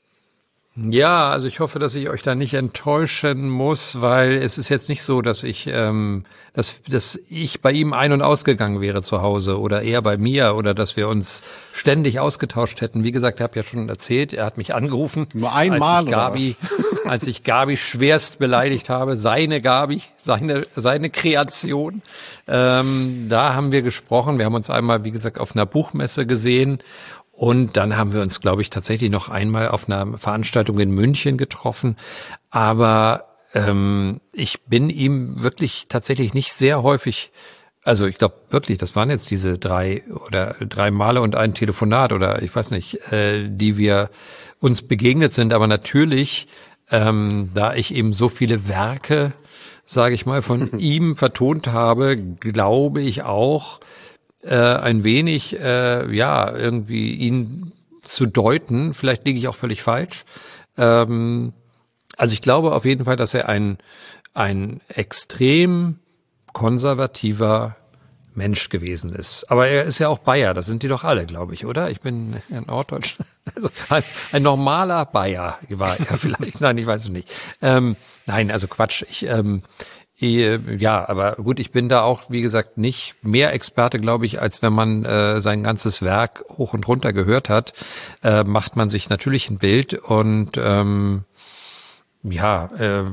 Ja, also ich hoffe, dass ich euch da nicht enttäuschen muss, weil es ist jetzt nicht so, dass ich, ähm, dass, dass ich bei ihm ein- und ausgegangen wäre zu Hause oder er bei mir oder dass wir uns ständig ausgetauscht hätten. Wie gesagt, ich habe ja schon erzählt, er hat mich angerufen, nur einmal, als ich Gabi, als ich Gabi schwerst beleidigt habe, seine Gabi, seine seine Kreation. Ähm, da haben wir gesprochen. Wir haben uns einmal, wie gesagt, auf einer Buchmesse gesehen. Und dann haben wir uns, glaube ich, tatsächlich noch einmal auf einer Veranstaltung in München getroffen. Aber ähm, ich bin ihm wirklich tatsächlich nicht sehr häufig, also ich glaube wirklich, das waren jetzt diese drei oder drei Male und ein Telefonat oder ich weiß nicht, äh, die wir uns begegnet sind. Aber natürlich, ähm, da ich eben so viele Werke, sage ich mal, von ihm vertont habe, glaube ich auch, Äh, ein wenig, äh, ja, irgendwie ihn zu deuten. Vielleicht liege ich auch völlig falsch. Ähm, also ich glaube auf jeden Fall, dass er ein, ein extrem konservativer Mensch gewesen ist. Aber er ist ja auch Bayer, das sind die doch alle, glaube ich, oder? Ich bin in Norddeutschland. Also ein, ein normaler Bayer war er vielleicht. Nein, ich weiß es nicht. Ähm, nein, also Quatsch. Ich, ähm, Ja, aber gut, ich bin da auch, wie gesagt, nicht mehr Experte, glaube ich, als wenn man äh, sein ganzes Werk hoch und runter gehört hat, äh, macht man sich natürlich ein Bild und ähm, ja, äh,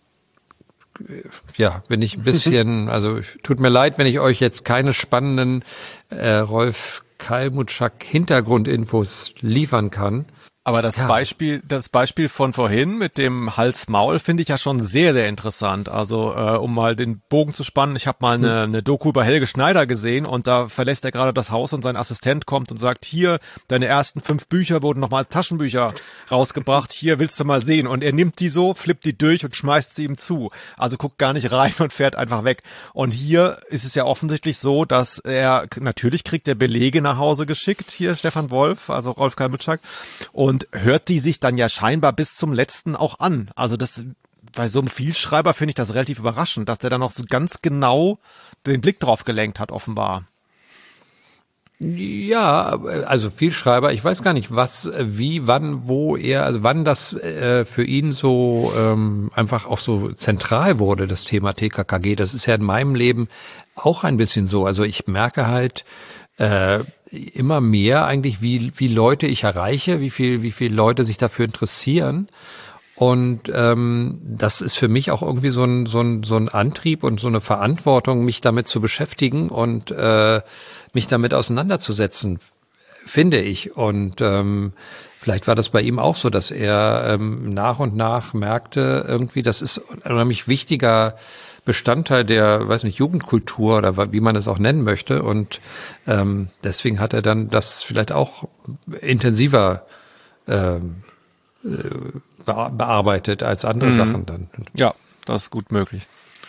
ja, bin ich ein bisschen, also tut mir leid, wenn ich euch jetzt keine spannenden äh, Rolf Kalmutschak Hintergrundinfos liefern kann. Aber das ja. Beispiel, das Beispiel von vorhin mit dem Hals-Maul finde ich ja schon sehr, sehr interessant. Also äh, um mal den Bogen zu spannen, ich habe mal eine, eine Doku über Helge Schneider gesehen und da verlässt er gerade das Haus und sein Assistent kommt und sagt, hier, deine ersten fünf Bücher wurden nochmal Taschenbücher rausgebracht, hier willst du mal sehen. Und er nimmt die so, flippt die durch und schmeißt sie ihm zu. Also guckt gar nicht rein und fährt einfach weg. Und hier ist es ja offensichtlich so, dass er, natürlich kriegt er Belege nach Hause geschickt, hier Stefan Wolf, also Rolf Kalmutschak, und Und hört die sich dann ja scheinbar bis zum letzten auch an. Also das bei so einem Vielschreiber finde ich das relativ überraschend, dass der dann noch so ganz genau den Blick drauf gelenkt hat, offenbar. Ja, also Vielschreiber, ich weiß gar nicht, was, wie, wann, wo er, also wann das äh, für ihn so ähm, einfach auch so zentral wurde, das Thema T K K G. Das ist ja in meinem Leben auch ein bisschen so. Also ich merke halt äh, immer mehr eigentlich, wie wie Leute ich erreiche, wie viel wie viele Leute sich dafür interessieren. Und ähm, das ist für mich auch irgendwie so ein so ein so ein Antrieb und so eine Verantwortung, mich damit zu beschäftigen und äh, mich damit auseinanderzusetzen, finde ich. Und ähm, vielleicht war das bei ihm auch so, dass er ähm, nach und nach merkte, irgendwie, das ist ein unheimlich wichtiger Bestandteil der, weiß nicht, Jugendkultur oder wie man es auch nennen möchte. Und ähm, deswegen hat er dann das vielleicht auch intensiver ähm, bearbeitet als andere mhm. Sachen dann. Ja, das ist gut möglich.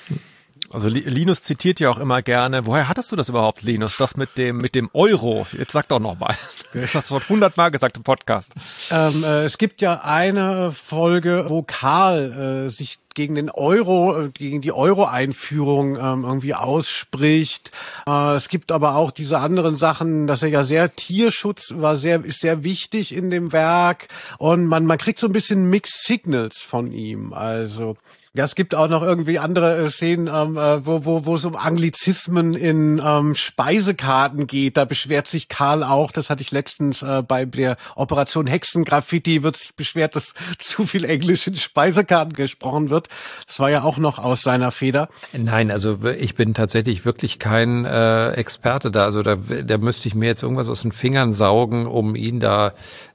Also Linus zitiert ja auch immer gerne, woher hattest du das überhaupt, Linus, das mit dem mit dem Euro? Jetzt sag doch noch mal. Du hast das schon hundertmal gesagt im Podcast. Ähm, äh, es gibt ja eine Folge, wo Karl äh, sich gegen den Euro, gegen die Euro-Einführung ähm, irgendwie ausspricht. Äh, es gibt aber auch diese anderen Sachen, dass er ja sehr Tierschutz war sehr ist sehr wichtig in dem Werk und man man kriegt so ein bisschen Mixed Signals von ihm. Also ja, es gibt auch noch irgendwie andere äh, Szenen, ähm, äh, wo wo wo es um Anglizismen in ähm, Speisekarten geht. Da beschwert sich Karl auch, das hatte ich letztens äh, bei der Operation Hexengraffiti, wird sich beschwert, dass zu viel Englisch in Speisekarten gesprochen wird. Das war ja auch noch aus seiner Feder. Nein, also ich bin tatsächlich wirklich kein äh, Experte da. Also da, da müsste ich mir jetzt irgendwas aus den Fingern saugen, um ihn da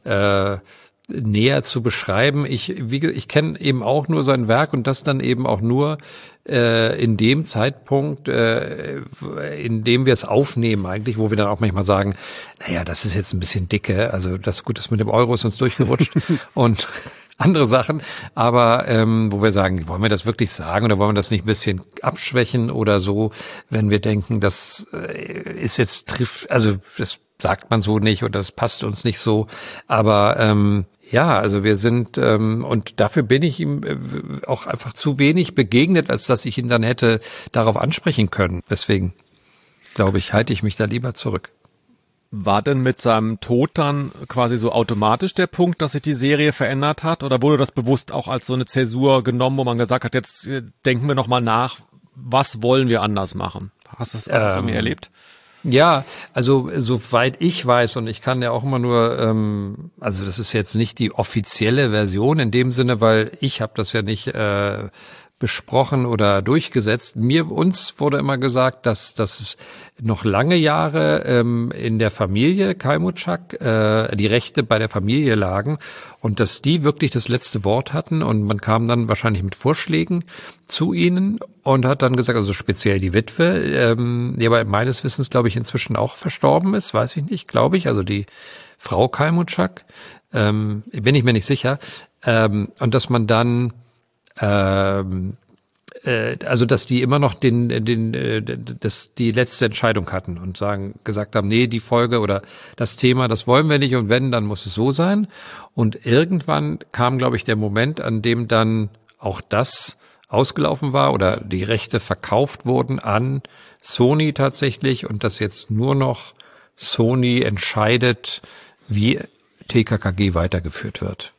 äh, näher zu beschreiben. Ich, wie, ich kenne eben auch nur sein Werk und das dann eben auch nur äh, in dem Zeitpunkt, äh, in dem wir es aufnehmen eigentlich, wo wir dann auch manchmal sagen, naja, das ist jetzt ein bisschen dicke, also das gut ist mit dem Euro ist uns durchgerutscht und andere Sachen, aber ähm, wo wir sagen, wollen wir das wirklich sagen oder wollen wir das nicht ein bisschen abschwächen oder so, wenn wir denken, das äh, ist jetzt trifft, also das sagt man so nicht oder das passt uns nicht so, aber ähm, ja, also wir sind ähm, und dafür bin ich ihm äh, auch einfach zu wenig begegnet, als dass ich ihn dann hätte darauf ansprechen können. Deswegen glaube ich, halte ich mich da lieber zurück. War denn mit seinem Tod dann quasi so automatisch der Punkt, dass sich die Serie verändert hat? Oder wurde das bewusst auch als so eine Zäsur genommen, wo man gesagt hat, jetzt denken wir nochmal nach, was wollen wir anders machen? Hast du das ähm, so mir erlebt? Ja, also soweit ich weiß, und ich kann ja auch immer nur, ähm, also das ist jetzt nicht die offizielle Version in dem Sinne, weil ich habe das ja nicht äh, besprochen oder durchgesetzt. Mir, uns wurde immer gesagt, dass das noch lange Jahre ähm, in der Familie Kalmuczak äh, die Rechte bei der Familie lagen und dass die wirklich das letzte Wort hatten und man kam dann wahrscheinlich mit Vorschlägen zu ihnen und hat dann gesagt, also speziell die Witwe, ähm, die aber meines Wissens, glaube ich, inzwischen auch verstorben ist, weiß ich nicht, glaube ich, also die Frau Kalmuczak, ähm, bin ich mir nicht sicher, ähm, und dass man dann Ähm, äh, also dass die immer noch den, den, äh, das die letzte Entscheidung hatten und sagen, gesagt haben, nee, die Folge oder das Thema, das wollen wir nicht und wenn, dann muss es so sein. Und irgendwann kam, glaube ich, der Moment, an dem dann auch das ausgelaufen war oder die Rechte verkauft wurden an Sony tatsächlich und dass jetzt nur noch Sony entscheidet, wie T K K G weitergeführt wird.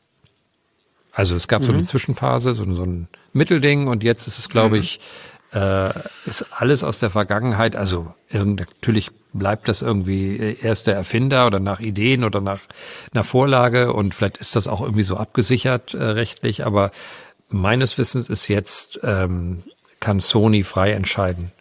Also es gab mhm. so eine Zwischenphase, so, so ein Mittelding und jetzt ist es, glaube mhm. ich, äh, ist alles aus der Vergangenheit. Also irgend, natürlich bleibt das irgendwie erst der Erfinder oder nach Ideen oder nach einer Vorlage und vielleicht ist das auch irgendwie so abgesichert äh, rechtlich, aber meines Wissens ist jetzt, ähm, kann Sony frei entscheiden,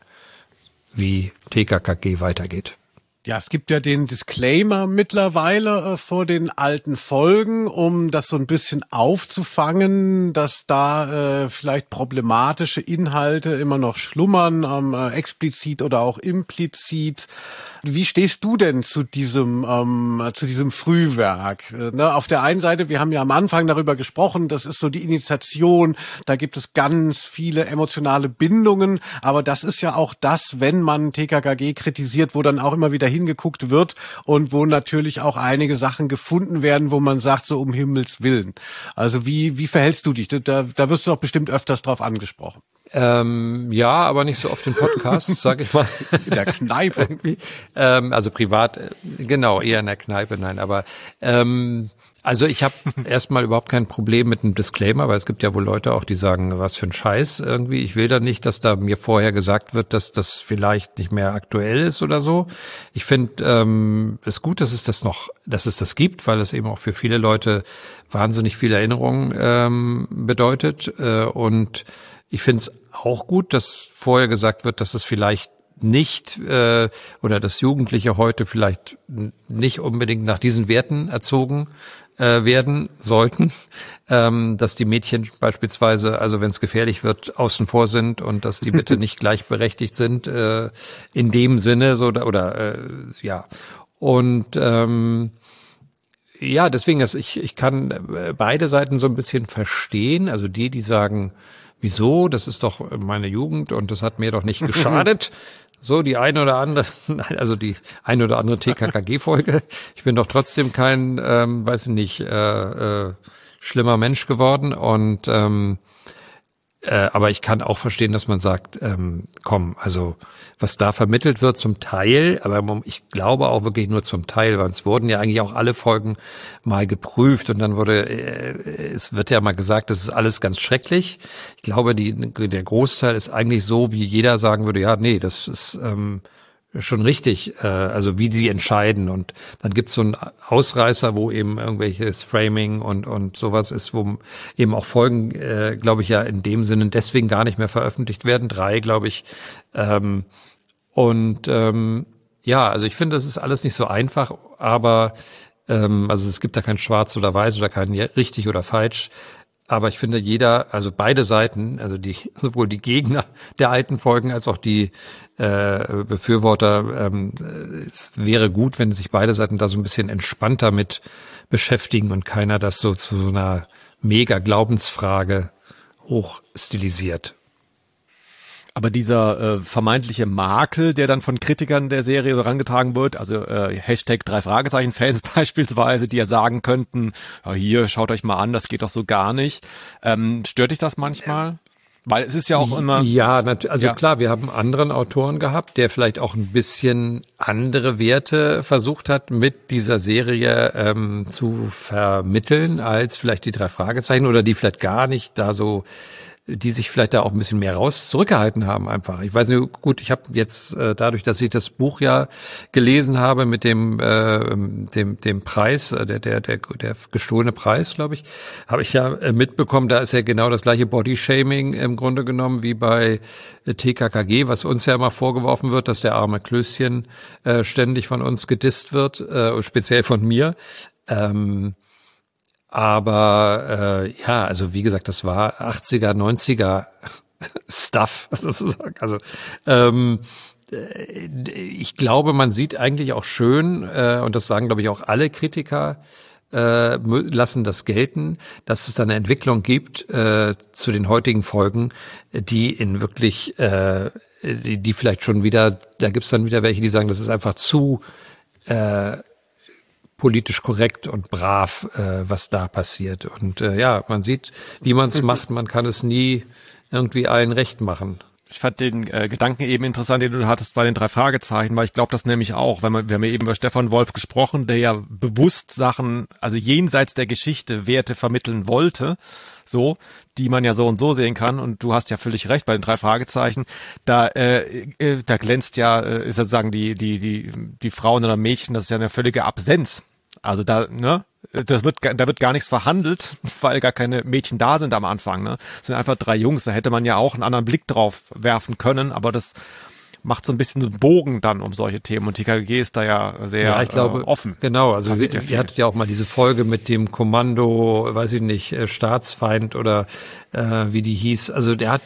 wie T K K G weitergeht. Ja, es gibt ja den Disclaimer mittlerweile äh, vor den alten Folgen, um das so ein bisschen aufzufangen, dass da äh, vielleicht problematische Inhalte immer noch schlummern, ähm, äh, explizit oder auch implizit. Wie stehst du denn zu diesem ähm, zu diesem Frühwerk? Äh, ne? Auf der einen Seite, wir haben ja am Anfang darüber gesprochen, das ist so die Initiation, da gibt es ganz viele emotionale Bindungen, aber das ist ja auch das, wenn man T K K G kritisiert, wo dann auch immer wieder hingeguckt wird und wo natürlich auch einige Sachen gefunden werden, wo man sagt, so um Himmels Willen. Also wie, wie verhältst du dich? Da, da wirst du doch bestimmt öfters drauf angesprochen. Ähm, ja, aber nicht so oft in Podcasts, sag ich mal. In der Kneipe. ähm, also privat, genau, eher in der Kneipe, nein, aber ähm, also ich habe erstmal überhaupt kein Problem mit einem Disclaimer, weil es gibt ja wohl Leute auch, die sagen, was für ein Scheiß irgendwie. Ich will da nicht, dass da mir vorher gesagt wird, dass das vielleicht nicht mehr aktuell ist oder so. Ich finde ähm, es gut, dass es das noch, dass es das gibt, weil es eben auch für viele Leute wahnsinnig viel Erinnerung ähm, bedeutet. Äh, und ich finde es auch gut, dass vorher gesagt wird, dass es vielleicht nicht äh, oder dass Jugendliche heute vielleicht nicht unbedingt nach diesen Werten erzogen äh, werden sollten, ähm, dass die Mädchen beispielsweise, also wenn es gefährlich wird, außen vor sind und dass die bitte nicht gleichberechtigt sind äh, in dem Sinne so oder, oder äh, ja und ähm, ja deswegen, dass ich ich kann beide Seiten so ein bisschen verstehen, also die, die sagen, wieso? Das ist doch meine Jugend und das hat mir doch nicht geschadet. So, die eine oder andere, also die eine oder andere T K K G-Folge. Ich bin doch trotzdem kein, ähm, weiß ich nicht, äh, äh, schlimmer Mensch geworden und ähm, äh, aber ich kann auch verstehen, dass man sagt, ähm, komm, also was da vermittelt wird zum Teil, aber ich glaube auch wirklich nur zum Teil, weil es wurden ja eigentlich auch alle Folgen mal geprüft und dann wurde, äh, es wird ja mal gesagt, das ist alles ganz schrecklich. Ich glaube, die, der Großteil ist eigentlich so, wie jeder sagen würde, ja, nee, das ist ähm, schon richtig, äh, also wie sie entscheiden und dann gibt's so einen Ausreißer, wo eben irgendwelches Framing und und sowas ist, wo eben auch Folgen, äh, glaube ich, ja in dem Sinne deswegen gar nicht mehr veröffentlicht werden, drei, glaube ich, ähm, und ähm, ja, also ich finde, das ist alles nicht so einfach, aber ähm, also es gibt da kein Schwarz oder Weiß oder kein richtig oder falsch. Aber ich finde, jeder, also beide Seiten, also die sowohl die Gegner der alten Folgen als auch die äh, Befürworter, ähm, es wäre gut, wenn sich beide Seiten da so ein bisschen entspannter mit beschäftigen und keiner das so zu so einer mega Glaubensfrage hochstilisiert. Aber dieser äh, vermeintliche Makel, der dann von Kritikern der Serie so herangetragen wird, also äh, Hashtag drei Fragezeichen Fans beispielsweise, die ja sagen könnten, ja, hier, schaut euch mal an, das geht doch so gar nicht. Ähm, stört dich das manchmal? Weil es ist ja auch immer... Ja, natürlich. Also ja. Klar, wir haben einen anderen Autoren gehabt, der vielleicht auch ein bisschen andere Werte versucht hat, mit dieser Serie ähm, zu vermitteln, als vielleicht die drei Fragezeichen oder die vielleicht gar nicht da so... die sich vielleicht da auch ein bisschen mehr raus zurückgehalten haben einfach. Ich weiß nicht, gut, ich habe jetzt äh, dadurch, dass ich das Buch ja gelesen habe mit dem äh, dem dem Preis, äh, der der der der gestohlene Preis, glaube ich, habe ich ja äh, mitbekommen, da ist ja genau das gleiche Bodyshaming im Grunde genommen wie bei äh, T K K G, was uns ja immer vorgeworfen wird, dass der arme Klößchen äh, ständig von uns gedisst wird, äh, speziell von mir. Ähm, Aber äh, ja, also wie gesagt, das war achtziger, neunziger Stuff sozusagen. Also ähm, ich glaube, man sieht eigentlich auch schön, äh, und das sagen, glaube ich, auch alle Kritiker, äh, lassen das gelten, dass es da eine Entwicklung gibt äh, zu den heutigen Folgen, die in wirklich, äh, die, die vielleicht schon wieder, da gibt's dann wieder welche, die sagen, das ist einfach zu äh, politisch korrekt und brav, äh, was da passiert. Und äh, ja, man sieht, wie man es macht. Man kann es nie irgendwie allen recht machen. Ich fand den äh, Gedanken eben interessant, den du hattest bei den drei Fragezeichen, weil ich glaube das nämlich auch, wenn man, wir haben ja eben über Stefan Wolf gesprochen, der ja bewusst Sachen, also jenseits der Geschichte Werte vermitteln wollte, so, die man ja so und so sehen kann. Und du hast ja völlig recht bei den drei Fragezeichen. Da, äh, äh, da glänzt ja, äh, ist sozusagen die, die, die, die Frauen oder Mädchen, das ist ja eine völlige Absenz. Also da, ne, das wird, da wird gar nichts verhandelt, weil gar keine Mädchen da sind am Anfang, ne. Das sind einfach drei Jungs, da hätte man ja auch einen anderen Blick drauf werfen können, aber das macht so ein bisschen einen Bogen dann um solche Themen und T K K G ist da ja sehr ja, ich glaube, äh, offen. Genau, also ihr, ja ihr hattet ja auch mal diese Folge mit dem Kommando, weiß ich nicht, äh, Staatsfeind oder äh, wie die hieß. Also der hat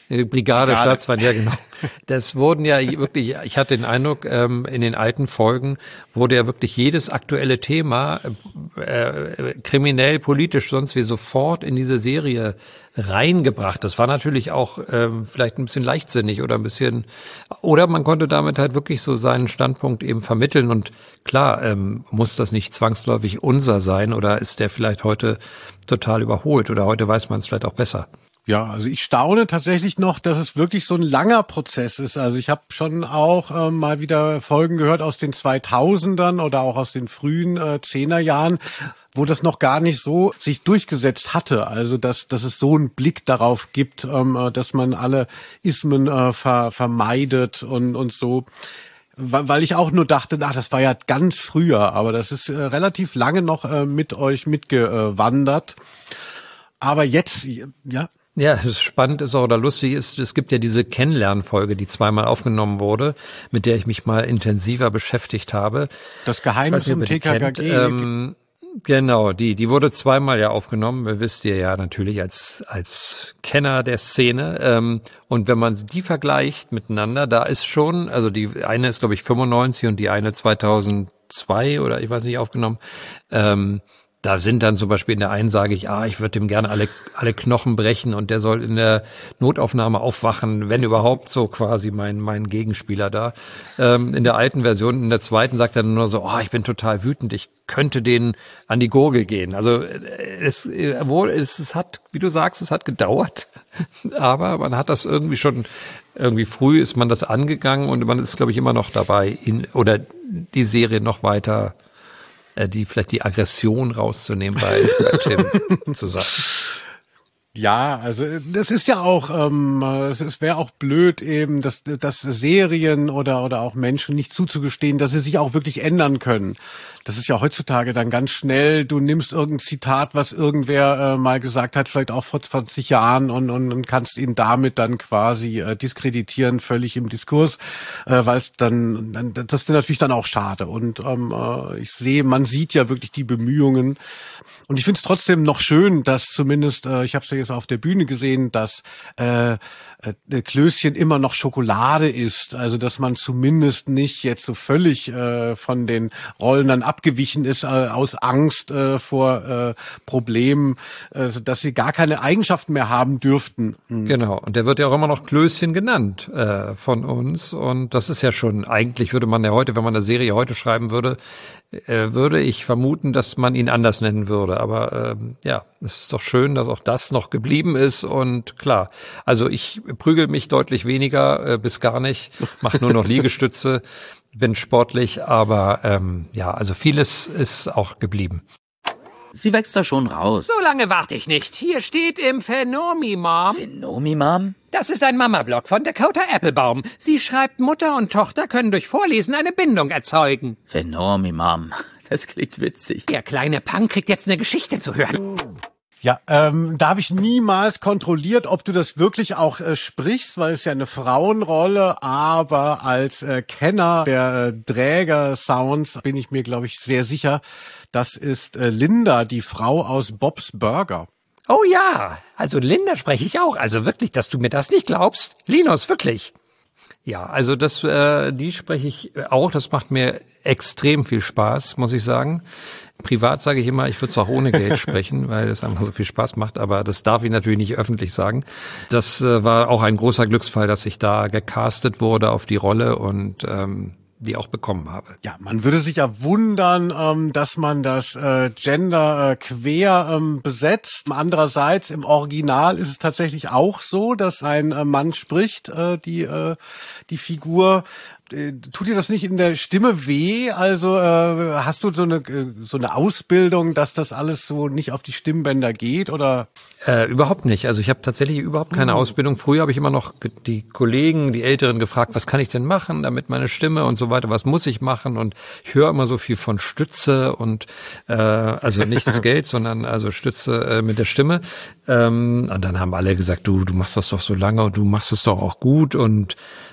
Brigade, Brigade. Staatsfeind, ja genau. Das wurden ja wirklich, ich hatte den Eindruck, ähm, in den alten Folgen wurde ja wirklich jedes aktuelle Thema, äh, kriminell, politisch, sonst wie sofort in diese Serie reingebracht. Das war natürlich auch ähm, vielleicht ein bisschen leichtsinnig oder ein bisschen, oder man konnte damit halt wirklich so seinen Standpunkt eben vermitteln. Und klar, ähm, muss das nicht zwangsläufig unser sein oder ist der vielleicht heute total überholt oder heute weiß man es vielleicht auch besser. Ja, also ich staune tatsächlich noch, dass es wirklich so ein langer Prozess ist. Also ich habe schon auch äh, mal wieder Folgen gehört aus den zweitausendern oder auch aus den frühen äh, Zehnerjahren, wo das noch gar nicht so sich durchgesetzt hatte. Also dass, dass es so einen Blick darauf gibt, ähm, dass man alle Ismen äh, ver, vermeidet und, und so. Weil ich auch nur dachte, ach, das war ja ganz früher, aber das ist äh, relativ lange noch äh, mit euch mitgewandert. Aber jetzt, ja... Ja, es spannend ist auch oder lustig ist, es gibt ja diese Kennenlernfolge, die zweimal aufgenommen wurde, mit der ich mich mal intensiver beschäftigt habe. Das Geheimnis im T K K G. Ähm, genau, die, die wurde zweimal ja aufgenommen, wisst ihr ja natürlich als, als Kenner der Szene. Ähm, und wenn man die vergleicht miteinander, da ist schon, also die eine ist glaube ich fünfundneunzig und die eine zweitausendzwei oder ich weiß nicht aufgenommen, ähm, da sind dann zum Beispiel in der einen sage ich, ah, ich würde dem gerne alle alle Knochen brechen und der soll in der Notaufnahme aufwachen, wenn überhaupt, so quasi mein mein Gegenspieler da. Ähm, in der alten Version, in der zweiten sagt er nur so, oh, ich bin total wütend, ich könnte denen an die Gurgel gehen. Also es wohl es, es hat, wie du sagst, es hat gedauert, aber man hat das irgendwie schon irgendwie früh ist man das angegangen und man ist, glaube ich, immer noch dabei, in, oder die Serie noch weiter die vielleicht die Aggression rauszunehmen bei, bei Tim zusammen. Ja, also das ist ja auch, ähm, es, es wäre auch blöd eben, dass, dass Serien oder oder auch Menschen nicht zuzugestehen, dass sie sich auch wirklich ändern können. Das ist ja heutzutage dann ganz schnell, du nimmst irgendein Zitat, was irgendwer äh, mal gesagt hat, vielleicht auch vor zwanzig Jahren und, und, und kannst ihn damit dann quasi äh, diskreditieren, völlig im Diskurs, äh, weil es dann, dann, das ist natürlich dann auch schade. Und ähm, äh, ich sehe, man sieht ja wirklich die Bemühungen. Und ich finde es trotzdem noch schön, dass zumindest, äh, ich habe es ja jetzt auf der Bühne gesehen, dass äh, äh, Klößchen immer noch Schokolade ist. Also dass man zumindest nicht jetzt so völlig äh, von den Rollen dann abgewichen ist äh, aus Angst äh, vor äh, Problemen, äh, dass sie gar keine Eigenschaften mehr haben dürften. Mhm. Genau, und der wird ja auch immer noch Klößchen genannt äh, von uns. Und das ist ja schon, eigentlich würde man ja heute, wenn man eine Serie heute schreiben würde, äh, würde ich vermuten, dass man ihn anders nennen würde. Aber ähm, ja, es ist doch schön, dass auch das noch geblieben ist. Und klar, also ich prügel mich deutlich weniger äh, bis gar nicht, mache nur noch Liegestütze, bin sportlich, aber ähm, ja, also vieles ist auch geblieben. Sie wächst da schon raus. So lange warte ich nicht. Hier steht im Phänomimam. Phänomimam? Das ist ein Mama-Blog von Dakota Applebaum. Sie schreibt, Mutter und Tochter können durch Vorlesen eine Bindung erzeugen. Phänomimam. Das klingt witzig. Der kleine Punk kriegt jetzt eine Geschichte zu hören. Ja, ähm, da habe ich niemals kontrolliert, ob du das wirklich auch äh, sprichst, weil es ja eine Frauenrolle, aber als äh, Kenner der äh, Träger-Sounds bin ich mir, glaube ich, sehr sicher, das ist äh, Linda, die Frau aus Bob's Burger. Oh ja, also Linda spreche ich auch. Also wirklich, dass du mir das nicht glaubst. Linus, wirklich. Ja, also das, äh, die spreche ich auch. Das macht mir extrem viel Spaß, muss ich sagen. Privat sage ich immer, ich würde es auch ohne Geld sprechen, weil es einfach so viel Spaß macht. Aber das darf ich natürlich nicht öffentlich sagen. Das äh, war auch ein großer Glücksfall, dass ich da gecastet wurde auf die Rolle und ähm, die auch bekommen habe. Ja, man würde sich ja wundern, ähm, dass man das äh, Gender äh, quer ähm, besetzt. Andererseits im Original ist es tatsächlich auch so, dass ein äh, Mann spricht, äh, die äh, die Figur. Äh, tut dir das nicht in der Stimme weh? Also äh, hast du so eine äh, so eine Ausbildung, dass das alles so nicht auf die Stimmbänder geht oder? Äh, überhaupt nicht. Also ich habe tatsächlich überhaupt keine mhm. Ausbildung. Früher habe ich immer noch die Kollegen, die Älteren gefragt, was kann ich denn machen, damit meine Stimme und so weiter, was muss ich machen? Und ich höre immer so viel von Stütze und äh, also nicht das Geld, sondern also Stütze äh, mit der Stimme. Ähm, und dann haben alle gesagt, du, du machst das doch so lange und du machst es doch auch gut und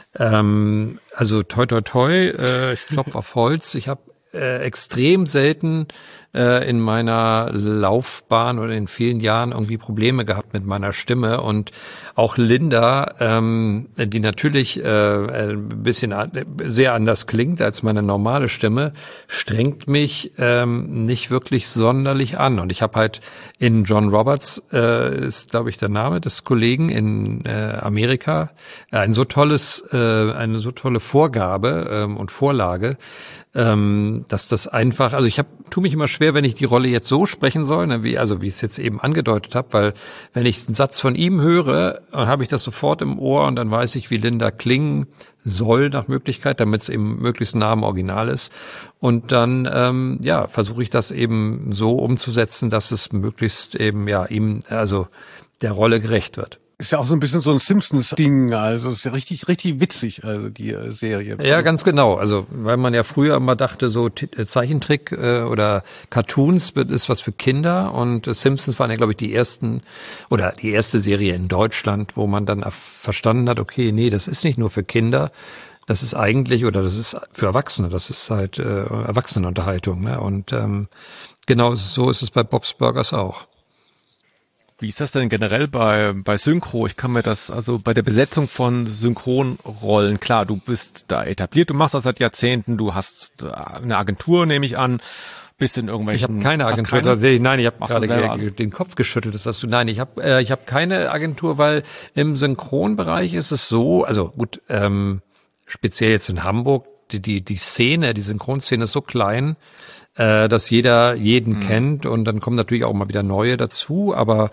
ähm, also toi toi toi, äh, ich klopfe auf Holz. Ich habe äh, extrem selten äh, in meiner Laufbahn oder in vielen Jahren irgendwie Probleme gehabt mit meiner Stimme und auch Linda, ähm, die natürlich äh, ein bisschen an, sehr anders klingt als meine normale Stimme, strengt mich ähm, nicht wirklich sonderlich an. Und ich habe halt in John Roberts, äh, ist glaube ich der Name des Kollegen in äh, Amerika, ein so tolles, äh, eine so tolle Vorgabe ähm, und Vorlage, ähm, dass das einfach, also ich hab, tue mich immer schwer, wenn ich die Rolle jetzt so sprechen soll, ne, wie, also wie ich es jetzt eben angedeutet habe, weil wenn ich einen Satz von ihm höre, dann habe ich das sofort im Ohr und dann weiß ich, wie Linda klingen soll nach Möglichkeit, damit es eben möglichst nah am Original ist. Und dann ähm, ja versuche ich das eben so umzusetzen, dass es möglichst eben ja ihm, also der Rolle gerecht wird. Ist ja auch so ein bisschen so ein Simpsons-Ding, also ist ja richtig, richtig witzig, also die äh, Serie. Ja, ganz genau. Also, weil man ja früher immer dachte, so T- Zeichentrick äh, oder Cartoons ist was für Kinder und äh, Simpsons waren ja, glaube ich, die ersten oder die erste Serie in Deutschland, wo man dann verstanden hat, okay, nee, das ist nicht nur für Kinder, das ist eigentlich, oder das ist für Erwachsene, das ist halt äh, Erwachsenenunterhaltung, ne? Und ähm, genau so ist es bei Bob's Burgers auch. Wie ist das denn generell bei bei Synchro? Ich kann mir das, also bei der Besetzung von Synchronrollen, klar, du bist da etabliert, du machst das seit Jahrzehnten, du hast eine Agentur, nehme ich an, bist in irgendwelchen... Ich habe keine Agentur, tatsächlich, nein, ich habe gerade den Kopf geschüttelt, das hast du, nein, ich habe äh, ich habe keine Agentur, weil im Synchronbereich ist es so, also gut, ähm, speziell jetzt in Hamburg, die die die Szene, die Synchronszene ist so klein, äh, dass jeder jeden mhm. kennt und dann kommen natürlich auch mal wieder neue dazu, aber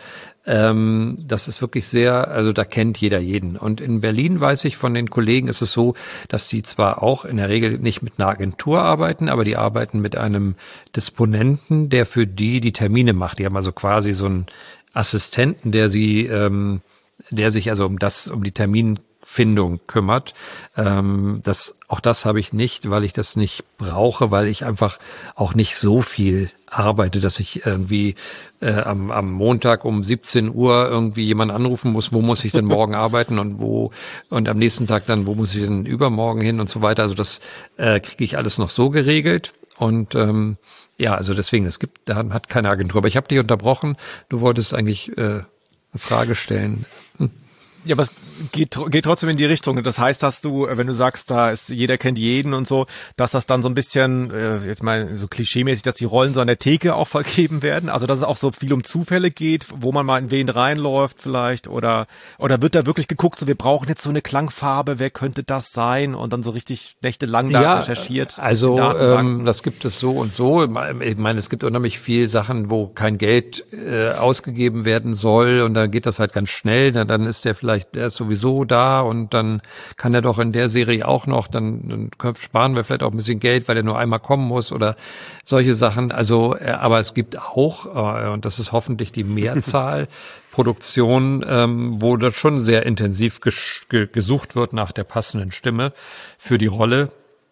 ähm, das ist wirklich sehr, also da kennt jeder jeden. Und in Berlin weiß ich von den Kollegen, ist es so, dass die zwar auch in der Regel nicht mit einer Agentur arbeiten, aber die arbeiten mit einem Disponenten, der für die die Termine macht. Die haben also quasi so einen Assistenten, der sie, ähm, der sich also um das, um die Termin Findung kümmert. Ähm, das, auch das habe ich nicht, weil ich das nicht brauche, weil ich einfach auch nicht so viel arbeite, dass ich irgendwie äh, am, am Montag um siebzehn Uhr irgendwie jemanden anrufen muss, wo muss ich denn morgen arbeiten und wo und am nächsten Tag dann, wo muss ich denn übermorgen hin und so weiter. Also das äh, kriege ich alles noch so geregelt und ähm, ja, also deswegen, es gibt, da hat keine Agentur. Aber ich habe dich unterbrochen. Du wolltest eigentlich äh, eine Frage stellen. Hm. Ja, aber es geht, geht trotzdem in die Richtung. Das heißt, dass du, wenn du sagst, da ist jeder kennt jeden und so, dass das dann so ein bisschen, äh, jetzt mal so klischeemäßig, dass die Rollen so an der Theke auch vergeben werden. Also dass es auch so viel um Zufälle geht, wo man mal in wen reinläuft vielleicht oder oder wird da wirklich geguckt, so wir brauchen jetzt so eine Klangfarbe, wer könnte das sein? Und dann so richtig nächtelang da ja, recherchiert. Also ähm, das gibt es so und so. Ich meine, es gibt unheimlich viel Sachen, wo kein Geld äh, ausgegeben werden soll und dann geht das halt ganz schnell. Dann, dann ist der vielleicht der ist sowieso da und dann kann er doch in der Serie auch noch, dann, dann sparen wir vielleicht auch ein bisschen Geld, weil er nur einmal kommen muss oder solche Sachen. Also, aber es gibt auch, und das ist hoffentlich die Mehrzahl, Produktionen, ähm, wo das schon sehr intensiv ges- gesucht wird nach der passenden Stimme für die Rolle.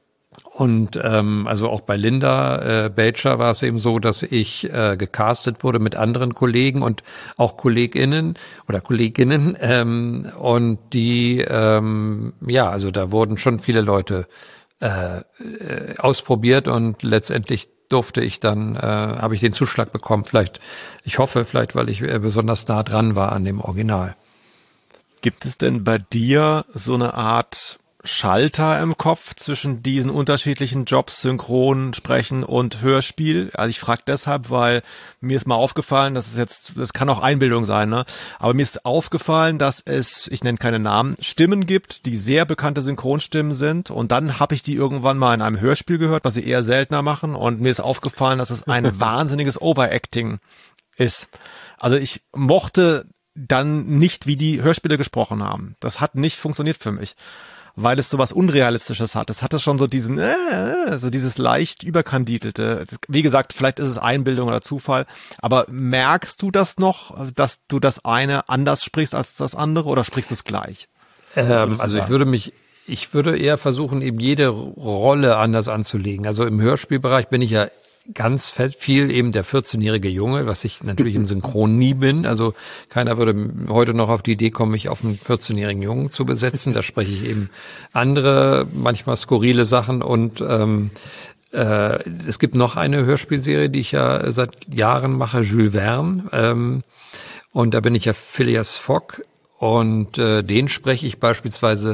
Und ähm, also auch bei Linda äh, Belcher war es eben so, dass ich äh, gecastet wurde mit anderen Kollegen und auch KollegInnen oder Kolleginnen ähm, und die ähm, ja, also da wurden schon viele Leute äh, äh, ausprobiert und letztendlich durfte ich dann, äh, habe ich den Zuschlag bekommen. Vielleicht, ich hoffe, vielleicht, weil ich äh, besonders nah dran war an dem Original. Gibt es denn bei dir so eine Art Schalter im Kopf zwischen diesen unterschiedlichen Jobs, Synchron, Sprechen und Hörspiel? Also ich frage deshalb, weil mir ist mal aufgefallen, das ist jetzt, das kann auch Einbildung sein, ne? Aber mir ist aufgefallen, dass es, ich nenne keine Namen, Stimmen gibt, die sehr bekannte Synchronstimmen sind und dann habe ich die irgendwann mal in einem Hörspiel gehört, was sie eher seltener machen und mir ist aufgefallen, dass es ein wahnsinniges Overacting ist. Also ich mochte dann nicht, wie die Hörspiele gesprochen haben. Das hat nicht funktioniert für mich, weil es so was Unrealistisches hat. Es hatte schon so diesen, äh, so dieses leicht überkandidelte. Wie gesagt, vielleicht ist es Einbildung oder Zufall, aber merkst du das noch, dass du das eine anders sprichst als das andere oder sprichst du es gleich? Ähm, also ich würde mich, ich würde eher versuchen, eben jede Rolle anders anzulegen. Also im Hörspielbereich bin ich ja ganz viel eben der vierzehnjährige Junge, was ich natürlich im Synchron nie bin. Also keiner würde heute noch auf die Idee kommen, mich auf einen vierzehnjährigen Jungen zu besetzen. Da spreche ich eben andere, manchmal skurrile Sachen und ähm, äh, es gibt noch eine Hörspielserie, die ich ja seit Jahren mache, Jules Verne. Ähm, und da bin ich ja Phileas Fogg. Und äh, den spreche ich beispielsweise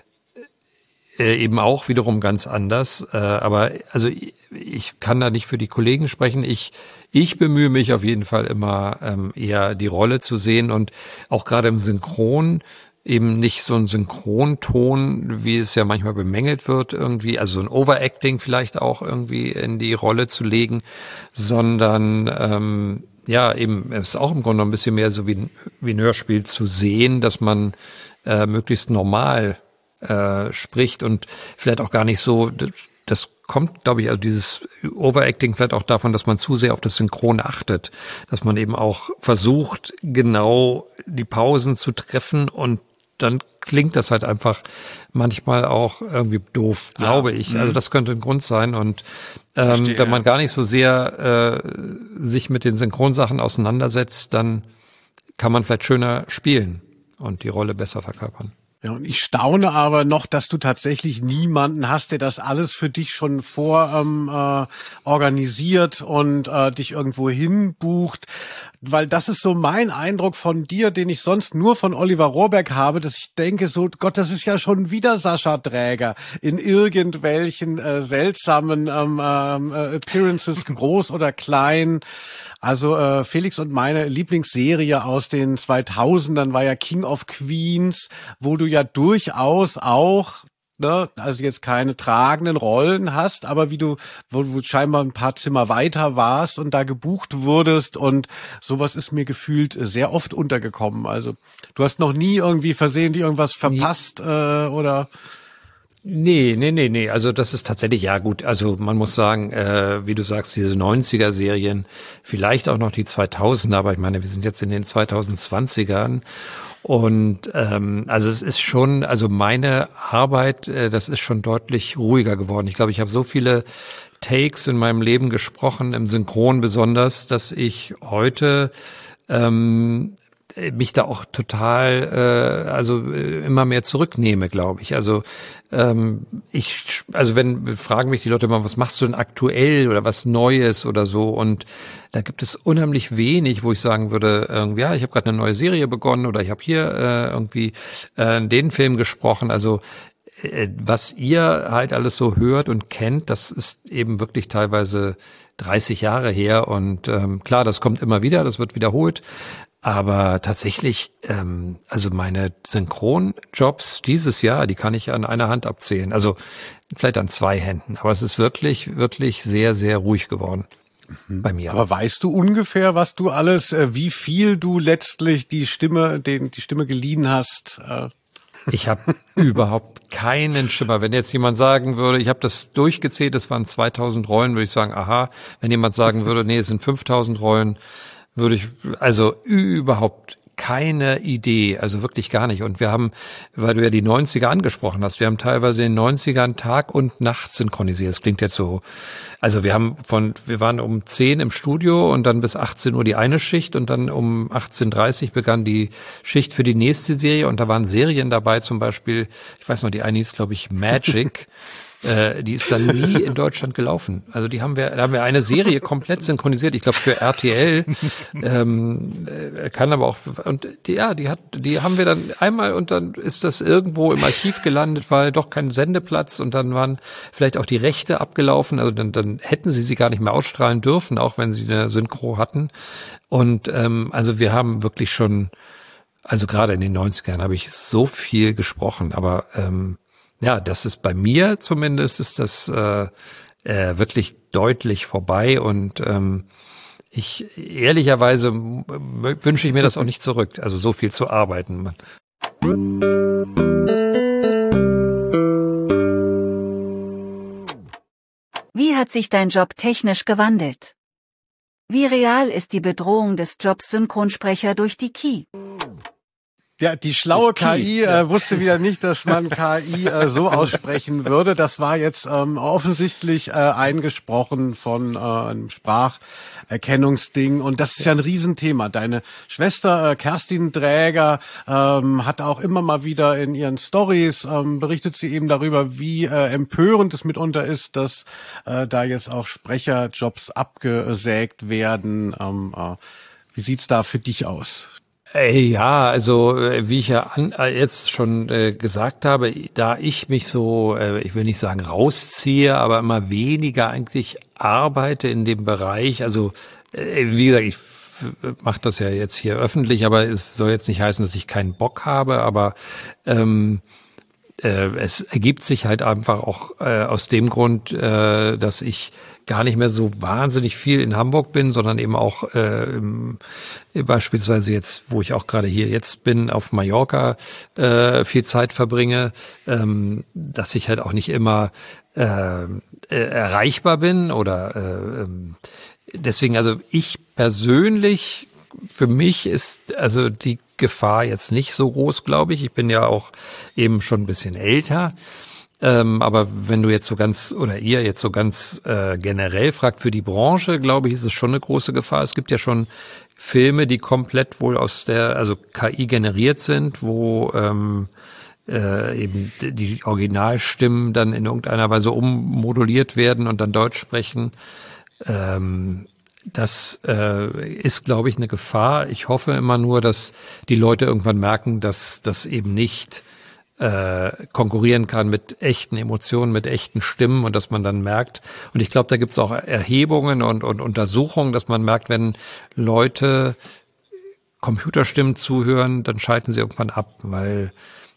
äh, eben auch wiederum ganz anders. Äh, aber also ich, ich kann da nicht für die Kollegen sprechen. Ich ich bemühe mich auf jeden Fall immer ähm, eher die Rolle zu sehen und auch gerade im Synchron eben nicht so ein Synchronton, wie es ja manchmal bemängelt wird irgendwie, also so ein Overacting vielleicht auch irgendwie in die Rolle zu legen, sondern ähm, ja, eben es ist auch im Grunde noch ein bisschen mehr so wie ein, wie ein Hörspiel zu sehen, dass man äh, möglichst normal äh, spricht und vielleicht auch gar nicht so, das, das kommt, glaube ich, also dieses Overacting vielleicht auch davon, dass man zu sehr auf das Synchron achtet, dass man eben auch versucht, genau die Pausen zu treffen und dann klingt das halt einfach manchmal auch irgendwie doof, glaube ah, ich. Also das könnte ein Grund sein. Und ähm, Verstehe, wenn man gar nicht so sehr äh, sich mit den Synchronsachen auseinandersetzt, dann kann man vielleicht schöner spielen und die Rolle besser verkörpern. Ja, und ich staune aber noch, dass du tatsächlich niemanden hast, der das alles für dich schon vor ähm, äh, organisiert und äh, dich irgendwo hinbucht. Weil das ist so mein Eindruck von dir, den ich sonst nur von Oliver Rohrbeck habe, dass ich denke, so Gott, das ist ja schon wieder Sascha Dräger in irgendwelchen äh, seltsamen ähm, äh, Appearances, groß oder klein. Also äh, Felix und meine Lieblingsserie aus den zweitausendern war ja King of Queens, wo du ja durchaus auch, ne, also jetzt keine tragenden Rollen hast, aber wie du, wo du scheinbar ein paar Zimmer weiter warst und da gebucht wurdest und sowas ist mir gefühlt sehr oft untergekommen. Also du hast noch nie irgendwie versehentlich irgendwas verpasst äh, oder... Nee, nee, nee, nee. Also das ist tatsächlich, ja gut, also man muss sagen, äh, wie du sagst, diese neunziger-Serien, vielleicht auch noch die zweitausender, aber ich meine, wir sind jetzt in den zweitausendzwanzigern und ähm, also es ist schon, also meine Arbeit, äh, das ist schon deutlich ruhiger geworden. Ich glaube, ich habe so viele Takes in meinem Leben gesprochen, im Synchron besonders, dass ich heute ähm, mich da auch total, äh, also äh, immer mehr zurücknehme, glaube ich. Also ähm, ich, also wenn fragen mich die Leute mal, was machst du denn aktuell oder was Neues oder so? Und da gibt es unheimlich wenig, wo ich sagen würde, irgendwie, ja, ich habe gerade eine neue Serie begonnen oder ich habe hier äh, irgendwie äh, den Film gesprochen. Also äh, was ihr halt alles so hört und kennt, das ist eben wirklich teilweise dreißig Jahre her. Und ähm, klar, das kommt immer wieder, das wird wiederholt. Aber tatsächlich, ähm, also meine Synchronjobs dieses Jahr, die kann ich an einer Hand abzählen. Also vielleicht an zwei Händen. Aber es ist wirklich, wirklich sehr, sehr ruhig geworden mhm. bei mir. Aber weißt du ungefähr, was du alles, äh, wie viel du letztlich die Stimme, den die Stimme geliehen hast? Äh? Ich habe überhaupt keinen Schimmer. Wenn jetzt jemand sagen würde, ich habe das durchgezählt, es waren zweitausend Rollen, würde ich sagen, aha. Wenn jemand sagen würde, nee, es sind fünftausend Rollen, würde ich, also überhaupt keine Idee, also wirklich gar nicht. Und wir haben, weil du ja die neunziger angesprochen hast, wir haben teilweise in den neunzigern Tag und Nacht synchronisiert. Das klingt jetzt so, also wir haben von, wir waren um zehn im Studio und dann bis achtzehn Uhr die eine Schicht und dann um achtzehn Uhr dreißig begann die Schicht für die nächste Serie und da waren Serien dabei, zum Beispiel, ich weiß noch, die eine hieß, glaube ich, Magic. Äh, die ist dann nie in Deutschland gelaufen. Also die haben wir, da haben wir eine Serie komplett synchronisiert. Ich glaube für R T L, ähm, äh, kann aber auch und die, ja, die hat, die haben wir dann einmal und dann ist das irgendwo im Archiv gelandet, weil doch kein Sendeplatz und dann waren vielleicht auch die Rechte abgelaufen. Also dann, dann hätten sie sie gar nicht mehr ausstrahlen dürfen, auch wenn sie eine Synchro hatten. Und ähm, also wir haben wirklich schon, also gerade in den neunzigern habe ich so viel gesprochen, aber ähm, ja, das ist bei mir zumindest, ist das äh, äh, wirklich deutlich vorbei und ähm, ich ehrlicherweise wünsche ich mir das auch nicht zurück, also so viel zu arbeiten. Wie hat sich dein Job technisch gewandelt? Wie real ist die Bedrohung des Jobs Synchronsprecher durch die K I? Ja, die schlaue K I äh, wusste wieder nicht, dass man K I äh, so aussprechen würde. Das war jetzt ähm, offensichtlich äh, eingesprochen von äh, einem Spracherkennungsding. Und das ist ja ein Riesenthema. Deine Schwester äh, Kerstin Dräger ähm, hat auch immer mal wieder in ihren Stories ähm, berichtet sie eben darüber, wie äh, empörend es mitunter ist, dass äh, da jetzt auch Sprecherjobs abgesägt werden. Ähm, äh, wie sieht's da für dich aus? Ja, also wie ich ja an, jetzt schon äh, gesagt habe, da ich mich so, äh, ich will nicht sagen rausziehe, aber immer weniger eigentlich arbeite in dem Bereich, also äh, wie gesagt, ich mache das ja jetzt hier öffentlich, aber es soll jetzt nicht heißen, dass ich keinen Bock habe, aber ähm, äh, es ergibt sich halt einfach auch äh, aus dem Grund, äh, dass ich gar nicht mehr so wahnsinnig viel in Hamburg bin, sondern eben auch äh, im, beispielsweise jetzt, wo ich auch gerade hier jetzt bin, auf Mallorca äh, viel Zeit verbringe, ähm, dass ich halt auch nicht immer äh, äh, erreichbar bin oder äh, äh, deswegen, also ich persönlich, für mich ist also die Gefahr jetzt nicht so groß, glaube ich. Ich bin ja auch eben schon ein bisschen älter. Ähm, aber wenn du jetzt so ganz, oder ihr jetzt so ganz äh, generell fragt, für die Branche, glaube ich, ist es schon eine große Gefahr. Es gibt ja schon Filme, die komplett wohl aus der, also K I generiert sind, wo ähm, äh, eben die Originalstimmen dann in irgendeiner Weise ummoduliert werden und dann Deutsch sprechen. Ähm, das äh, ist, glaube ich, eine Gefahr. Ich hoffe immer nur, dass die Leute irgendwann merken, dass das eben nicht äh, konkurrieren kann mit echten Emotionen, mit echten Stimmen und dass man dann merkt, und ich glaube, da gibt es auch Erhebungen und, und Untersuchungen, dass man merkt, wenn Leute Computerstimmen zuhören, dann schalten sie irgendwann ab, weil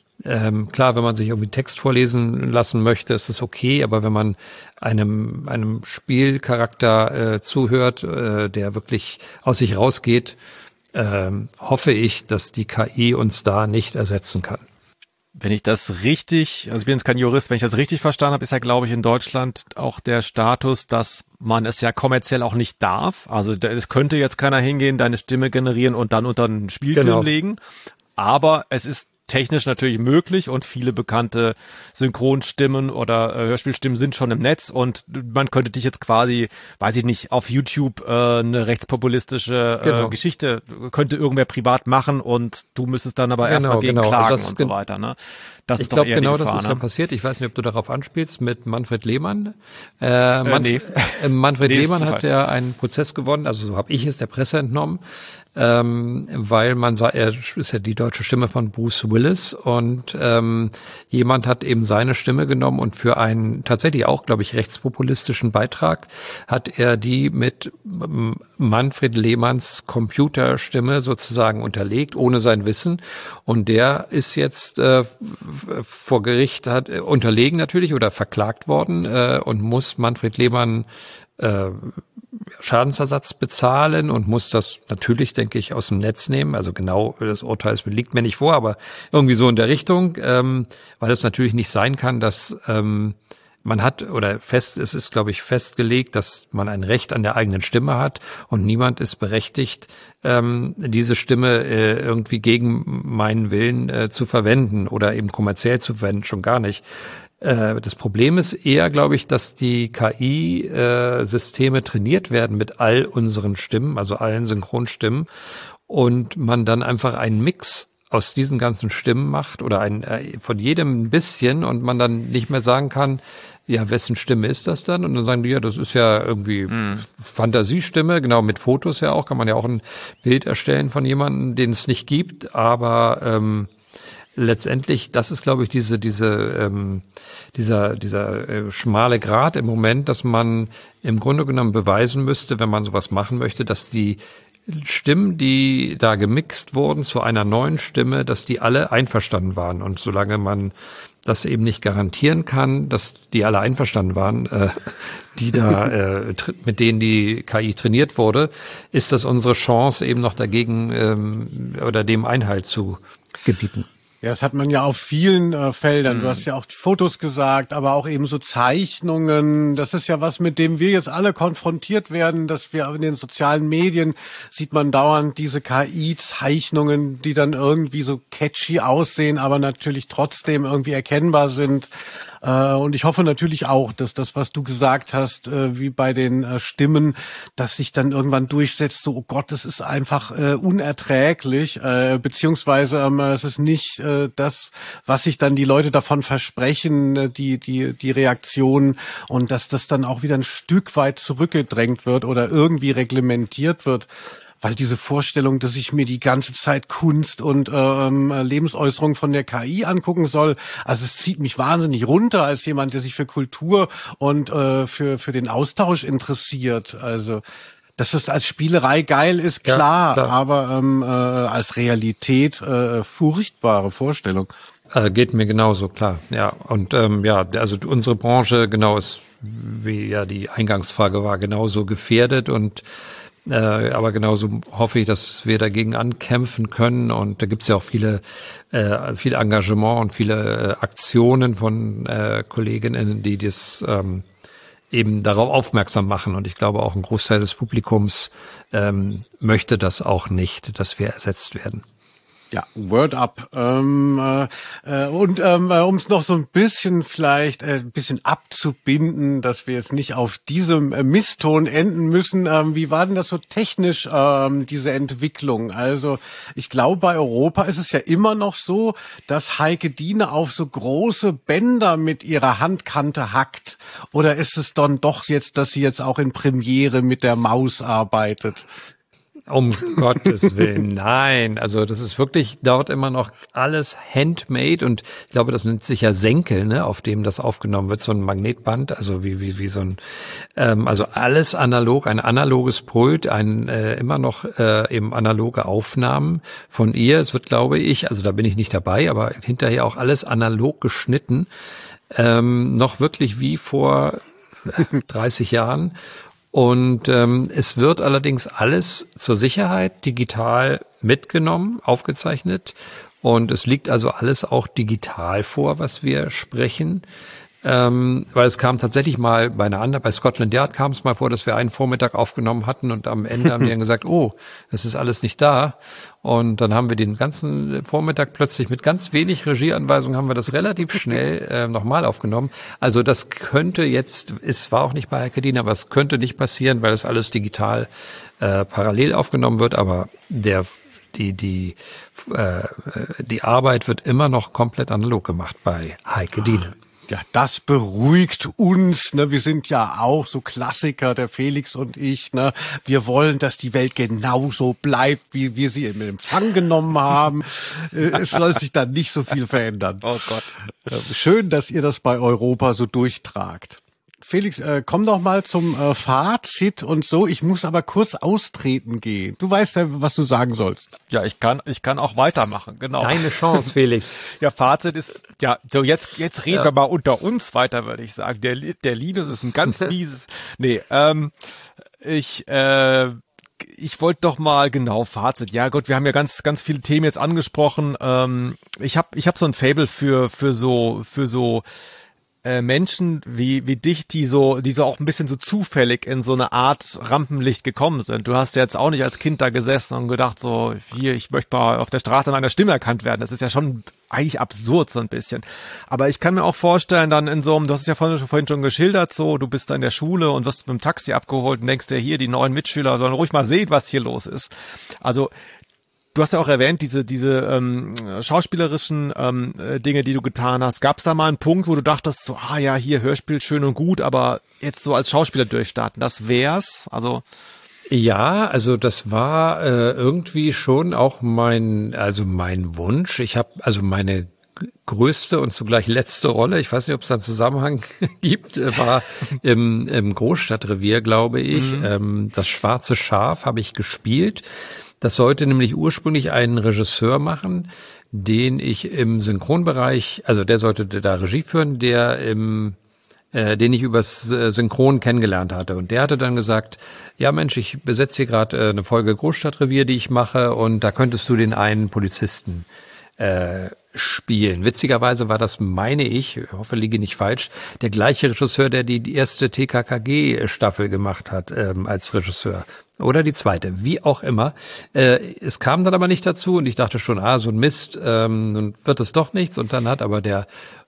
ähm, klar, wenn man sich irgendwie Text vorlesen lassen möchte, ist es okay, aber wenn man einem einem Spielcharakter äh, zuhört, äh, der wirklich aus sich rausgeht, äh, hoffe ich, dass die K I uns da nicht ersetzen kann. Wenn ich das richtig, also ich bin jetzt kein Jurist, wenn ich das richtig verstanden habe, ist ja, glaube ich, in Deutschland auch der Status, dass man es ja kommerziell auch nicht darf. Also es könnte jetzt keiner hingehen, deine Stimme generieren und dann unter einen Spielfilm genau. legen. Aber es ist technisch natürlich möglich und viele bekannte Synchronstimmen oder äh, Hörspielstimmen sind schon im Netz und man könnte dich jetzt quasi, weiß ich nicht, auf YouTube äh, eine rechtspopulistische äh, genau. Geschichte, könnte irgendwer privat machen und du müsstest dann aber genau, erstmal gegen genau. klagen also und so weiter, ne? Das ich glaube, genau Gefahr, das ist ne? ja passiert. Ich weiß nicht, ob du darauf anspielst, mit Manfred Lehmann. Äh, Manf- äh, nee. äh, Manfred nee, Lehmann hat ja einen Prozess gewonnen, also so habe ich es der Presse entnommen, ähm, weil man sah, er ist ja die deutsche Stimme von Bruce Willis und ähm, jemand hat eben seine Stimme genommen und für einen tatsächlich auch, glaube ich, rechtspopulistischen Beitrag hat er die mit Manfred Lehmanns Computerstimme sozusagen unterlegt, ohne sein Wissen. Und der ist jetzt äh, vor Gericht hat unterlegen natürlich oder verklagt worden äh, und muss Manfred Lehmann äh, Schadensersatz bezahlen und muss das natürlich, denke ich, aus dem Netz nehmen. Also genau, das Urteil liegt mir nicht vor, aber irgendwie so in der Richtung, ähm, weil es natürlich nicht sein kann, dass ähm, man hat oder fest, es ist, glaube ich, festgelegt, dass man ein Recht an der eigenen Stimme hat und niemand ist berechtigt, ähm, diese Stimme äh, irgendwie gegen meinen Willen äh, zu verwenden oder eben kommerziell zu verwenden, schon gar nicht. Äh, das Problem ist eher, glaube ich, dass die K I-Systeme äh, trainiert werden mit all unseren Stimmen, also allen Synchronstimmen, und man dann einfach einen Mix aus diesen ganzen Stimmen macht oder ein, äh, von jedem ein bisschen und man dann nicht mehr sagen kann, ja, wessen Stimme ist das dann? Und dann sagen die, ja, das ist ja irgendwie mm. Fantasiestimme, genau, mit Fotos ja auch, kann man ja auch ein Bild erstellen von jemandem, den es nicht gibt, aber ähm, letztendlich, das ist, glaube ich, diese, diese, ähm, dieser, dieser äh, schmale Grat im Moment, dass man im Grunde genommen beweisen müsste, wenn man sowas machen möchte, dass die Stimmen, die da gemixt wurden zu einer neuen Stimme, dass die alle einverstanden waren. Und solange man das eben nicht garantieren kann, dass die alle einverstanden waren, äh, die da äh, mit denen die K I trainiert wurde, ist das unsere Chance, eben noch dagegen ähm, oder dem Einhalt zu gebieten. Ja, das hat man ja auf vielen äh, Feldern. Du hast ja auch die Fotos gesagt, aber auch eben so Zeichnungen. Das ist ja was, mit dem wir jetzt alle konfrontiert werden, dass wir in den sozialen Medien sieht man dauernd diese K I-Zeichnungen, die dann irgendwie so catchy aussehen, aber natürlich trotzdem irgendwie erkennbar sind. Äh, und ich hoffe natürlich auch, dass das, was du gesagt hast, äh, wie bei den äh, Stimmen, dass sich dann irgendwann durchsetzt, so, oh Gott, das ist einfach äh, unerträglich, äh, beziehungsweise ähm, es ist nicht äh, das, was sich dann die Leute davon versprechen, äh, die, die, die Reaktion, und dass das dann auch wieder ein Stück weit zurückgedrängt wird oder irgendwie reglementiert wird. Weil diese Vorstellung, dass ich mir die ganze Zeit Kunst und ähm, Lebensäußerung von der K I angucken soll, also es zieht mich wahnsinnig runter als jemand, der sich für Kultur und äh, für für den Austausch interessiert. Also dass es als Spielerei geil ist, klar, ja, klar. aber ähm, äh, als Realität äh, furchtbare Vorstellung. Äh, geht mir genauso, klar. Ja, und ähm, ja, also unsere Branche, genau, ist, wie ja die Eingangsfrage war, genauso gefährdet, und Äh, aber genauso hoffe ich, dass wir dagegen ankämpfen können, und da gibt's ja auch viele, äh, viel Engagement und viele äh, Aktionen von äh, Kolleginnen, die das ähm, eben darauf aufmerksam machen, und ich glaube auch ein Großteil des Publikums ähm, möchte das auch nicht, dass wir ersetzt werden. Ja, Word up. Ähm, äh, und ähm, um es noch so ein bisschen vielleicht äh, ein bisschen abzubinden, dass wir jetzt nicht auf diesem äh, Misston enden müssen. Ähm, wie war denn das so technisch, ähm, diese Entwicklung? Also ich glaube, bei Europa ist es ja immer noch so, dass Heike Diene auf so große Bänder mit ihrer Handkante hackt. Oder ist es dann doch jetzt, dass sie jetzt auch in Premiere mit der Maus arbeitet? Um Gottes Willen, nein. Also das ist wirklich dort immer noch alles handmade, und ich glaube, das nennt sich ja Senkel, ne, auf dem das aufgenommen wird, so ein Magnetband, also wie wie wie so ein, ähm, also alles analog, ein analoges Pult, ein äh, immer noch äh, eben analoge Aufnahmen von ihr. Es wird, glaube ich, also da bin ich nicht dabei, aber hinterher auch alles analog geschnitten, ähm, noch wirklich wie vor dreißig Jahren. Und ähm, es wird allerdings alles zur Sicherheit digital mitgenommen, aufgezeichnet, und es liegt also alles auch digital vor, was wir sprechen. Ähm, weil es kam tatsächlich mal bei einer anderen, bei Scotland Yard kam es mal vor, dass wir einen Vormittag aufgenommen hatten, und am Ende haben die dann gesagt, oh, es ist alles nicht da. Und dann haben wir den ganzen Vormittag plötzlich mit ganz wenig Regieanweisungen haben wir das relativ schnell äh, nochmal aufgenommen. Also das könnte jetzt, es war auch nicht bei Heike Diene, aber es könnte nicht passieren, weil es alles digital äh, parallel aufgenommen wird, aber der die die äh, die Arbeit wird immer noch komplett analog gemacht bei Heike Diene. Ja, das beruhigt uns, ne? Wir sind ja auch so Klassiker, der Felix und ich, ne? Wir wollen, dass die Welt genauso bleibt, wie wir sie in Empfang genommen haben. Es soll sich dann nicht so viel verändern. Oh Gott. Schön, dass ihr das bei Europa so durchtragt. Felix, äh, komm doch mal zum äh, Fazit und so. Ich muss aber kurz austreten gehen. Du weißt ja, was du sagen sollst. Ja, ich kann, ich kann auch weitermachen, genau. Deine Chance, Felix. Ja, Fazit ist, ja, so jetzt, jetzt reden ja. wir mal unter uns weiter, würde ich sagen. Der, der Linus ist ein ganz mieses, nee, ähm, ich, äh, ich wollte doch mal, genau, Fazit. Ja Gott, wir haben ja ganz, ganz viele Themen jetzt angesprochen. Ähm, ich habe, ich habe so ein Faible für, für so, für so, Menschen wie wie dich, die so die so auch ein bisschen so zufällig in so eine Art Rampenlicht gekommen sind. Du hast ja jetzt auch nicht als Kind da gesessen und gedacht so, hier, ich möchte mal auf der Straße an einer Stimme erkannt werden. Das ist ja schon eigentlich absurd so ein bisschen. Aber ich kann mir auch vorstellen, dann in so einem, du hast es ja vorhin, vorhin schon geschildert, so, du bist da in der Schule und wirst mit dem Taxi abgeholt und denkst dir, hier, die neuen Mitschüler sollen ruhig mal sehen, was hier los ist. Also du hast ja auch erwähnt, diese diese ähm, schauspielerischen ähm, Dinge, die du getan hast. Gab es da mal einen Punkt, wo du dachtest, so, ah ja, hier Hörspiel schön und gut, aber jetzt so als Schauspieler durchstarten, das wär's? Also ja, also das war äh, irgendwie schon auch mein, also mein Wunsch. Ich habe also meine größte und zugleich letzte Rolle, ich weiß nicht, ob es da einen Zusammenhang gibt, war im, im Großstadtrevier, glaube ich. Mhm. Ähm, das schwarze Schaf habe ich gespielt. Das sollte nämlich ursprünglich einen Regisseur machen, den ich im Synchronbereich, also der sollte da Regie führen, der im, äh, den ich übers äh, Synchron kennengelernt hatte. Und der hatte dann gesagt, ja Mensch, ich besetze hier gerade äh, eine Folge Großstadtrevier, die ich mache, und da könntest du den einen Polizisten äh, spielen. Witzigerweise war das, meine ich, ich hoffe, liege nicht falsch, der gleiche Regisseur, der die, die erste T K K G-Staffel gemacht hat ähm, als Regisseur. Oder die zweite, wie auch immer. Äh, es kam dann aber nicht dazu und ich dachte schon, ah, so ein Mist, ähm, nun wird es doch nichts. Und dann hat aber der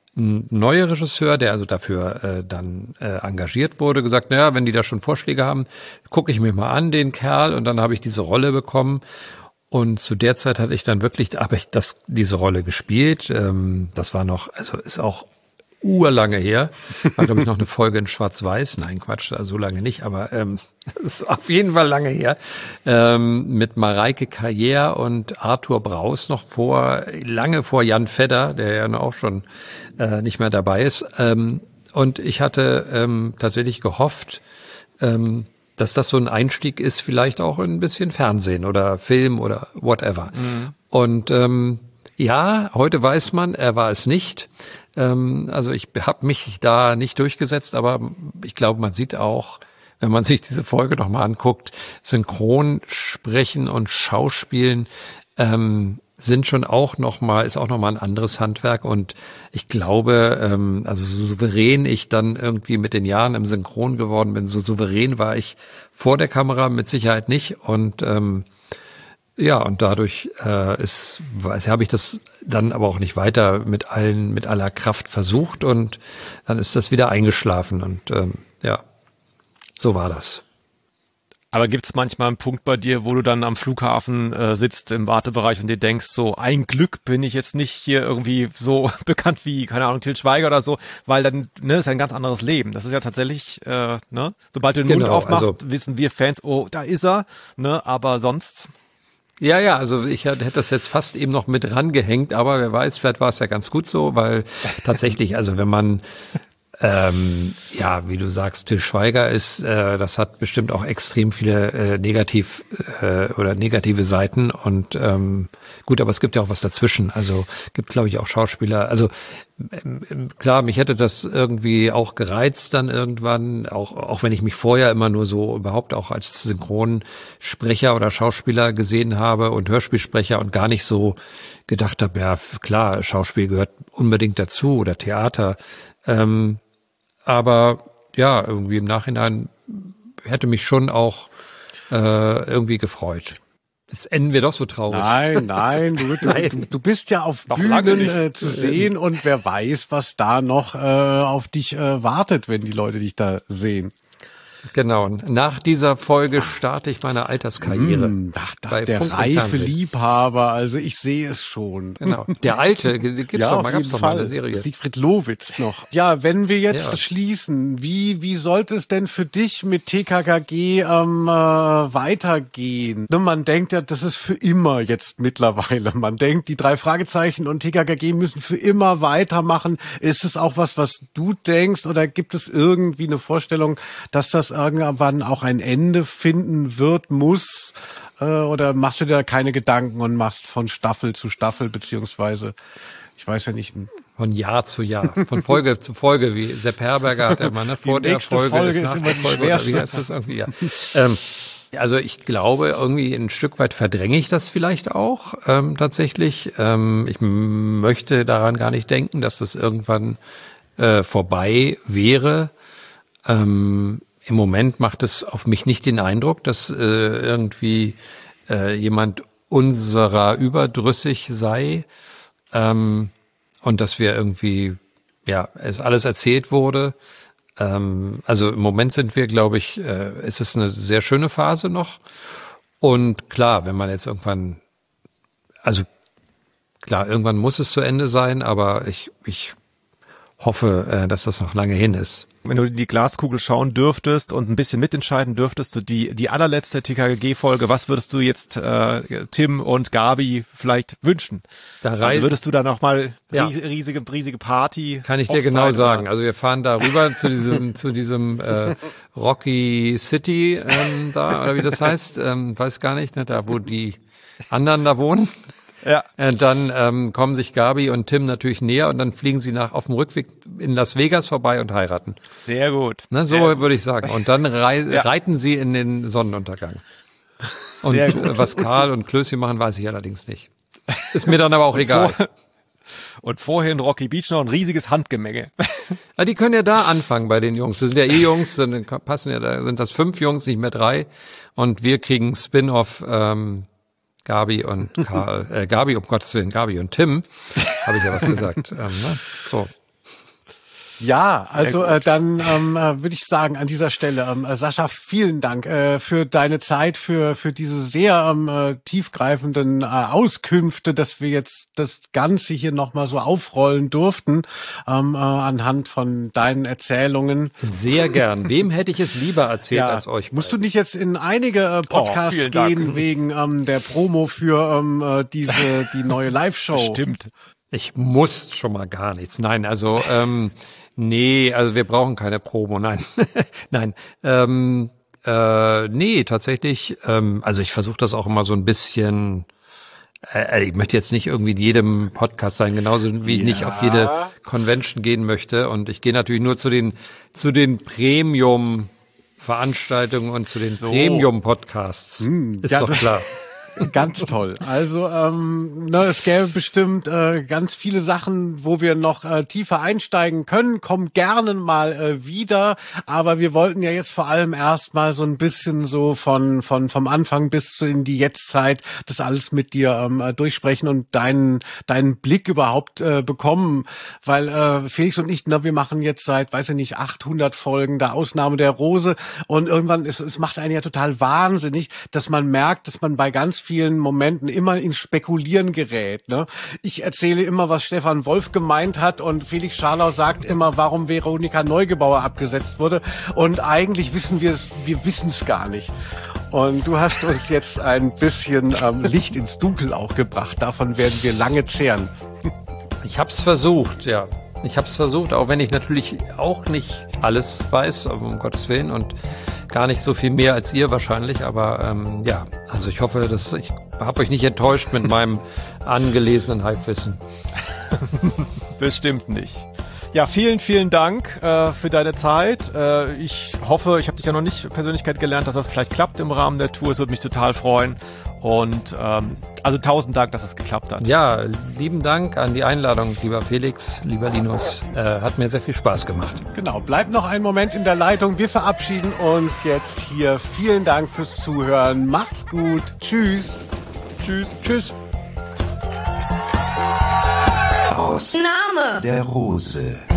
neue Regisseur, der also dafür äh, dann äh, engagiert wurde, gesagt, naja, wenn die da schon Vorschläge haben, gucke ich mir mal an, den Kerl. Und dann habe ich diese Rolle bekommen. Und zu der Zeit hatte ich dann wirklich, habe ich das, diese Rolle gespielt. Ähm, das war noch, also ist auch urlange her. War, glaube ich, noch eine Folge in Schwarz-Weiß. Nein, Quatsch, also so lange nicht, aber ähm, das ist auf jeden Fall lange her. Ähm, mit Mareike Carrière und Arthur Braus noch vor, lange vor Jan Fedder, der ja auch schon äh, nicht mehr dabei ist. Ähm, und ich hatte ähm, tatsächlich gehofft, ähm, dass das so ein Einstieg ist, vielleicht auch in ein bisschen Fernsehen oder Film oder whatever. Mhm. Und ähm, ja, heute weiß man, er war es nicht. Ähm, also ich habe mich da nicht durchgesetzt, aber ich glaube, man sieht auch, wenn man sich diese Folge noch mal anguckt, Synchron sprechen und Schauspielen ähm, sind schon auch noch mal, ist auch noch mal ein anderes Handwerk. Und ich glaube, ähm, also so souverän ich dann irgendwie mit den Jahren im Synchron geworden bin, so souverän war ich vor der Kamera mit Sicherheit nicht. Und ähm, ja, und dadurch äh, ist, habe ich das dann aber auch nicht weiter mit allen, mit aller Kraft versucht und dann ist das wieder eingeschlafen und ähm, ja, so war das. Aber gibt's manchmal einen Punkt bei dir, wo du dann am Flughafen äh, sitzt im Wartebereich und dir denkst, so ein Glück bin ich jetzt nicht hier irgendwie so bekannt wie, keine Ahnung, Til Schweiger oder so, weil dann, ne, ist ein ganz anderes Leben. Das ist ja tatsächlich, äh, ne, sobald du den genau, Mund aufmachst, also, wissen wir Fans, oh, da ist er, ne, aber sonst... Ja, ja, also ich hätte das jetzt fast eben noch mit rangehängt, aber wer weiß, vielleicht war es ja ganz gut so, weil tatsächlich, also wenn man, ähm, ja, wie du sagst, Til Schweiger ist, äh, das hat bestimmt auch extrem viele äh, negativ äh, oder negative Seiten und ähm, gut, aber es gibt ja auch was dazwischen. Also gibt, glaube ich, auch Schauspieler. Also ähm, klar, mich hätte das irgendwie auch gereizt dann irgendwann, auch auch wenn ich mich vorher immer nur so überhaupt auch als Synchronsprecher oder Schauspieler gesehen habe und Hörspielsprecher und gar nicht so gedacht habe, ja klar, Schauspiel gehört unbedingt dazu oder Theater. Ähm, aber ja, irgendwie im Nachhinein hätte mich schon auch äh, irgendwie gefreut. Jetzt enden wir doch so traurig. Nein, nein, du, nein. du, du bist ja auf Bühnen äh, zu sehen und wer weiß, was da noch äh, auf dich äh, wartet, wenn die Leute dich da sehen. Genau. Nach dieser Folge starte ich meine Alterskarriere. Mm, ach, ach, der reife Liebhaber, also ich sehe es schon. Genau. Der alte, gibt's ja, doch mal, gab's doch mal eine Serie. Siegfried Lowitz noch. Ja, wenn wir jetzt ja. schließen, wie wie sollte es denn für dich mit T K K G ähm, äh, weitergehen? Man denkt ja, das ist für immer jetzt mittlerweile. Man denkt, die drei Fragezeichen und T K K G müssen für immer weitermachen. Ist es auch was, was du denkst, oder gibt es irgendwie eine Vorstellung, dass das irgendwann auch ein Ende finden wird, muss, äh, oder machst du dir da keine Gedanken und machst von Staffel zu Staffel, beziehungsweise, ich weiß ja nicht. Von Jahr zu Jahr, von Folge zu Folge, wie Sepp Herberger hat er mal, ne, vor der Folge, Folge ist nach ist der Folge, oder wie heißt das irgendwie, ja. ähm, also ich glaube, irgendwie ein Stück weit verdränge ich das vielleicht auch, ähm, tatsächlich. Ähm, ich möchte daran gar nicht denken, dass das irgendwann äh, vorbei wäre. Ähm, Im Moment macht es auf mich nicht den Eindruck, dass äh, irgendwie äh, jemand unserer überdrüssig sei ähm, und dass wir irgendwie, ja, es alles erzählt wurde. Ähm, also im Moment sind wir, glaube ich, äh, es ist eine sehr schöne Phase noch. Und klar, wenn man jetzt irgendwann, also klar, irgendwann muss es zu Ende sein, aber ich, ich hoffe, äh, dass das noch lange hin ist. Wenn du in die Glaskugel schauen dürftest und ein bisschen mitentscheiden dürftest, so die die allerletzte T K K G-Folge, was würdest du jetzt äh, Tim und Gabi vielleicht wünschen? Da also würdest du da nochmal ja. riesige riesige Party? Kann ich dir genau sagen. Also wir fahren da rüber zu diesem zu diesem äh, Rocky City ähm, da, oder wie das heißt, ähm, weiß gar nicht, ne, da wo die anderen da wohnen. Ja. Und dann ähm, kommen sich Gabi und Tim natürlich näher und dann fliegen sie nach auf dem Rückweg in Las Vegas vorbei und heiraten. Sehr gut. Na, so Sehr würde ich sagen. Und dann rei- ja. reiten sie in den Sonnenuntergang. Sehr und gut. was Karl und Klößchen machen, weiß ich allerdings nicht. Ist mir dann aber auch egal. Bevor, Und vorhin Rocky Beach noch ein riesiges Handgemenge. Ja, die können ja da anfangen bei den Jungs. Das sind ja eh Jungs, dann passen ja, da sind das fünf Jungs, nicht mehr drei. Und wir kriegen Spin-off, ähm, Gabi und Karl, äh, Gabi, um Gottes Willen, Gabi und Tim, habe ich ja was gesagt. ähm, ne? So. Ja, also äh, dann ähm, äh, würde ich sagen an dieser Stelle, ähm, äh, Sascha, vielen Dank äh, für deine Zeit, für für diese sehr ähm, äh, tiefgreifenden äh, Auskünfte, dass wir jetzt das Ganze hier nochmal so aufrollen durften ähm, äh, anhand von deinen Erzählungen. Sehr gern. Wem hätte ich es lieber erzählt ja, als euch? Musst du nicht jetzt in einige äh, Podcasts oh, gehen Dank. wegen ähm, der Promo für ähm, äh, diese die neue Live-Show? Stimmt. Ich muss schon mal gar nichts. Nein, also ähm, nee, also wir brauchen keine Promo. Nein, nein, ähm, äh, nee, tatsächlich. Ähm, also ich versuche das auch immer so ein bisschen. Äh, ich möchte jetzt nicht irgendwie in jedem Podcast sein, genauso wie ich ja. nicht auf jede Convention gehen möchte. Und ich gehe natürlich nur zu den zu den Premium-Veranstaltungen und zu den so. Premium-Podcasts. Hm, ist ja, doch klar. Ganz toll. Also ähm, ne, es gäbe bestimmt äh, ganz viele Sachen, wo wir noch äh, tiefer einsteigen können. Kommt gerne mal äh, wieder. Aber wir wollten ja jetzt vor allem erstmal so ein bisschen so von von vom Anfang bis zu in die Jetztzeit das alles mit dir ähm, durchsprechen und deinen deinen Blick überhaupt äh, bekommen. Weil äh, Felix und ich, ne, wir machen jetzt seit, weiß ich nicht, achthundert Folgen der Ausnahme der Rose. Und irgendwann, ist, es macht einen ja total wahnsinnig, dass man merkt, dass man bei ganz vielen Momenten immer ins Spekulieren gerät. Ne? Ich erzähle immer, was Stefan Wolf gemeint hat und Felix Scharlau sagt immer, warum Veronika Neugebauer abgesetzt wurde. Und eigentlich wissen wir es, wir wissen es gar nicht. Und du hast uns jetzt ein bisschen ähm, Licht ins Dunkel auch gebracht. Davon werden wir lange zehren. Ich hab's versucht, ja. Ich habe es versucht, auch wenn ich natürlich auch nicht alles weiß, um Gottes Willen, und gar nicht so viel mehr als ihr wahrscheinlich. Aber ähm, ja, also ich hoffe, dass ich habe euch nicht enttäuscht mit meinem angelesenen Halbwissen. Bestimmt nicht. Ja, vielen, vielen Dank äh, für deine Zeit. Äh, ich hoffe, ich habe dich ja noch nicht Persönlichkeit gelernt, dass das vielleicht klappt im Rahmen der Tour. Es würde mich total freuen. Und ähm, also tausend Dank, dass es geklappt hat. Ja, lieben Dank an die Einladung, lieber Felix, lieber Linus. Äh, hat mir sehr viel Spaß gemacht. Genau, bleibt noch einen Moment in der Leitung. Wir verabschieden uns jetzt hier. Vielen Dank fürs Zuhören. Macht's gut. Tschüss. Tschüss. Tschüss. Aus Name der Rose.